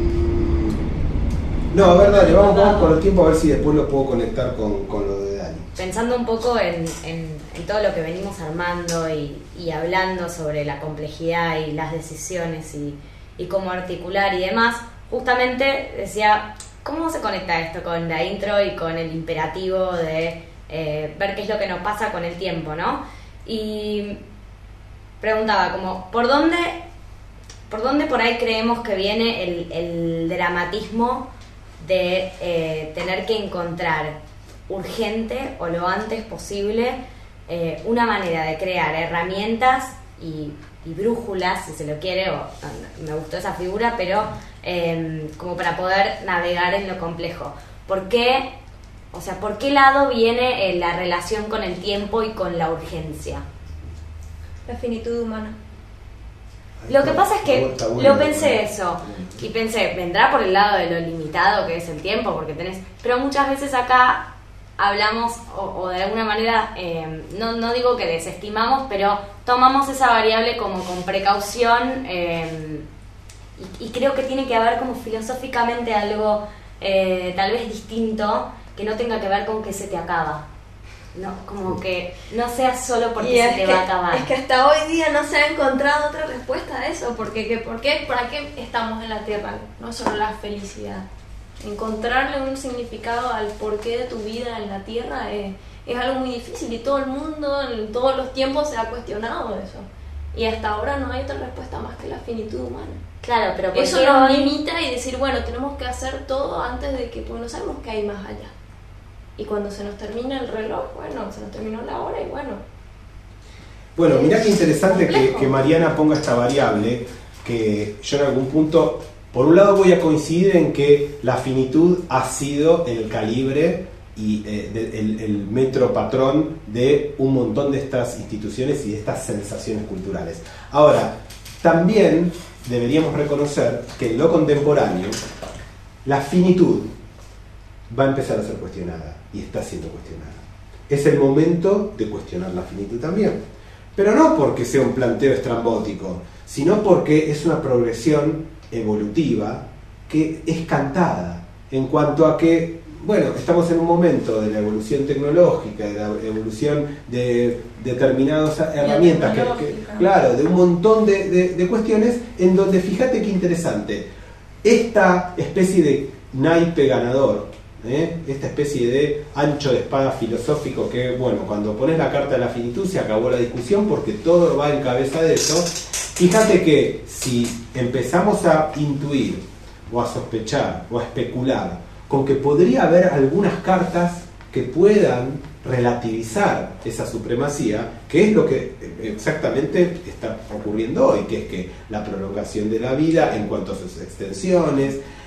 no, a ver, dale, vamos, vamos con el tiempo a ver si después lo puedo conectar con, con lo de Dani. Pensando un poco en, en, en todo lo que venimos armando y, y hablando sobre la complejidad y las decisiones y, y cómo articular y demás, justamente decía, ¿cómo se conecta esto con la intro y con el imperativo de eh, ver qué es lo que nos pasa con el tiempo, ¿no? Y preguntaba como, ¿por dónde, por dónde por ahí creemos que viene el, el dramatismo de eh, tener que encontrar urgente o lo antes posible eh, una manera de crear herramientas y, y brújulas, si se lo quiere, o me gustó esa figura, pero eh, como para poder navegar en lo complejo? ¿Por qué? O sea, ¿por qué lado viene eh, la relación con el tiempo y con la urgencia? La finitud humana. Lo que pasa es que Está bueno, lo pensé está eso y pensé, vendrá por el lado de lo limitado que es el tiempo, porque tenés, pero muchas veces acá hablamos o, o de alguna manera, eh, no, no digo que desestimamos, pero tomamos esa variable como con precaución eh, y, y creo que tiene que haber como filosóficamente algo eh, tal vez distinto, que no tenga que ver con que se te acaba, no, como que no sea solo porque se te que, va a acabar. Es que hasta hoy día no se ha encontrado otra respuesta a eso, porque que, ¿por qué? ¿Para qué estamos en la Tierra? No solo la felicidad. Encontrarle un significado al porqué de tu vida en la Tierra es, es algo muy difícil y todo el mundo en todos los tiempos se ha cuestionado eso. Y hasta ahora no hay otra respuesta más que la finitud humana. Claro, pero eso nos limita y decir, bueno, tenemos que hacer todo antes de que, pues no sabemos qué hay más allá. Y cuando se nos termina el reloj, bueno, se nos terminó la hora y bueno. Bueno, mirá qué interesante que, que Mariana ponga esta variable, que yo en algún punto, por un lado voy a coincidir en que la finitud ha sido el calibre y eh, de, el, el metro patrón de un montón de estas instituciones y de estas sensaciones culturales. Ahora, también deberíamos reconocer que en lo contemporáneo la finitud va a empezar a ser cuestionada y está siendo cuestionada. Es el momento de cuestionar la finitud también, pero no porque sea un planteo estrambótico, sino porque es una progresión evolutiva que es cantada en cuanto a que, bueno, estamos en un momento de la evolución tecnológica, de la evolución de determinadas herramientas, que, que, claro, de un montón de, de, de cuestiones en donde, fíjate qué interesante, esta especie de naipe ganador, ¿eh? esta especie de ancho de espada filosófico que, bueno, cuando pones la carta de la finitud se acabó la discusión porque todo va en cabeza de eso. Fíjate que si empezamos a intuir o a sospechar o a especular con que podría haber algunas cartas que puedan relativizar esa supremacía, que es lo que exactamente está ocurriendo hoy, que es que la prolongación de la vida en cuanto a sus extensiones,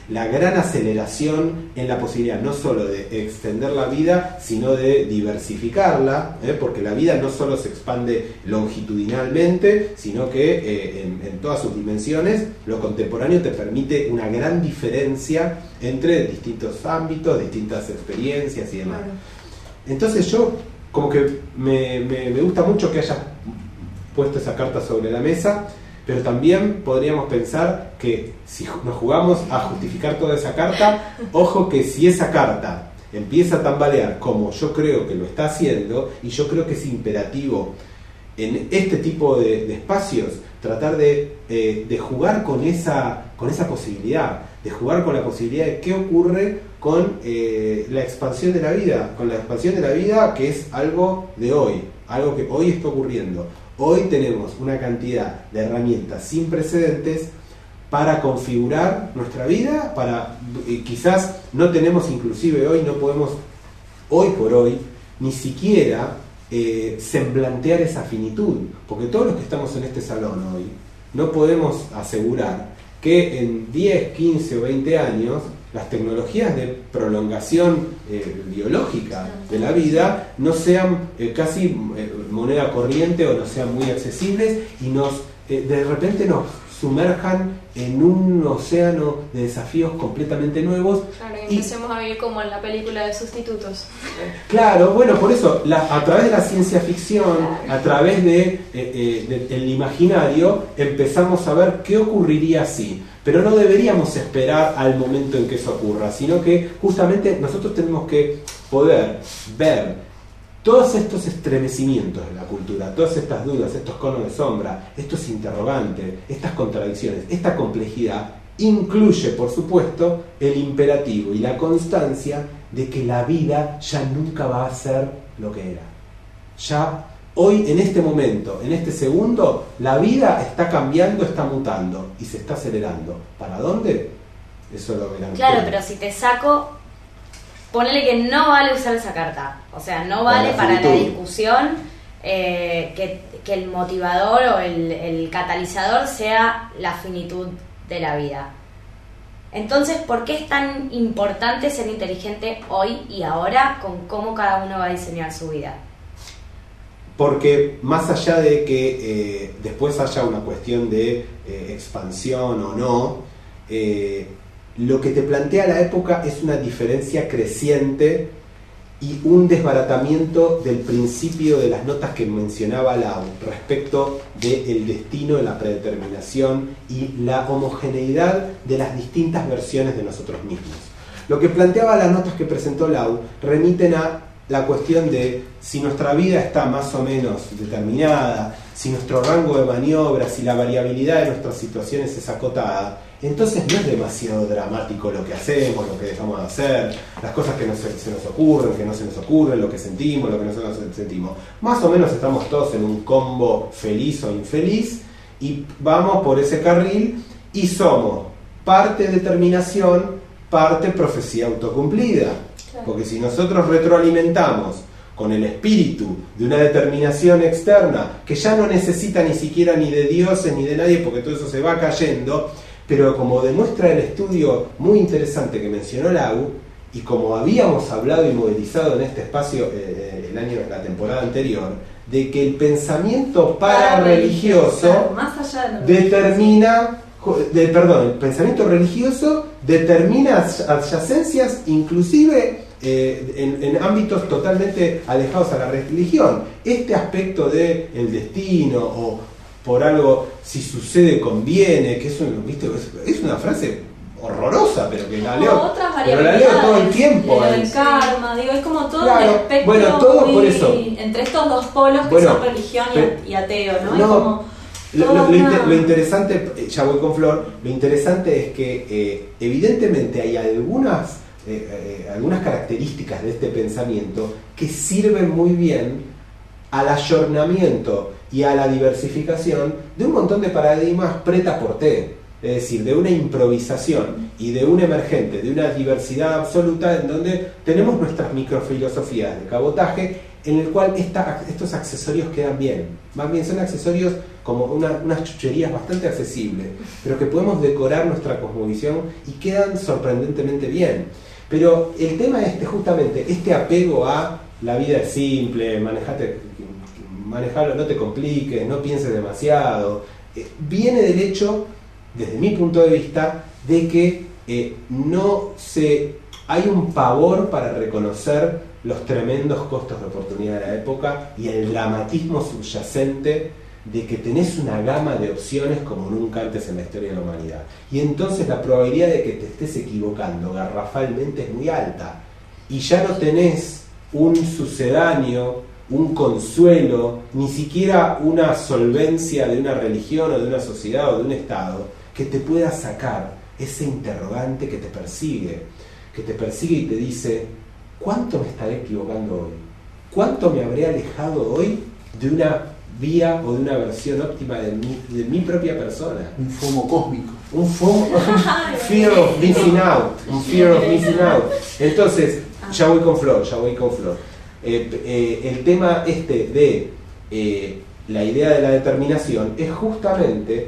la gran aceleración en la posibilidad no solo de extender la vida, sino de diversificarla, ¿eh? porque la vida no solo se expande longitudinalmente, sino que eh, en, en todas sus dimensiones, lo contemporáneo te permite una gran diferencia entre distintos ámbitos, distintas experiencias y demás. Claro. Entonces yo como que me, me, me gusta mucho que hayas puesto esa carta sobre la mesa, pero también podríamos pensar que si nos jugamos a justificar toda esa carta, ojo que si esa carta empieza a tambalear como yo creo que lo está haciendo, y yo creo que es imperativo en este tipo de, de espacios tratar de, eh, de jugar con esa, con esa posibilidad, de jugar con la posibilidad de qué ocurre con eh, la expansión de la vida, con la expansión de la vida que es algo de hoy, algo que hoy está ocurriendo. Hoy tenemos una cantidad de herramientas sin precedentes para configurar nuestra vida, para eh, quizás no tenemos, inclusive hoy no podemos, hoy por hoy, ni siquiera eh, semblantear esa finitud, porque todos los que estamos en este salón hoy no podemos asegurar que en diez, quince o veinte años las tecnologías de prolongación eh, biológica de la vida no sean eh, casi eh, moneda corriente o no sean muy accesibles y nos eh, de repente nos sumerjan en un océano de desafíos completamente nuevos. Claro, y empecemos a vivir como en la película de Sustitutos. Claro, bueno, por eso, la, a través de la ciencia ficción, a través de, eh, eh, de, del imaginario, empezamos a ver qué ocurriría si. Pero no deberíamos esperar al momento en que eso ocurra, sino que justamente nosotros tenemos que poder ver todos estos estremecimientos de la cultura, todas estas dudas, estos conos de sombra, estos interrogantes, estas contradicciones, esta complejidad, incluye, por supuesto, el imperativo y la constancia de que la vida ya nunca va a ser lo que era. Ya hoy, en este momento, en este segundo, la vida está cambiando, está mutando y se está acelerando. ¿Para dónde? Eso lo verán. Claro, pero si te saco, ponele que no vale usar esa carta. O sea, no vale para la discusión eh, que, que el motivador o el, el catalizador sea la finitud de la vida. Entonces, ¿por qué es tan importante ser inteligente hoy y ahora con cómo cada uno va a diseñar su vida? Porque más allá de que eh, después haya una cuestión de eh, expansión o no, eh, lo que te plantea la época es una diferencia creciente y un desbaratamiento del principio de las notas que mencionaba Lau respecto del destino, de la predeterminación y la homogeneidad de las distintas versiones de nosotros mismos. Lo que planteaba las notas que presentó Lau remiten a la cuestión de si nuestra vida está más o menos determinada, si nuestro rango de maniobra, si la variabilidad de nuestras situaciones es acotada, entonces no es demasiado dramático lo que hacemos, lo que dejamos de hacer, las cosas que no se, se nos ocurren, que no se nos ocurren, lo que sentimos, lo que no se nos sentimos. Más o menos estamos todos en un combo feliz o infeliz y vamos por ese carril y somos parte determinación, parte profecía autocumplida. Porque si nosotros retroalimentamos con el espíritu de una determinación externa que ya no necesita ni siquiera ni de dioses ni de nadie, porque todo eso se va cayendo, pero como demuestra el estudio muy interesante que mencionó Lau, y como habíamos hablado y modelizado en este espacio eh, el año, la temporada anterior, de que el pensamiento parareligioso más allá de determina, de, perdón, el pensamiento religioso determina adyacencias inclusive eh, en, en ámbitos totalmente alejados a la religión. Este aspecto de el destino o por algo, si sucede conviene, que es, un, ¿viste? es, es una frase horrorosa, pero que la leo, pero la leo todo el tiempo. El, el karma, digo, es como todo claro, un espectro bueno, todo muy, por eso. entre estos dos polos que bueno, son religión y, pero, y ateo, ¿no? no Es como lo, lo, lo, una... inter, lo interesante, ya voy con Flor, lo interesante es que eh, evidentemente hay algunas, eh, eh, algunas características de este pensamiento que sirven muy bien al ayornamiento y a la diversificación de un montón de paradigmas prêt-à-porter, es decir, de una improvisación y de un emergente, de una diversidad absoluta en donde tenemos nuestras microfilosofías de cabotaje en el cual esta, estos accesorios quedan bien, más bien son accesorios como una, unas chucherías bastante accesibles, pero que podemos decorar nuestra cosmovisión y quedan sorprendentemente bien. Pero el tema este, justamente, este apego a la vida es simple, manejate, manejalo, no te compliques, no pienses demasiado, eh, viene del hecho, desde mi punto de vista, de que eh, no se, hay un pavor para reconocer los tremendos costos de oportunidad de la época y el dramatismo subyacente de que tenés una gama de opciones como nunca antes en la historia de la humanidad. Y entonces la probabilidad de que te estés equivocando garrafalmente es muy alta. Y ya no tenés un sucedáneo, un consuelo, ni siquiera una solvencia de una religión o de una sociedad o de un Estado que te pueda sacar ese interrogante que te persigue, que te persigue y te dice: ¿cuánto me estaré equivocando hoy? ¿Cuánto me habré alejado hoy de una vía o de una versión óptima de mi, de mi propia persona? Un FOMO cósmico. Un FOMO, fear of missing out, un fear of missing out. Entonces, ya voy con Flor, ya voy con Flor. Eh, eh, el tema este de eh, la idea de la determinación es justamente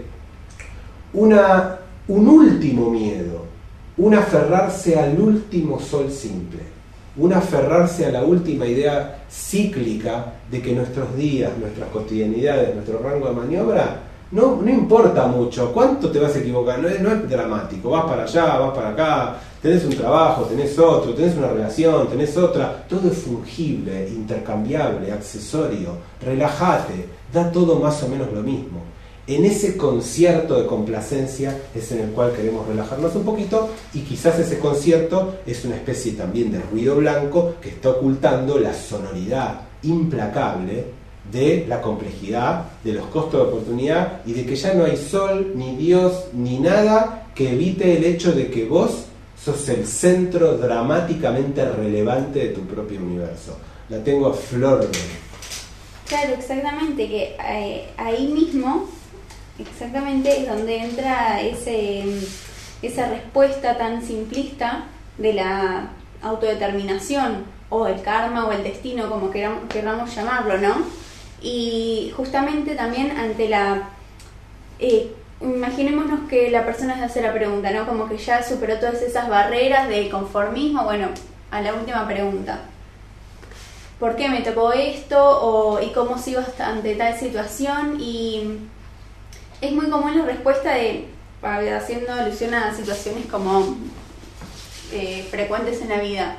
una, un último miedo, un aferrarse al último sol simple, un aferrarse a la última idea cíclica de que nuestros días, nuestras cotidianidades, nuestro rango de maniobra, no, no importa mucho, cuánto te vas a equivocar, no es, no es dramático, vas para allá, vas para acá, tenés un trabajo, tenés otro, tenés una relación, tenés otra, todo es fungible, intercambiable, accesorio, relájate, da todo más o menos lo mismo. En ese concierto de complacencia es en el cual queremos relajarnos un poquito, y quizás ese concierto es una especie también de ruido blanco que está ocultando la sonoridad implacable de la complejidad, de los costos de oportunidad, y de que ya no hay sol, ni Dios, ni nada que evite el hecho de que vos sos el centro dramáticamente relevante de tu propio universo. La tengo a flor de... Claro, exactamente, que eh, ahí mismo, exactamente es donde entra ese, esa respuesta tan simplista de la autodeterminación, o el karma, o el destino, como queramos, queramos llamarlo, ¿no? Y justamente también ante la... Eh, imaginémonos que la persona se hace la pregunta, ¿no? Como que ya superó todas esas barreras de conformismo. Bueno, a la última pregunta: ¿por qué me tocó esto? O, ¿y cómo sigo hasta ante tal situación? Y es muy común la respuesta de, haciendo alusión a situaciones como eh, frecuentes en la vida.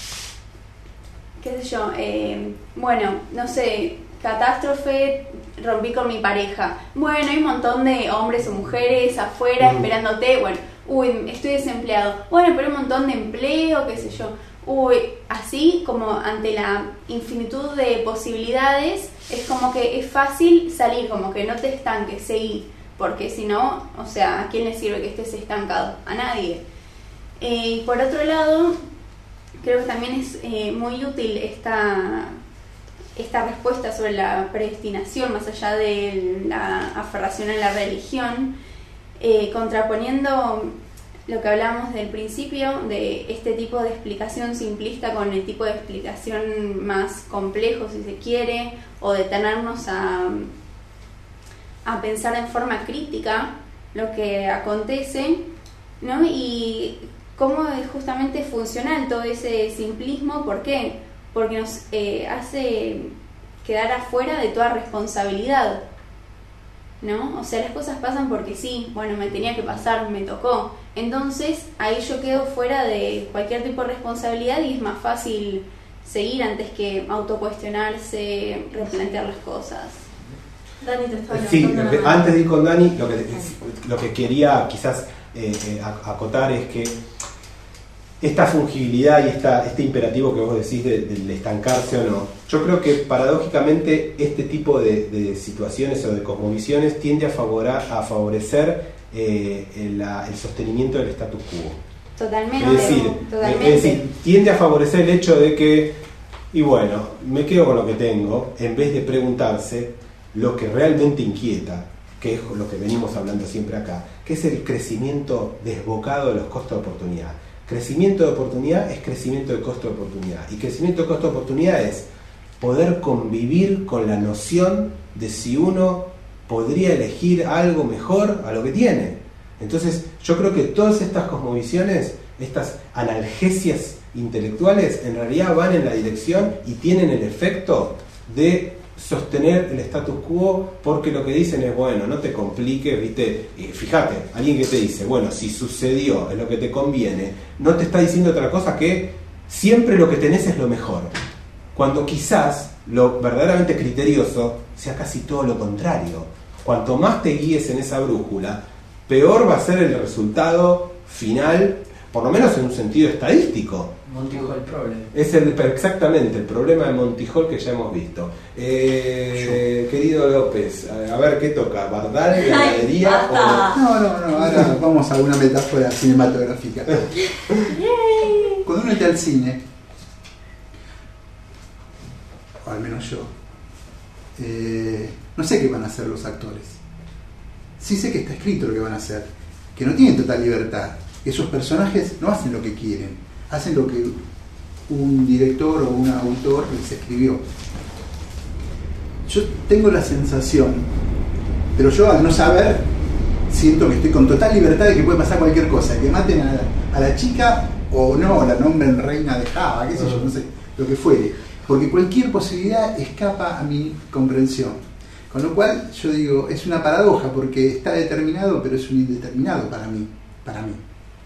¿Qué sé yo? Eh, bueno, no sé, catástrofe, rompí con mi pareja. Bueno, hay un montón de hombres o mujeres afuera mm. esperándote. Bueno, uy, estoy desempleado. Bueno, pero hay un montón de empleo, qué sé yo. Uy, así como ante la infinitud de posibilidades, es como que es fácil salir, como que no te estanques, seguir. Porque si no, o sea, ¿a quién le sirve que estés estancado? A nadie. Eh, y por otro lado, creo que también es eh, muy útil esta... esta respuesta sobre la predestinación, más allá de la aferración a la religión, eh, contraponiendo lo que hablamos del principio, de este tipo de explicación simplista con el tipo de explicación más complejo, si se quiere, o detenernos a, a pensar en forma crítica lo que acontece, ¿no? Y cómo es justamente funcional todo ese simplismo. ¿Por qué? Porque nos eh, hace quedar afuera de toda responsabilidad, ¿no? O sea, las cosas pasan porque sí, bueno, me tenía que pasar, me tocó. Entonces, ahí yo quedo fuera de cualquier tipo de responsabilidad y es más fácil seguir antes que autocuestionarse, replantear las cosas. Dani, te estaba Sí, levantando la mano. antes de ir con Dani, lo que, lo que quería quizás eh, eh, acotar es que esta fungibilidad y esta, este imperativo que vos decís de, de estancarse o no, yo creo que paradójicamente este tipo de, de situaciones o de cosmovisiones tiende a, favorar, a favorecer eh, el, el sostenimiento del status quo. Totalmente. Es decir, totalmente. es decir, tiende a favorecer el hecho de que, y bueno, me quedo con lo que tengo, en vez de preguntarse lo que realmente inquieta, que es lo que venimos hablando siempre acá, que es el crecimiento desbocado de los costos de oportunidad. Crecimiento de oportunidad es crecimiento de costo de oportunidad. Y crecimiento de costo de oportunidad es poder convivir con la noción de si uno podría elegir algo mejor a lo que tiene. Entonces yo creo que todas estas cosmovisiones, estas analgesias intelectuales, en realidad van en la dirección y tienen el efecto de sostener el status quo, porque lo que dicen es, bueno, no te compliques, ¿viste? Y fíjate, alguien que te dice, bueno, si sucedió, es lo que te conviene, no te está diciendo otra cosa que siempre lo que tenés es lo mejor, cuando quizás lo verdaderamente criterioso sea casi todo lo contrario. Cuanto más te guíes en esa brújula, peor va a ser el resultado final, por lo menos en un sentido estadístico. Monty Hall Problem. Es el, exactamente el problema de Monty Hall que ya hemos visto. Eh, querido López, a, a ver qué toca, ¿Bardal, ganadería o...? No, no, no, ahora vamos a una metáfora cinematográfica. Cuando uno entra al cine, o al menos yo, eh, no sé qué van a hacer los actores. Sí sé que está escrito lo que van a hacer, que no tienen total libertad. Esos personajes no hacen lo que quieren, hacen lo que un director o un autor les escribió. Yo tengo la sensación, pero yo al no saber, siento que estoy con total libertad de que puede pasar cualquier cosa, que maten a la, a la chica o no, la nombren reina de Java, qué sé yo, no sé, lo que fuere, porque cualquier posibilidad escapa a mi comprensión. Con lo cual yo digo, es una paradoja, porque está determinado, pero es un indeterminado para mí, para mí.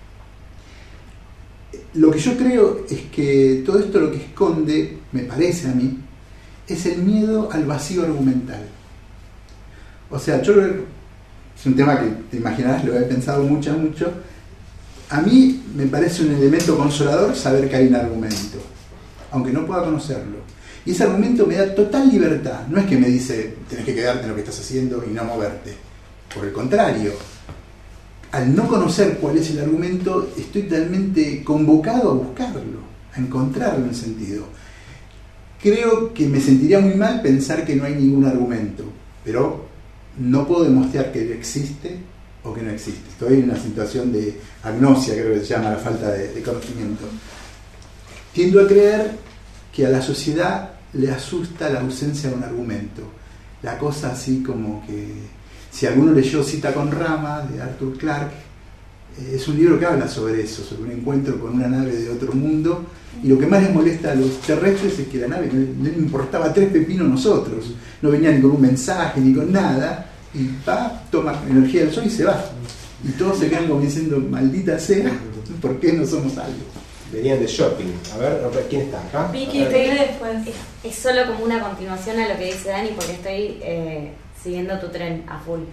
Lo que yo creo es que todo esto lo que esconde, me parece a mí, es el miedo al vacío argumental. O sea, yo lo he, es un tema que te imaginarás, lo he pensado mucho, mucho. A mí me parece un elemento consolador saber que hay un argumento, aunque no pueda conocerlo. Y ese argumento me da total libertad. No es que me dice, tenés que quedarte en lo que estás haciendo y no moverte. Por el contrario, al no conocer cuál es el argumento, estoy totalmente convocado a buscarlo, a encontrarle un sentido. Creo que me sentiría muy mal pensar que no hay ningún argumento, pero no puedo demostrar que existe o que no existe. Estoy en una situación de agnosia, creo que se llama la falta de, de conocimiento. Tiendo a creer que a la sociedad le asusta la ausencia de un argumento. La cosa así como que... Si alguno leyó Cita con Rama, de Arthur Clarke, eh, es un libro que habla sobre eso, sobre un encuentro con una nave de otro mundo, y lo que más les molesta a los terrestres es que la nave no, no le importaba tres pepinos a nosotros, no venía ni con un mensaje, ni con nada, y va, toma energía del sol y se va. Y todos se quedan como diciendo, maldita sea, ¿por qué no somos algo? Venían de shopping. A ver, ¿quién está acá? Vicky, te después. Es, es solo como una continuación a lo que dice Dani, porque estoy... Eh, siguiendo tu tren a full.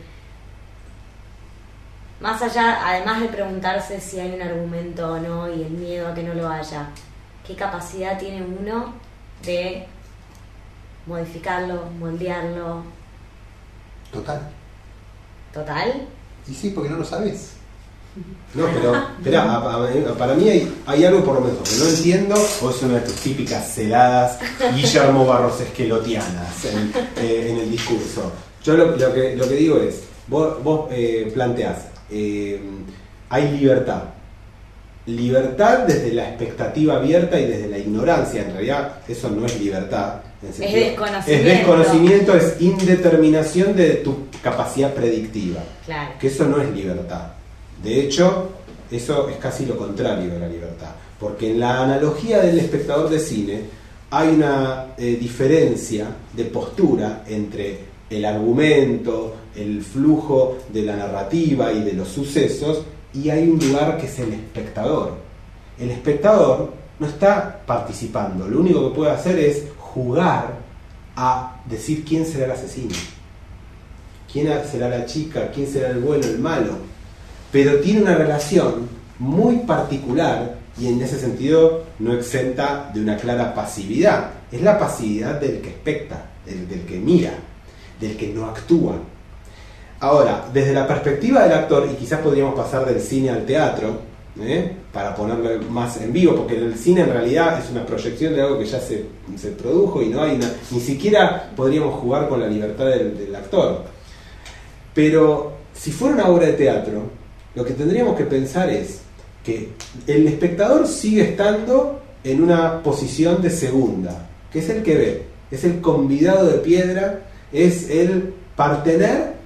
Más allá, además de preguntarse si hay un argumento o no y el miedo a que no lo haya, ¿qué capacidad tiene uno de modificarlo, moldearlo? Total. ¿Total? Y sí, porque no lo sabes. No, pero espera, para mí hay, hay algo por lo menos que no entiendo, o es una de tus típicas celadas Guillermo Barros esquelotianas en, eh, en el discurso. Yo lo, lo, que, lo que digo es, vos, vos eh, planteás, eh, hay libertad. Libertad desde la expectativa abierta y desde la ignorancia. En realidad eso no es libertad. En sentido, es desconocimiento. Es desconocimiento, es indeterminación de tu capacidad predictiva. Claro. Que eso no es libertad. De hecho, eso es casi lo contrario de la libertad. Porque en la analogía del espectador de cine hay una eh, diferencia de postura entre el argumento, el flujo de la narrativa y de los sucesos, y hay un lugar que es el espectador. El espectador no está participando, lo único que puede hacer es jugar a decir quién será el asesino, quién será la chica, quién será el bueno, el malo, pero tiene una relación muy particular y en ese sentido no exenta de una clara pasividad. Es la pasividad del que especta, del, del que mira, del que no actúa. Ahora, desde la perspectiva del actor, y quizás podríamos pasar del cine al teatro, ¿eh? para ponerlo más en vivo, porque el cine en realidad es una proyección de algo que ya se, se produjo y no hay una, ni siquiera podríamos jugar con la libertad del, del actor. Pero si fuera una obra de teatro, lo que tendríamos que pensar es que el espectador sigue estando en una posición de segunda, que es el que ve, es el convidado de piedra, es el partener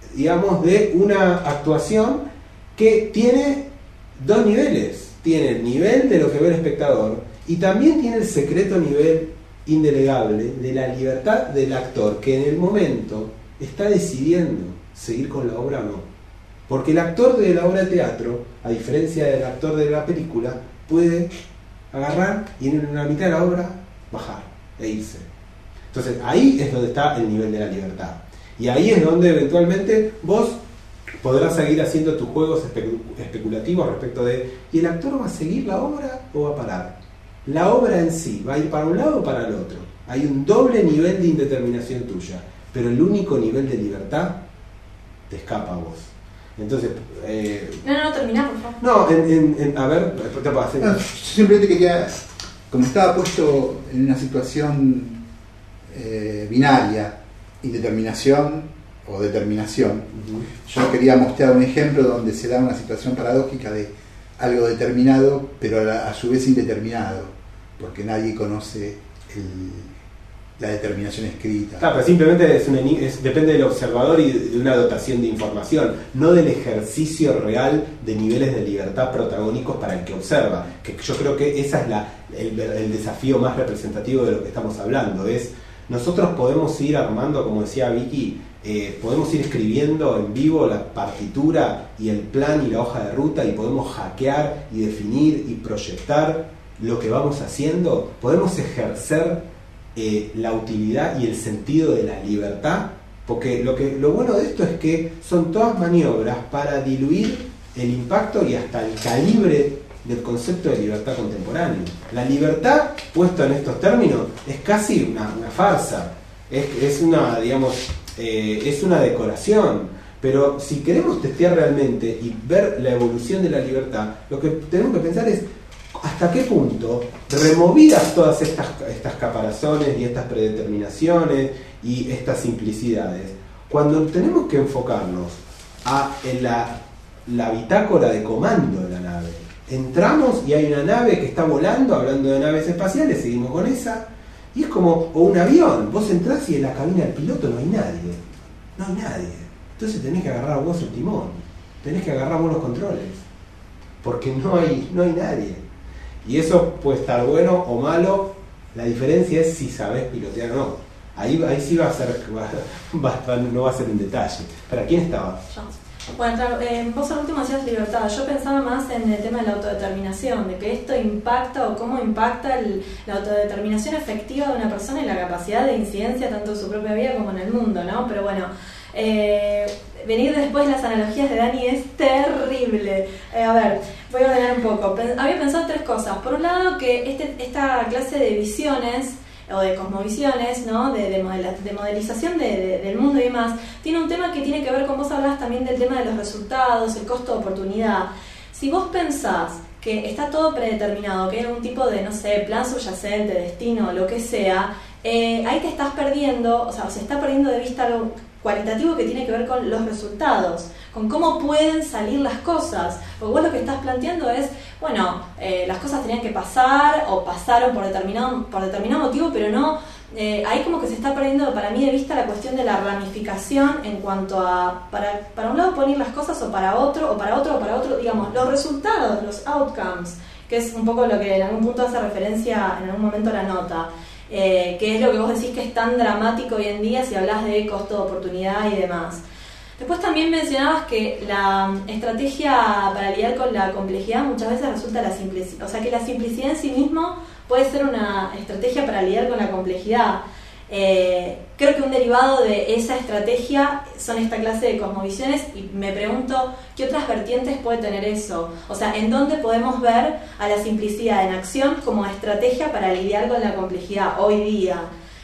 digamos, de una actuación que tiene dos niveles. Tiene el nivel de lo que ve el espectador y también tiene el secreto nivel indelegable de la libertad del actor, que en el momento está decidiendo seguir con la obra o no. Porque el actor de la obra de teatro, a diferencia del actor de la película, puede agarrar y en la mitad de la obra bajar e irse. Entonces ahí es donde está el nivel de la libertad. Y ahí es donde eventualmente vos podrás seguir haciendo tus juegos espe- especulativos respecto de ¿y el actor va a seguir la obra o va a parar? La obra en sí va a ir para un lado o para el otro. Hay un doble nivel de indeterminación tuya, pero el único nivel de libertad te escapa a vos. Entonces, eh, No, no, no, terminá, por favor. no, en, en, en, a ver, te puedo hacer. No, yo simplemente quería, como estaba puesto en una situación eh, binaria, indeterminación o determinación, Uh-huh. yo quería mostrar un ejemplo donde se da una situación paradójica de algo determinado, pero a, la, a su vez indeterminado, porque nadie conoce el, la determinación escrita. Claro, pero simplemente es un eni- es, depende del observador y de una dotación de información, no del ejercicio real de niveles de libertad protagónicos para el que observa, que yo creo que ese es la, el, el desafío más representativo de lo que estamos hablando. Es nosotros podemos ir armando, como decía Vicky, eh, podemos ir escribiendo en vivo la partitura y el plan y la hoja de ruta, y podemos hackear y definir y proyectar lo que vamos haciendo. Podemos ejercer eh, la utilidad y el sentido de la libertad, porque lo que lo bueno de esto es que son todas maniobras para diluir el impacto y hasta el calibre del concepto de libertad contemporáneo. La libertad, puesto en estos términos, es casi una, una farsa, es, es una, digamos, eh, es una decoración. Pero si queremos testear realmente y ver la evolución de la libertad, lo que tenemos que pensar es hasta qué punto, removidas todas estas, estas caparazones y estas predeterminaciones y estas simplicidades, cuando tenemos que enfocarnos a en la, la bitácora de comando de la nave, entramos y hay una nave que está volando, hablando de naves espaciales, seguimos con esa, y es como, o un avión, vos entrás y en la cabina del piloto no hay nadie, no hay nadie, entonces tenés que agarrar vos el timón, tenés que agarrar vos los controles, porque no hay, no hay nadie. Y eso puede estar bueno o malo, la diferencia es si sabés pilotear o no. Ahí, ahí sí va a ser, va, va, no va a ser un detalle. ¿Para quién estaba? Yo. Bueno, claro, eh, vos al último decías libertad. Yo pensaba más en el tema de la autodeterminación, de que esto impacta o cómo impacta el, la autodeterminación efectiva de una persona y la capacidad de incidencia tanto en su propia vida como en el mundo, ¿no? Pero bueno, eh, venir después de las analogías de Dani es terrible. Eh, a ver, voy a ordenar un poco. Pen- había pensado tres cosas. Por un lado, que este, esta clase de visiones o de cosmovisiones, ¿no? de, de, modela, de modelización de, de, del mundo y demás, tiene un tema que tiene que ver con, vos hablabas también del tema de los resultados, el costo de oportunidad. Si vos pensás que está todo predeterminado, que hay algún tipo de, no sé, plan subyacente, destino, lo que sea, eh, ahí te estás perdiendo, o sea, se está perdiendo de vista algo cualitativo que tiene que ver con los resultados, con cómo pueden salir las cosas. Porque vos lo que estás planteando es, bueno, eh, las cosas tenían que pasar o pasaron por determinado, por determinado motivo, pero no, eh, ahí como que se está perdiendo para mí de vista la cuestión de la ramificación en cuanto a, para, para un lado poner las cosas o para otro, o para otro, o para otro, digamos, los resultados, los outcomes, que es un poco lo que en algún punto hace referencia en algún momento a la nota. Eh, que es lo que vos decís que es tan dramático hoy en día si hablas de costo de oportunidad y demás. Después también mencionabas que la estrategia para lidiar con la complejidad muchas veces resulta la simplicidad, o sea que la simplicidad en sí mismo puede ser una estrategia para lidiar con la complejidad. Eh, creo que un derivado de esa estrategia son esta clase de cosmovisiones y me pregunto qué otras vertientes puede tener eso, o sea, en dónde podemos ver a la simplicidad en acción como estrategia para lidiar con la complejidad hoy día.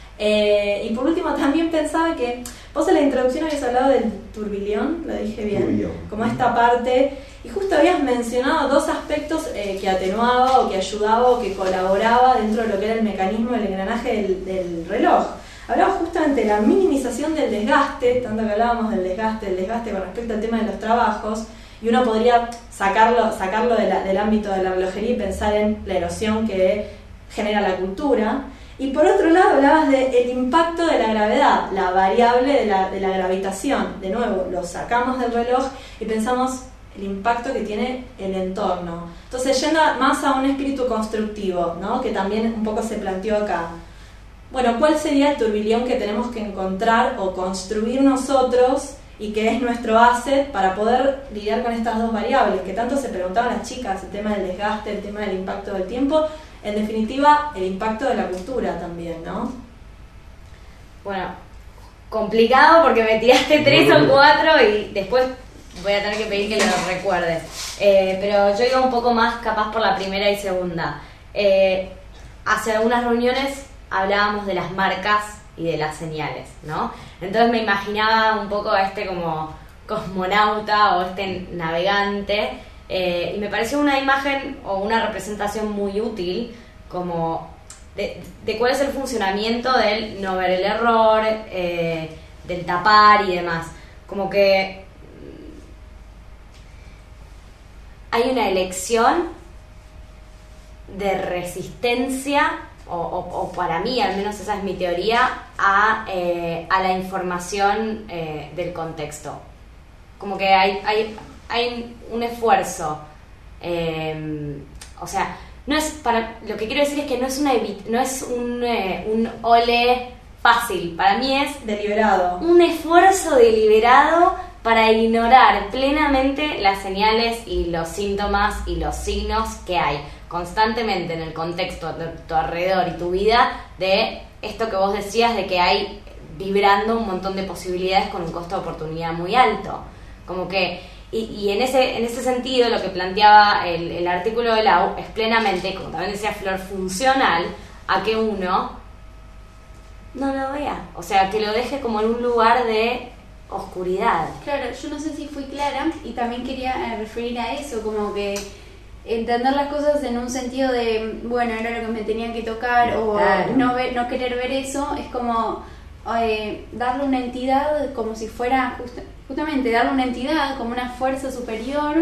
Eh, y por último también pensaba que vos en la introducción habías hablado del turbilión, lo dije bien, Turbilión. como esta parte, y justo habías mencionado dos aspectos eh, que atenuaba o que ayudaba o que colaboraba dentro de lo que era el mecanismo del engranaje del, del reloj. Hablaba justamente de la minimización del desgaste, tanto que hablábamos del desgaste, del desgaste con respecto al tema de los trabajos, y uno podría sacarlo, sacarlo de la, del ámbito de la relojería y pensar en la erosión que genera la cultura. Y por otro lado hablabas del impacto de la gravedad, la variable de la, de la gravitación. De nuevo, lo sacamos del reloj y pensamos el impacto que tiene el entorno. Entonces, yendo más a un espíritu constructivo, ¿no? Que también un poco se planteó acá. Bueno, ¿cuál sería el turbilión que tenemos que encontrar o construir nosotros y que es nuestro asset para poder lidiar con estas dos variables? Que tanto se preguntaban las chicas, el tema del desgaste, el tema del impacto del tiempo, en definitiva, el impacto de la cultura también, ¿no? Bueno, complicado porque me tiraste tres o cuatro y después voy a tener que pedir que lo recuerdes. Eh, pero yo iba un poco más capaz por la primera y segunda. Eh, hace algunas reuniones hablábamos de las marcas y de las señales, ¿no? Entonces me imaginaba un poco a este como cosmonauta o este navegante, eh, y me pareció una imagen o una representación muy útil como de, de cuál es el funcionamiento del no ver el error, eh, del tapar y demás. Como que hay una elección de resistencia, o, o, o para mí, al menos esa es mi teoría, a, eh, a la información eh, del contexto. Como que hay, hay, hay un esfuerzo. Eh, o sea, no es para, lo que quiero decir es que no es, una, no es un, eh, un ole fácil. Para mí es deliberado. Un esfuerzo deliberado para ignorar plenamente las señales y los síntomas y los signos que hay constantemente en el contexto de tu alrededor y tu vida, de esto que vos decías de que hay vibrando un montón de posibilidades con un costo de oportunidad muy alto. Como que, y, y en ese en ese sentido lo que planteaba el, el artículo de Lau es plenamente, como también decía Flor, funcional a que uno no lo vea, o sea, que lo deje como en un lugar de oscuridad. Claro, yo no sé si fui clara y también quería eh, referir a eso, como que entender las cosas en un sentido de, bueno, era lo que me tenía que tocar, o claro. no ver, no querer ver eso, es como eh, darle una entidad como si fuera, just, justamente, darle una entidad como una fuerza superior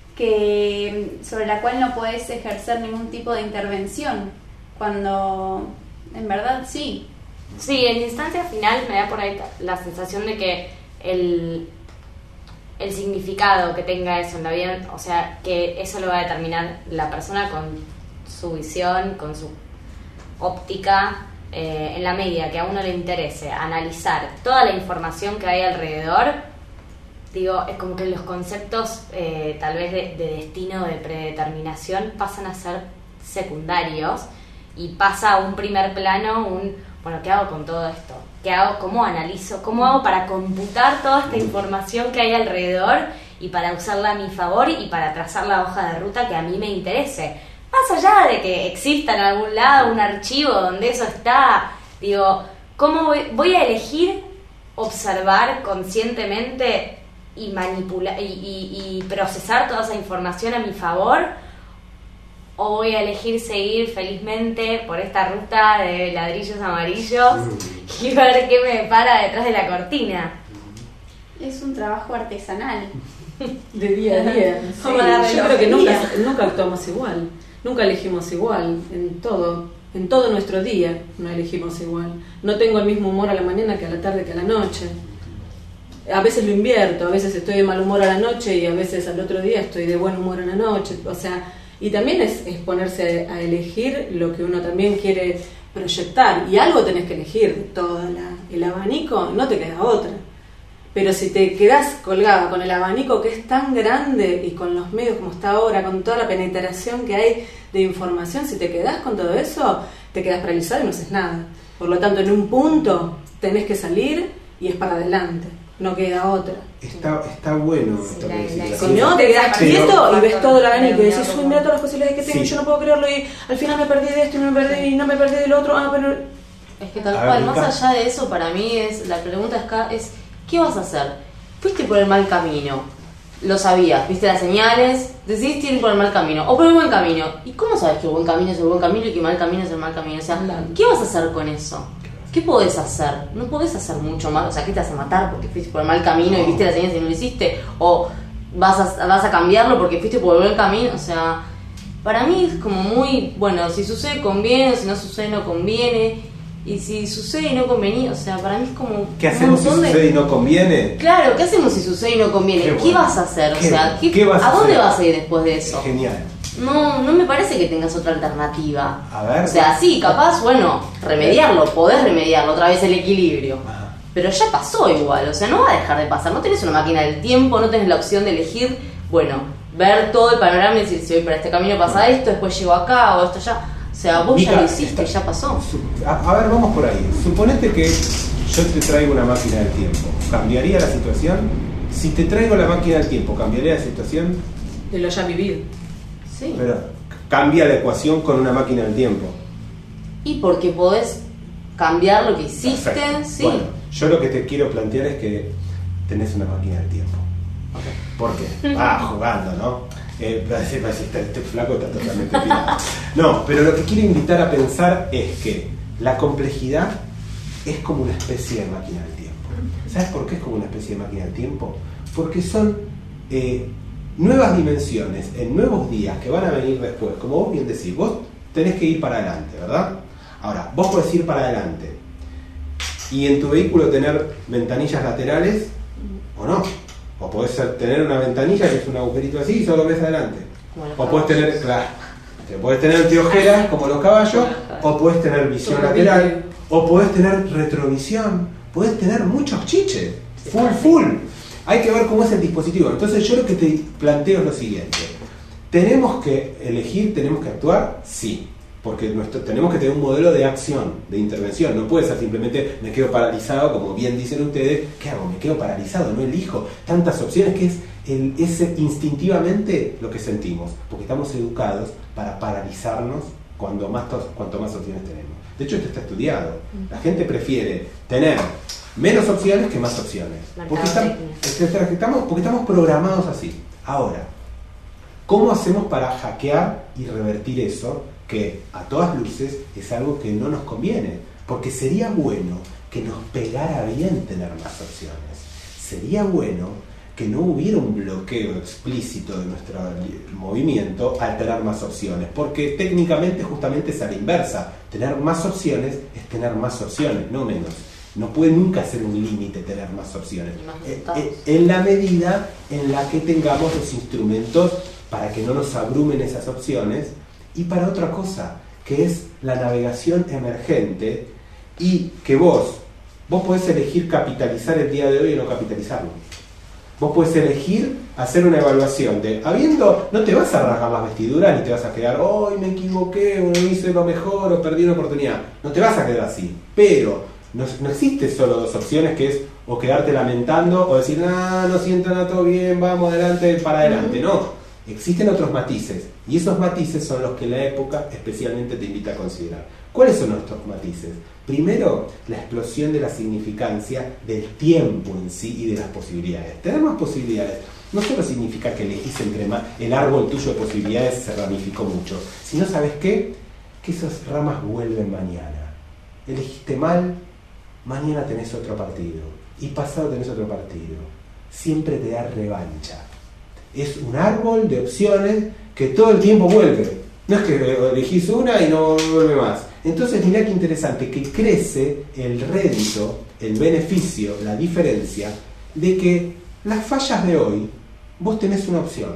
que sobre la cual no podés ejercer ningún tipo de intervención, cuando en verdad sí. Sí, en instancia final me da por ahí la sensación de que el, el significado que tenga eso en la vida, o sea, que eso lo va a determinar la persona con su visión, con su óptica, eh, en la medida que a uno le interese analizar toda la información que hay alrededor. Digo, es como que los conceptos eh, tal vez de, de destino, de predeterminación, pasan a ser secundarios y pasa a un primer plano un, bueno, ¿qué hago con todo esto? ¿Qué hago? ¿Cómo analizo? ¿Cómo hago para computar toda esta información que hay alrededor y para usarla a mi favor y para trazar la hoja de ruta que a mí me interese? Más allá de que exista en algún lado un archivo donde eso está, digo, ¿cómo voy, voy a elegir observar conscientemente y manipular y, y, y procesar toda esa información a mi favor? ¿O voy a elegir seguir felizmente por esta ruta de ladrillos amarillos y ver qué me para detrás de la cortina? Es un trabajo artesanal. De día a día. Sí, Como la yo creo que relojería. nunca, nunca actuamos igual, nunca elegimos igual en todo, en todo nuestro día no elegimos igual. No tengo el mismo humor a la mañana que a la tarde que a la noche. A veces lo invierto, a veces estoy de mal humor a la noche y a veces al otro día estoy de buen humor a la noche. O sea, y también es, es ponerse a, a elegir lo que uno también quiere proyectar. Y algo tenés que elegir, todo la, el abanico, no te queda otra. Pero si te quedás colgada con el abanico que es tan grande y con los medios como está ahora, con toda la penetración que hay de información, si te quedás con todo eso, te quedás paralizado y no haces nada. Por lo tanto, en un punto tenés que salir y es para adelante. No queda otra. Está, está bueno Sí, esto la- que decís. la- la Si ciencia. no, te quedas Pero- quieto y ves todo el abanico y Pero- decís, uy, mira todas las posibilidades que tengo, Sí. yo no puedo creerlo y al final me perdí de esto y no me perdí y no me perdí del otro. Ah, pero Es que tal A ver, cual, Mica. más allá de eso, para mí es la pregunta acá es, ¿qué vas a hacer? Fuiste por el mal camino, lo sabías, viste las señales, decidiste ir por el mal camino o por el buen camino. ¿Y cómo sabes que el buen camino es el buen camino y que el mal camino es el mal camino? O sea, ¿qué vas a hacer con eso? ¿Qué podés hacer? No podés hacer mucho más. O sea, ¿qué te vas a matar porque fuiste por el mal camino y viste las señales y no lo hiciste? ¿O vas a, vas a cambiarlo porque fuiste por el buen camino? O sea, para mí es como muy, bueno, si sucede conviene, si no sucede no conviene. Y si sucede y no conviene, o sea, para mí es como... ¿Qué hacemos si sucede de... y no conviene? Claro, ¿qué hacemos si sucede y no conviene? ¿Qué, bueno. ¿Qué vas a hacer? ¿Qué, o sea, ¿qué, ¿qué vas ¿a, a dónde hacer? vas a ir después de eso? Genial. No, no me parece que tengas otra alternativa. A ver. O sea, sí, capaz, bueno, remediarlo, podés remediarlo, otra vez el equilibrio. Ajá. Pero ya pasó igual, o sea, no va a dejar de pasar. No tenés una máquina del tiempo, no tenés la opción de elegir, bueno, ver todo el panorama y decir, si voy por este camino pasa esto, después llego acá o esto allá. O sea, vos Mica, ya lo hiciste, está, ya pasó. A, a ver, vamos por ahí. Suponete que yo te traigo una máquina del tiempo. ¿Cambiaría la situación? Si te traigo la máquina del tiempo, ¿cambiaría la situación? De lo ya vivido. Sí. Pero cambia la ecuación con una máquina del tiempo. Y porque podés cambiar lo que hiciste, Perfecto. sí. Bueno, yo lo que te quiero plantear es que tenés una máquina del tiempo. ¿Por qué? Ah, jugando, ¿no? Eh, parece, parece, este, este flaco está totalmente pirado. No, pero lo que quiero invitar a pensar es que la complejidad es como una especie de máquina del tiempo. ¿Sabes por qué es como una especie de máquina del tiempo? Porque son eh, nuevas dimensiones en nuevos días que van a venir después. Como vos bien decís, vos tenés que ir para adelante, ¿verdad? Ahora, vos podés ir para adelante y en tu vehículo tener ventanillas laterales o no. O podés tener una ventanilla que es un agujerito así y solo ves adelante. Bueno, o podés tener, claro, podés tener anteojeras como los caballos, o podés tener visión lateral, o podés tener retrovisión, podés tener muchos chiches, full full. Hay que ver cómo es el dispositivo. Entonces yo lo que te planteo es lo siguiente. ¿Tenemos que elegir, tenemos que actuar? Sí. Porque nuestro, tenemos que tener un modelo de acción, de intervención. No puede ser simplemente me quedo paralizado, como bien dicen ustedes. ¿Qué hago? Me quedo paralizado, no elijo tantas opciones, que es el, ese instintivamente lo que sentimos. Porque estamos educados para paralizarnos cuando más, cuanto más opciones tenemos. De hecho, esto está estudiado. La gente prefiere tener menos opciones que más opciones. Porque estamos, estamos, porque estamos programados así. Ahora, ¿cómo hacemos para hackear y revertir eso? Que a todas luces es algo que no nos conviene, porque sería bueno que nos pegara bien tener más opciones. Sería bueno que no hubiera un bloqueo explícito de nuestro movimiento al tener más opciones, porque técnicamente justamente es a la inversa. Tener más opciones es tener más opciones, no menos. No puede nunca ser un límite tener más opciones. Eh, en la medida en la que tengamos los instrumentos para que no nos abrumen esas opciones. Y para otra cosa, que es la navegación emergente, y que vos, vos podés elegir capitalizar el día de hoy o no capitalizarlo. Vos podés elegir hacer una evaluación de, habiendo, no te vas a rasgar las vestiduras ni te vas a quedar, hoy me equivoqué, o no hice lo mejor, o perdí una oportunidad. No te vas a quedar así, pero no, no existe solo dos opciones, que es o quedarte lamentando o decir, ah, no siento nada, todo bien, vamos adelante, para adelante. No. Existen otros matices, y esos matices son los que la época especialmente te invita a considerar. ¿Cuáles son estos matices? Primero, la explosión de la significancia del tiempo en sí y de las posibilidades. Tener más posibilidades no solo significa que elegís entre más, el árbol tuyo de posibilidades se ramificó mucho, sino, ¿sabes qué? Que esas ramas vuelven mañana. Elegiste mal, mañana tenés otro partido, y pasado tenés otro partido. Siempre te da revancha. Es un árbol de opciones que todo el tiempo vuelve. No es que elegís una y no vuelve más. Entonces mirá qué interesante, que crece el rédito, el beneficio, la diferencia de que las fallas de hoy, vos tenés una opción.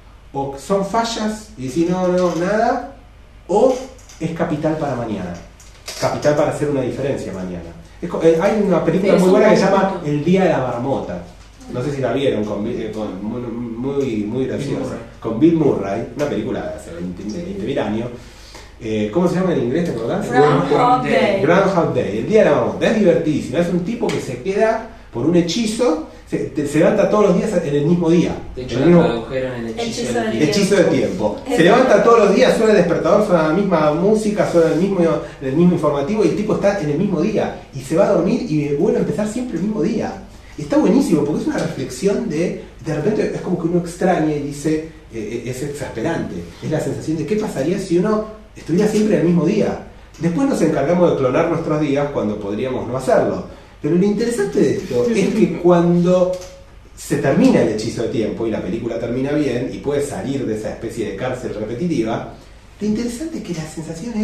O son fallas y decís no, no, nada, o es capital para mañana. Capital para hacer una diferencia mañana. Es, eh, hay una película muy buena que se llama El Día de la Marmota. No sé si la vieron, con, con muy, muy, muy graciosa, con Bill Murray, una película de hace veinte mil años. Eh, ¿Cómo se llama en inglés? ¿Te acordás? Groundhog Day. Groundhog Day, el día de la marmota. Es divertísimo, es un tipo que se queda por un hechizo, se, se levanta todos los días en el mismo día. De hecho, el mismo tradujeron el hechizo, hechizo del del tiempo. hechizo del tiempo. Se levanta todos los días, suena el despertador, suena la misma música, suena el mismo, el mismo informativo, y el tipo está en el mismo día. Y se va a dormir y vuelve a empezar siempre el mismo día. Está buenísimo porque es una reflexión de, de repente es como que uno extraña y dice, eh, es exasperante, es la sensación de qué pasaría si uno estuviera siempre en el mismo día. Después nos encargamos de clonar nuestros días cuando podríamos no hacerlo. Pero lo interesante de esto es que cuando se termina el hechizo de tiempo y la película termina bien y puede salir de esa especie de cárcel repetitiva, lo interesante es que la sensación es,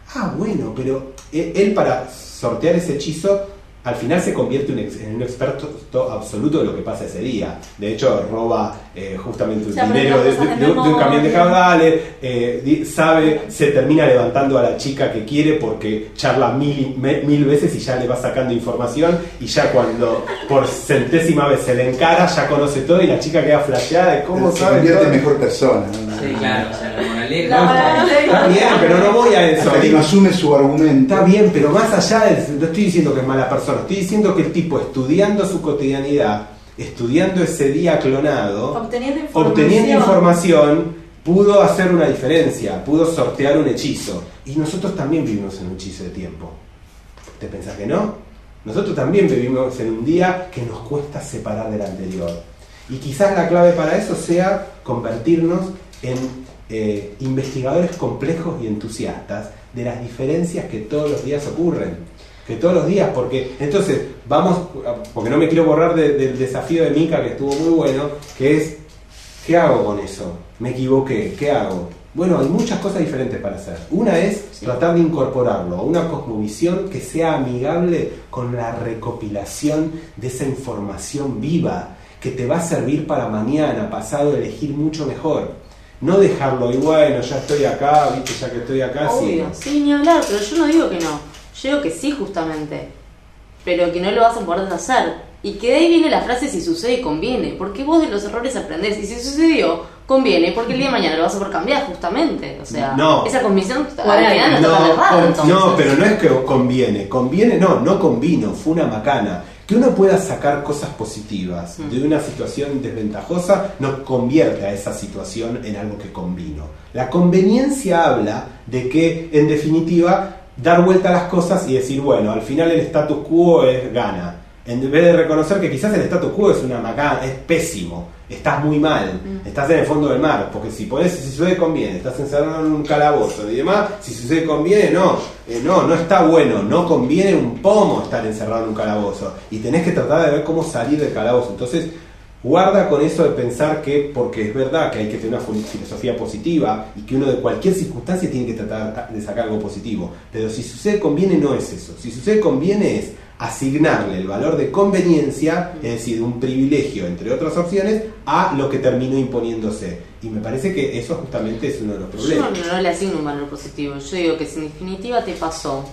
Ah, bueno, pero él para sortear ese hechizo al final se convierte en un experto absoluto de lo que pasa ese día. De hecho, roba eh, justamente el dinero de, de, de, de un camión de caudales, eh, sabe, se termina levantando a la chica que quiere porque charla mil, mil veces y ya le va sacando información, y ya cuando por centésima vez se le encara, ya conoce todo y la chica queda flasheada de cómo se sabe convierte todo. en mejor persona. Sí, claro, o sea, la moraleja. La moraleja. Está bien, pero no voy a eso. Hasta que no asume su argumento. Está bien, pero más allá de, no estoy diciendo que es mala persona, estoy diciendo que el tipo, estudiando su cotidianidad, estudiando ese día clonado, obteniendo información, obteniendo información, pudo hacer una diferencia, pudo sortear un hechizo. Y nosotros también vivimos en un hechizo de tiempo. ¿Te pensás que no? Nosotros también vivimos en un día que nos cuesta separar del anterior. Y quizás la clave para eso sea convertirnos en eh, investigadores complejos y entusiastas de las diferencias que todos los días ocurren. Que todos los días, porque entonces vamos, porque no me quiero borrar de, del desafío de Mika, que estuvo muy bueno, que es, ¿qué hago con eso? Me equivoqué, ¿qué hago? Bueno, hay muchas cosas diferentes para hacer. Una es sí. tratar de incorporarlo a una cosmovisión que sea amigable con la recopilación de esa información viva, que te va a servir para mañana, pasado, elegir mucho mejor. No dejarlo, y bueno, ya estoy acá, viste, ya que estoy acá, obvio, sí. Sí, ni hablar, pero yo no digo que no. Yo digo que sí, justamente. Pero que no lo vas a poder deshacer. Y que de ahí viene la frase si sucede, conviene. Porque vos de los errores aprendés. Y si sucedió, conviene. Porque el día de mañana lo vas a poder cambiar, justamente. O sea, no. esa convicción al final no, no, está errada, con, no, pero no es que conviene. Conviene, no, no convino. Fue una macana. Que uno pueda sacar cosas positivas mm. de una situación desventajosa no convierte a esa situación en algo que convino. La conveniencia habla de que, en definitiva, dar vuelta a las cosas y decir, bueno, al final el status quo es gana. En vez de reconocer que quizás el status quo es una macana, es pésimo, estás muy mal, mm. estás en el fondo del mar, porque si podés, si sucede conviene, estás encerrado en un calabozo y demás, si sucede conviene, no, eh, no, no está bueno, no conviene un pomo estar encerrado en un calabozo, y tenés que tratar de ver cómo salir del calabozo. Entonces, guarda con eso de pensar que, porque es verdad que hay que tener una filosofía positiva y que uno de cualquier circunstancia tiene que tratar de sacar algo positivo, pero si sucede conviene no es eso, si sucede conviene es asignarle el valor de conveniencia, es decir, un privilegio entre otras opciones, a lo que terminó imponiéndose. Y me parece que eso justamente es uno de los problemas. Yo no, no le asigno un valor positivo, yo digo que si en definitiva te pasó,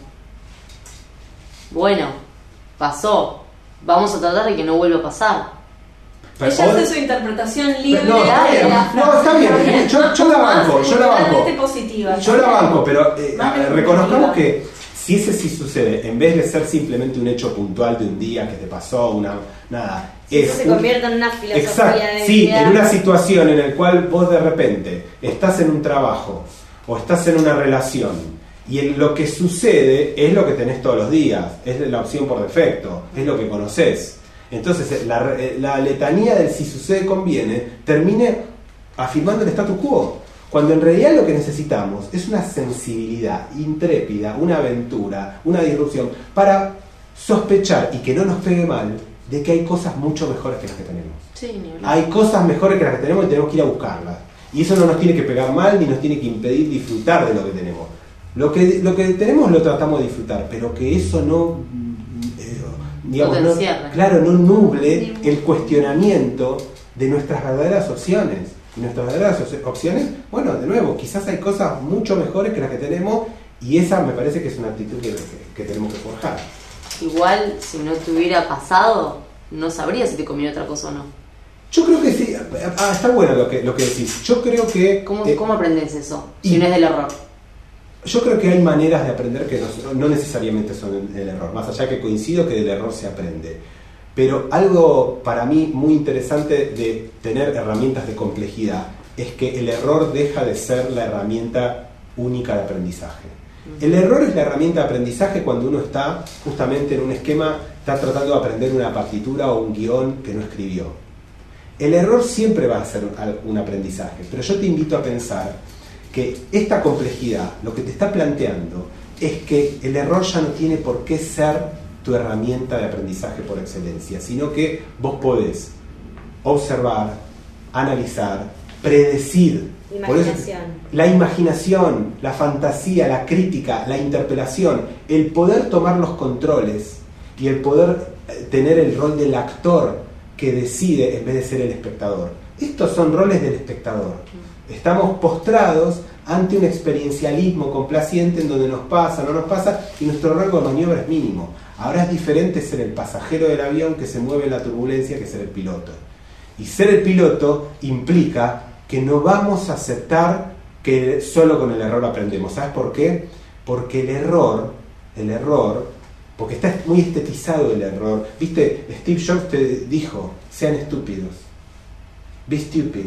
bueno, pasó, vamos a tratar de que no vuelva a pasar. Pero ella hace su interpretación libre. No, está bien, no, está bien. Yo, yo la banco, yo la banco. Positiva, yo la banco, pero eh, reconozcamos que si ese sí sucede, en vez de ser simplemente un hecho puntual de un día que te pasó, una nada, si es eso se un, convierte en una filosofía exacto, de sí, vida. En una situación en la cual vos de repente estás en un trabajo o estás en una relación y en lo que sucede es lo que tenés todos los días, es la opción por defecto, es lo que conocés. Entonces la, la letanía del si sucede conviene termine afirmando el status quo, cuando en realidad lo que necesitamos es una sensibilidad intrépida, una aventura, una disrupción para sospechar y que no nos pegue mal de que hay cosas mucho mejores que las que tenemos. Sí, hay cosas mejores que las que tenemos y tenemos que ir a buscarlas, y eso no nos tiene que pegar mal ni nos tiene que impedir disfrutar de lo que tenemos. Lo que, lo que tenemos lo tratamos de disfrutar, pero que eso no digamos, no, claro, no nuble el cuestionamiento de nuestras verdaderas opciones. Y nuestras verdaderas opciones, bueno, de nuevo, quizás hay cosas mucho mejores que las que tenemos, y esa me parece que es una actitud que, que, que tenemos que forjar. Igual, si no te hubiera pasado, no sabrías si te conviene otra cosa o no. Yo creo que sí. Ah, está bueno lo que, lo que decís. Yo creo que... ¿Cómo, eh, ¿cómo aprendes eso? Si no es del error. Yo creo que hay maneras de aprender que no, no necesariamente son el error, más allá que coincido que del error se aprende. Pero algo para mí muy interesante de tener herramientas de complejidad es que el error deja de ser la herramienta única de aprendizaje. El error es la herramienta de aprendizaje cuando uno está justamente en un esquema, está tratando de aprender una partitura o un guión que no escribió. El error siempre va a ser un aprendizaje, pero yo te invito a pensar que esta complejidad lo que te está planteando es que el error ya no tiene por qué ser tu herramienta de aprendizaje por excelencia, sino que vos podés observar, analizar, predecir. Por eso, Imaginación. la imaginación, la fantasía, la crítica, la interpelación, el poder tomar los controles y el poder tener el rol del actor que decide en vez de ser el espectador. Estos son roles del espectador. Estamos postrados ante un experiencialismo complaciente en donde nos pasa, no nos pasa, y nuestro rango de maniobra es mínimo. Ahora es diferente ser el pasajero del avión que se mueve en la turbulencia que ser el piloto. Y ser el piloto implica que no vamos a aceptar que solo con el error aprendemos. ¿Sabes por qué? Porque el error, el error, porque está muy estetizado el error. ¿Viste? Steve Jobs te dijo, sean estúpidos. Be stupid.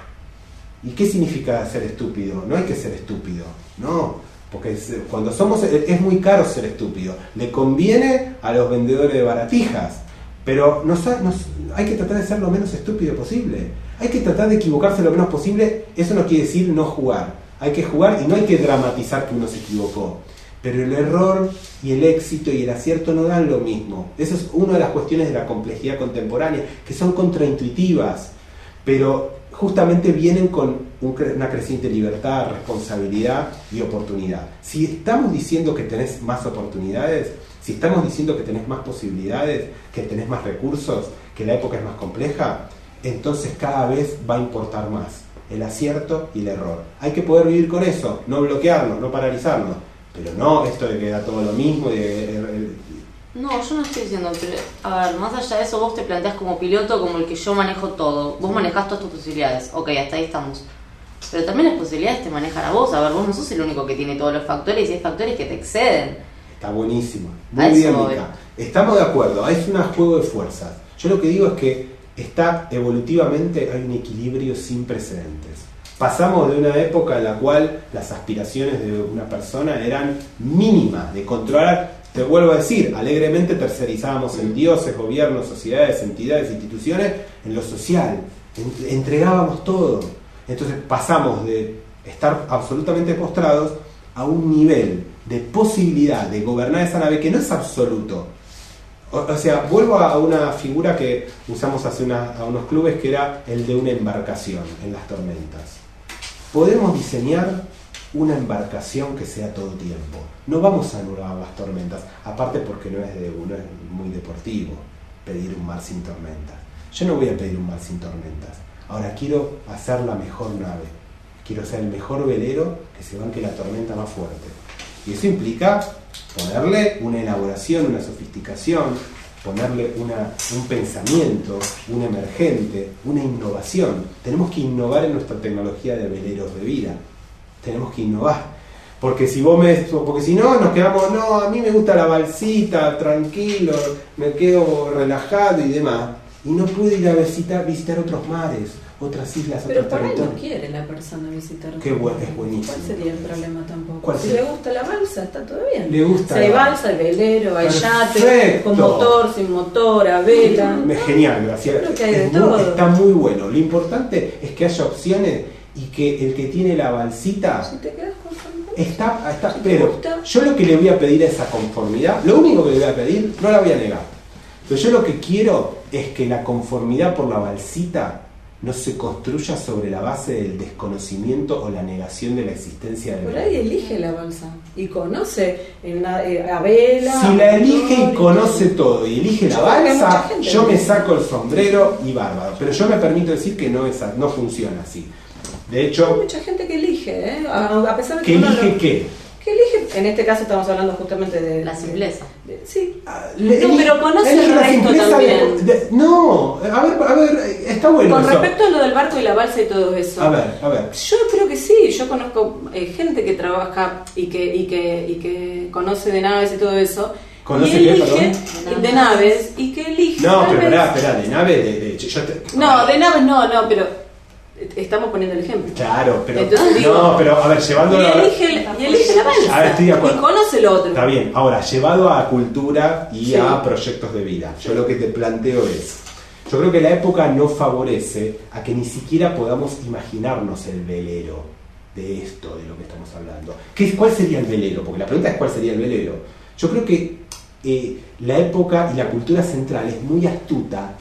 ¿Y qué significa ser estúpido? No hay que ser estúpido, no, porque es, cuando somos, es muy caro ser estúpido. Le conviene a los vendedores de baratijas, pero nos, nos, hay que tratar de ser lo menos estúpido posible. Hay que tratar de equivocarse lo menos posible. Eso no quiere decir no jugar. Hay que jugar y no hay que dramatizar que uno se equivocó. Pero el error y el éxito y el acierto no dan lo mismo. Esa es una de las cuestiones de la complejidad contemporánea, que son contraintuitivas, pero justamente vienen con un, una creciente libertad, responsabilidad y oportunidad. Si estamos diciendo que tenés más oportunidades, si estamos diciendo que tenés más posibilidades, que tenés más recursos, que la época es más compleja, entonces cada vez va a importar más el acierto y el error. Hay que poder vivir con eso, no bloquearnos, no paralizarnos, pero no esto de que da todo lo mismo. De, de, de, No, yo no estoy diciendo, pero a ver, más allá de eso, vos te planteás como piloto como el que yo manejo todo. Vos manejás todas tus posibilidades, ok, hasta ahí estamos. Pero también las posibilidades te manejan a vos. A ver, vos no sos el único que tiene todos los factores y hay factores que te exceden. Está buenísimo, muy bien, Mica. Estamos de acuerdo, es un juego de fuerzas. Yo lo que digo es que está evolutivamente, hay un equilibrio sin precedentes. Pasamos de una época en la cual las aspiraciones de una persona eran mínimas, de controlar. Te vuelvo a decir, alegremente tercerizábamos en dioses, gobiernos, sociedades, entidades, instituciones, en lo social. Entregábamos todo. Entonces pasamos de estar absolutamente postrados a un nivel de posibilidad de gobernar esa nave que no es absoluto. O, o sea, vuelvo a una figura que usamos hace una, a unos clubes, que era el de una embarcación en las tormentas. Podemos diseñar una embarcación que sea todo tiempo. No vamos a anular las tormentas, aparte porque no es de uno, es muy deportivo pedir un mar sin tormentas. Yo no voy a pedir un mar sin tormentas. Ahora quiero hacer la mejor nave. Quiero ser el mejor velero que se banque la tormenta más fuerte. Y eso implica ponerle una elaboración, una sofisticación, ponerle una, un pensamiento, un emergente, una innovación. Tenemos que innovar en nuestra tecnología de veleros de vida. Tenemos que innovar. Porque si vos me, porque si no nos quedamos, no, a mí me gusta la balsita, tranquilo, me quedo relajado y demás. Y no puedo ir a visitar, visitar otros mares, otras islas, pero otros por ahí territorios. no quiere la persona visitar. Qué bueno, es buenísimo. ¿Cuál sería el problema tampoco? ¿Cuál Si sería? le gusta la balsa, está todo bien. Le gusta Si hay la balsa, hay velero, hay yate, Perfecto. con motor, sin motor, a vela. Es genial, Graciela. Creo que hay de Es muy- todo. está muy bueno. Lo importante es que haya opciones y que el que tiene la balsita Si te quedas con está, está Si te pero gusta. yo lo que le voy a pedir es esa conformidad. Lo único que le voy a pedir, no la voy a negar, pero yo lo que quiero es que la conformidad por la balsita no se construya sobre la base del desconocimiento o la negación de la existencia del por velero. ahí elige la balsa y conoce en la, eh, a vela. Si la elige motor, y conoce todo y elige la Yo creo que hay balsa, mucha gente yo que me dice. saco el sombrero y bárbaro. Pero yo me permito decir que no, es, a- no funciona así. De Hay hecho, mucha gente que elige, ¿eh? a, a pesar de que, ¿que uno elige no- qué? que elige, en este caso estamos hablando justamente de La simpleza. de- de- sí. Ah, le- No, elige- pero conoce elige el la resto simpleza también. de- de- no, a ver, a ver, está bueno Con eso. respecto a lo del barco y la balsa y todo eso. A ver, a ver. Yo creo que sí, yo conozco eh, gente que trabaja y que, y, que, y que conoce de naves y todo eso. ¿Conoce y qué, elige perdón? de naves y que elige. No, pero naves. espera, espera, de nave, de, de- yo te- No, de naves no, no, pero estamos poniendo el ejemplo. Claro, pero Entonces digo- no, pero a ver, Y llevándolo a- elige, y elige la balsa. A ver, estoy de acuerdo. Y conoce lo otro. Está bien, ahora, llevado a cultura y Sí. a proyectos de vida, yo lo que te planteo es, yo creo que la época no favorece a que ni siquiera podamos imaginarnos el velero de esto, de lo que estamos hablando. ¿Qué, ¿Cuál sería el velero? Porque la pregunta es ¿cuál sería el velero? Yo creo que eh, la época y la cultura central es muy astuta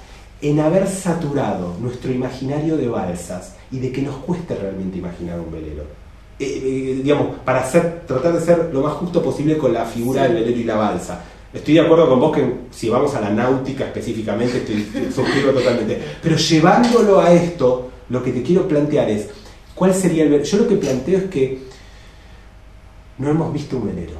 en haber saturado nuestro imaginario de balsas y de que nos cueste realmente imaginar un velero. Eh, eh, digamos, para hacer, tratar de ser lo más justo posible con la figura sí. del velero y la balsa. Estoy de acuerdo con vos que si vamos a la náutica específicamente, estoy, suscribo totalmente. Pero llevándolo a esto, lo que te quiero plantear es, ¿cuál sería el velero? Yo lo que planteo es que no hemos visto un velero.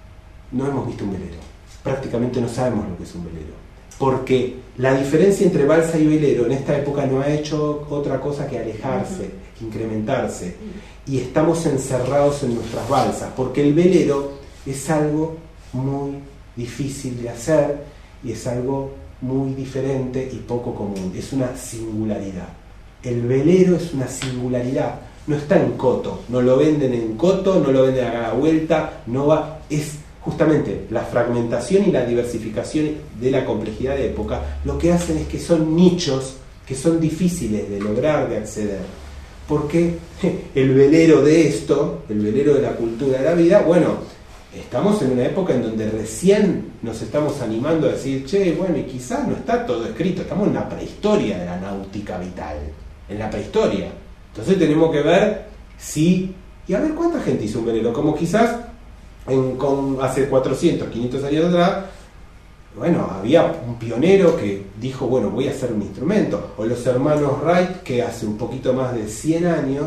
No hemos visto un velero. Prácticamente no sabemos lo que es un velero. Porque la diferencia entre balsa y velero en esta época no ha hecho otra cosa que alejarse, uh-huh. incrementarse. Y estamos encerrados en nuestras balsas, porque el velero es algo muy difícil de hacer y es algo muy diferente y poco común. Es una singularidad. El velero es una singularidad. No está en coto, no lo venden en coto, no lo venden a cada vuelta, no va. Es justamente la fragmentación y la diversificación de la complejidad de época lo que hacen es que son nichos que son difíciles de lograr, de acceder. Porque el velero de esto, el velero de la cultura de la vida, bueno, estamos en una época en donde recién nos estamos animando a decir, che, bueno, y quizás no está todo escrito, estamos en la prehistoria de la náutica vital, en la prehistoria. Entonces tenemos que ver si, y a ver cuánta gente hizo un velero, como quizás en, con, hace cuatrocientos, quinientos años atrás, bueno, había un pionero que dijo, bueno, voy a hacer un instrumento, o los hermanos Wright, que hace un poquito más de cien años,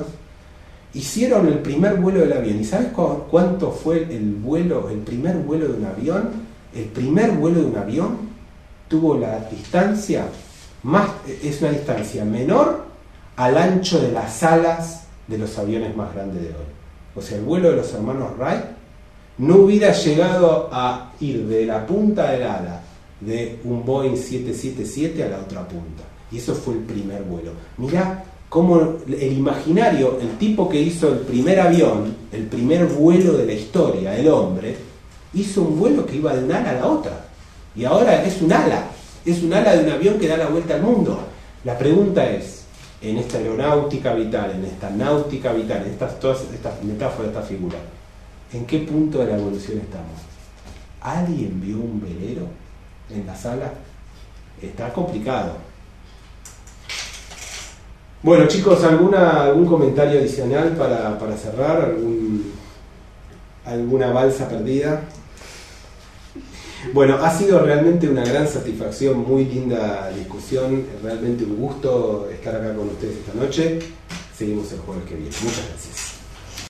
hicieron el primer vuelo del avión. ¿Y sabes cu- cuánto fue el vuelo, el primer vuelo de un avión? El primer vuelo de un avión tuvo la distancia más, es una distancia menor al ancho de las alas de los aviones más grandes de hoy. O sea, el vuelo de los hermanos Wright no hubiera llegado a ir de la punta del ala de un Boeing siete siete siete a la otra punta. Y eso fue el primer vuelo. Mirá cómo el imaginario, el tipo que hizo el primer avión, el primer vuelo de la historia, el hombre, hizo un vuelo que iba de un ala a la otra. Y ahora es un ala, es un ala de un avión que da la vuelta al mundo. La pregunta es, en esta aeronáutica vital, en esta náutica vital, en estas, todas estas metáforas, esta figura, ¿en qué punto de la evolución estamos? ¿Alguien vio un velero en la sala? Está complicado. Bueno, chicos, ¿alguna, algún comentario adicional para, para cerrar? ¿Algún, ¿Alguna balsa perdida? Bueno, ha sido realmente una gran satisfacción, muy linda discusión, realmente un gusto estar acá con ustedes esta noche. Seguimos el jueves que viene. Muchas gracias.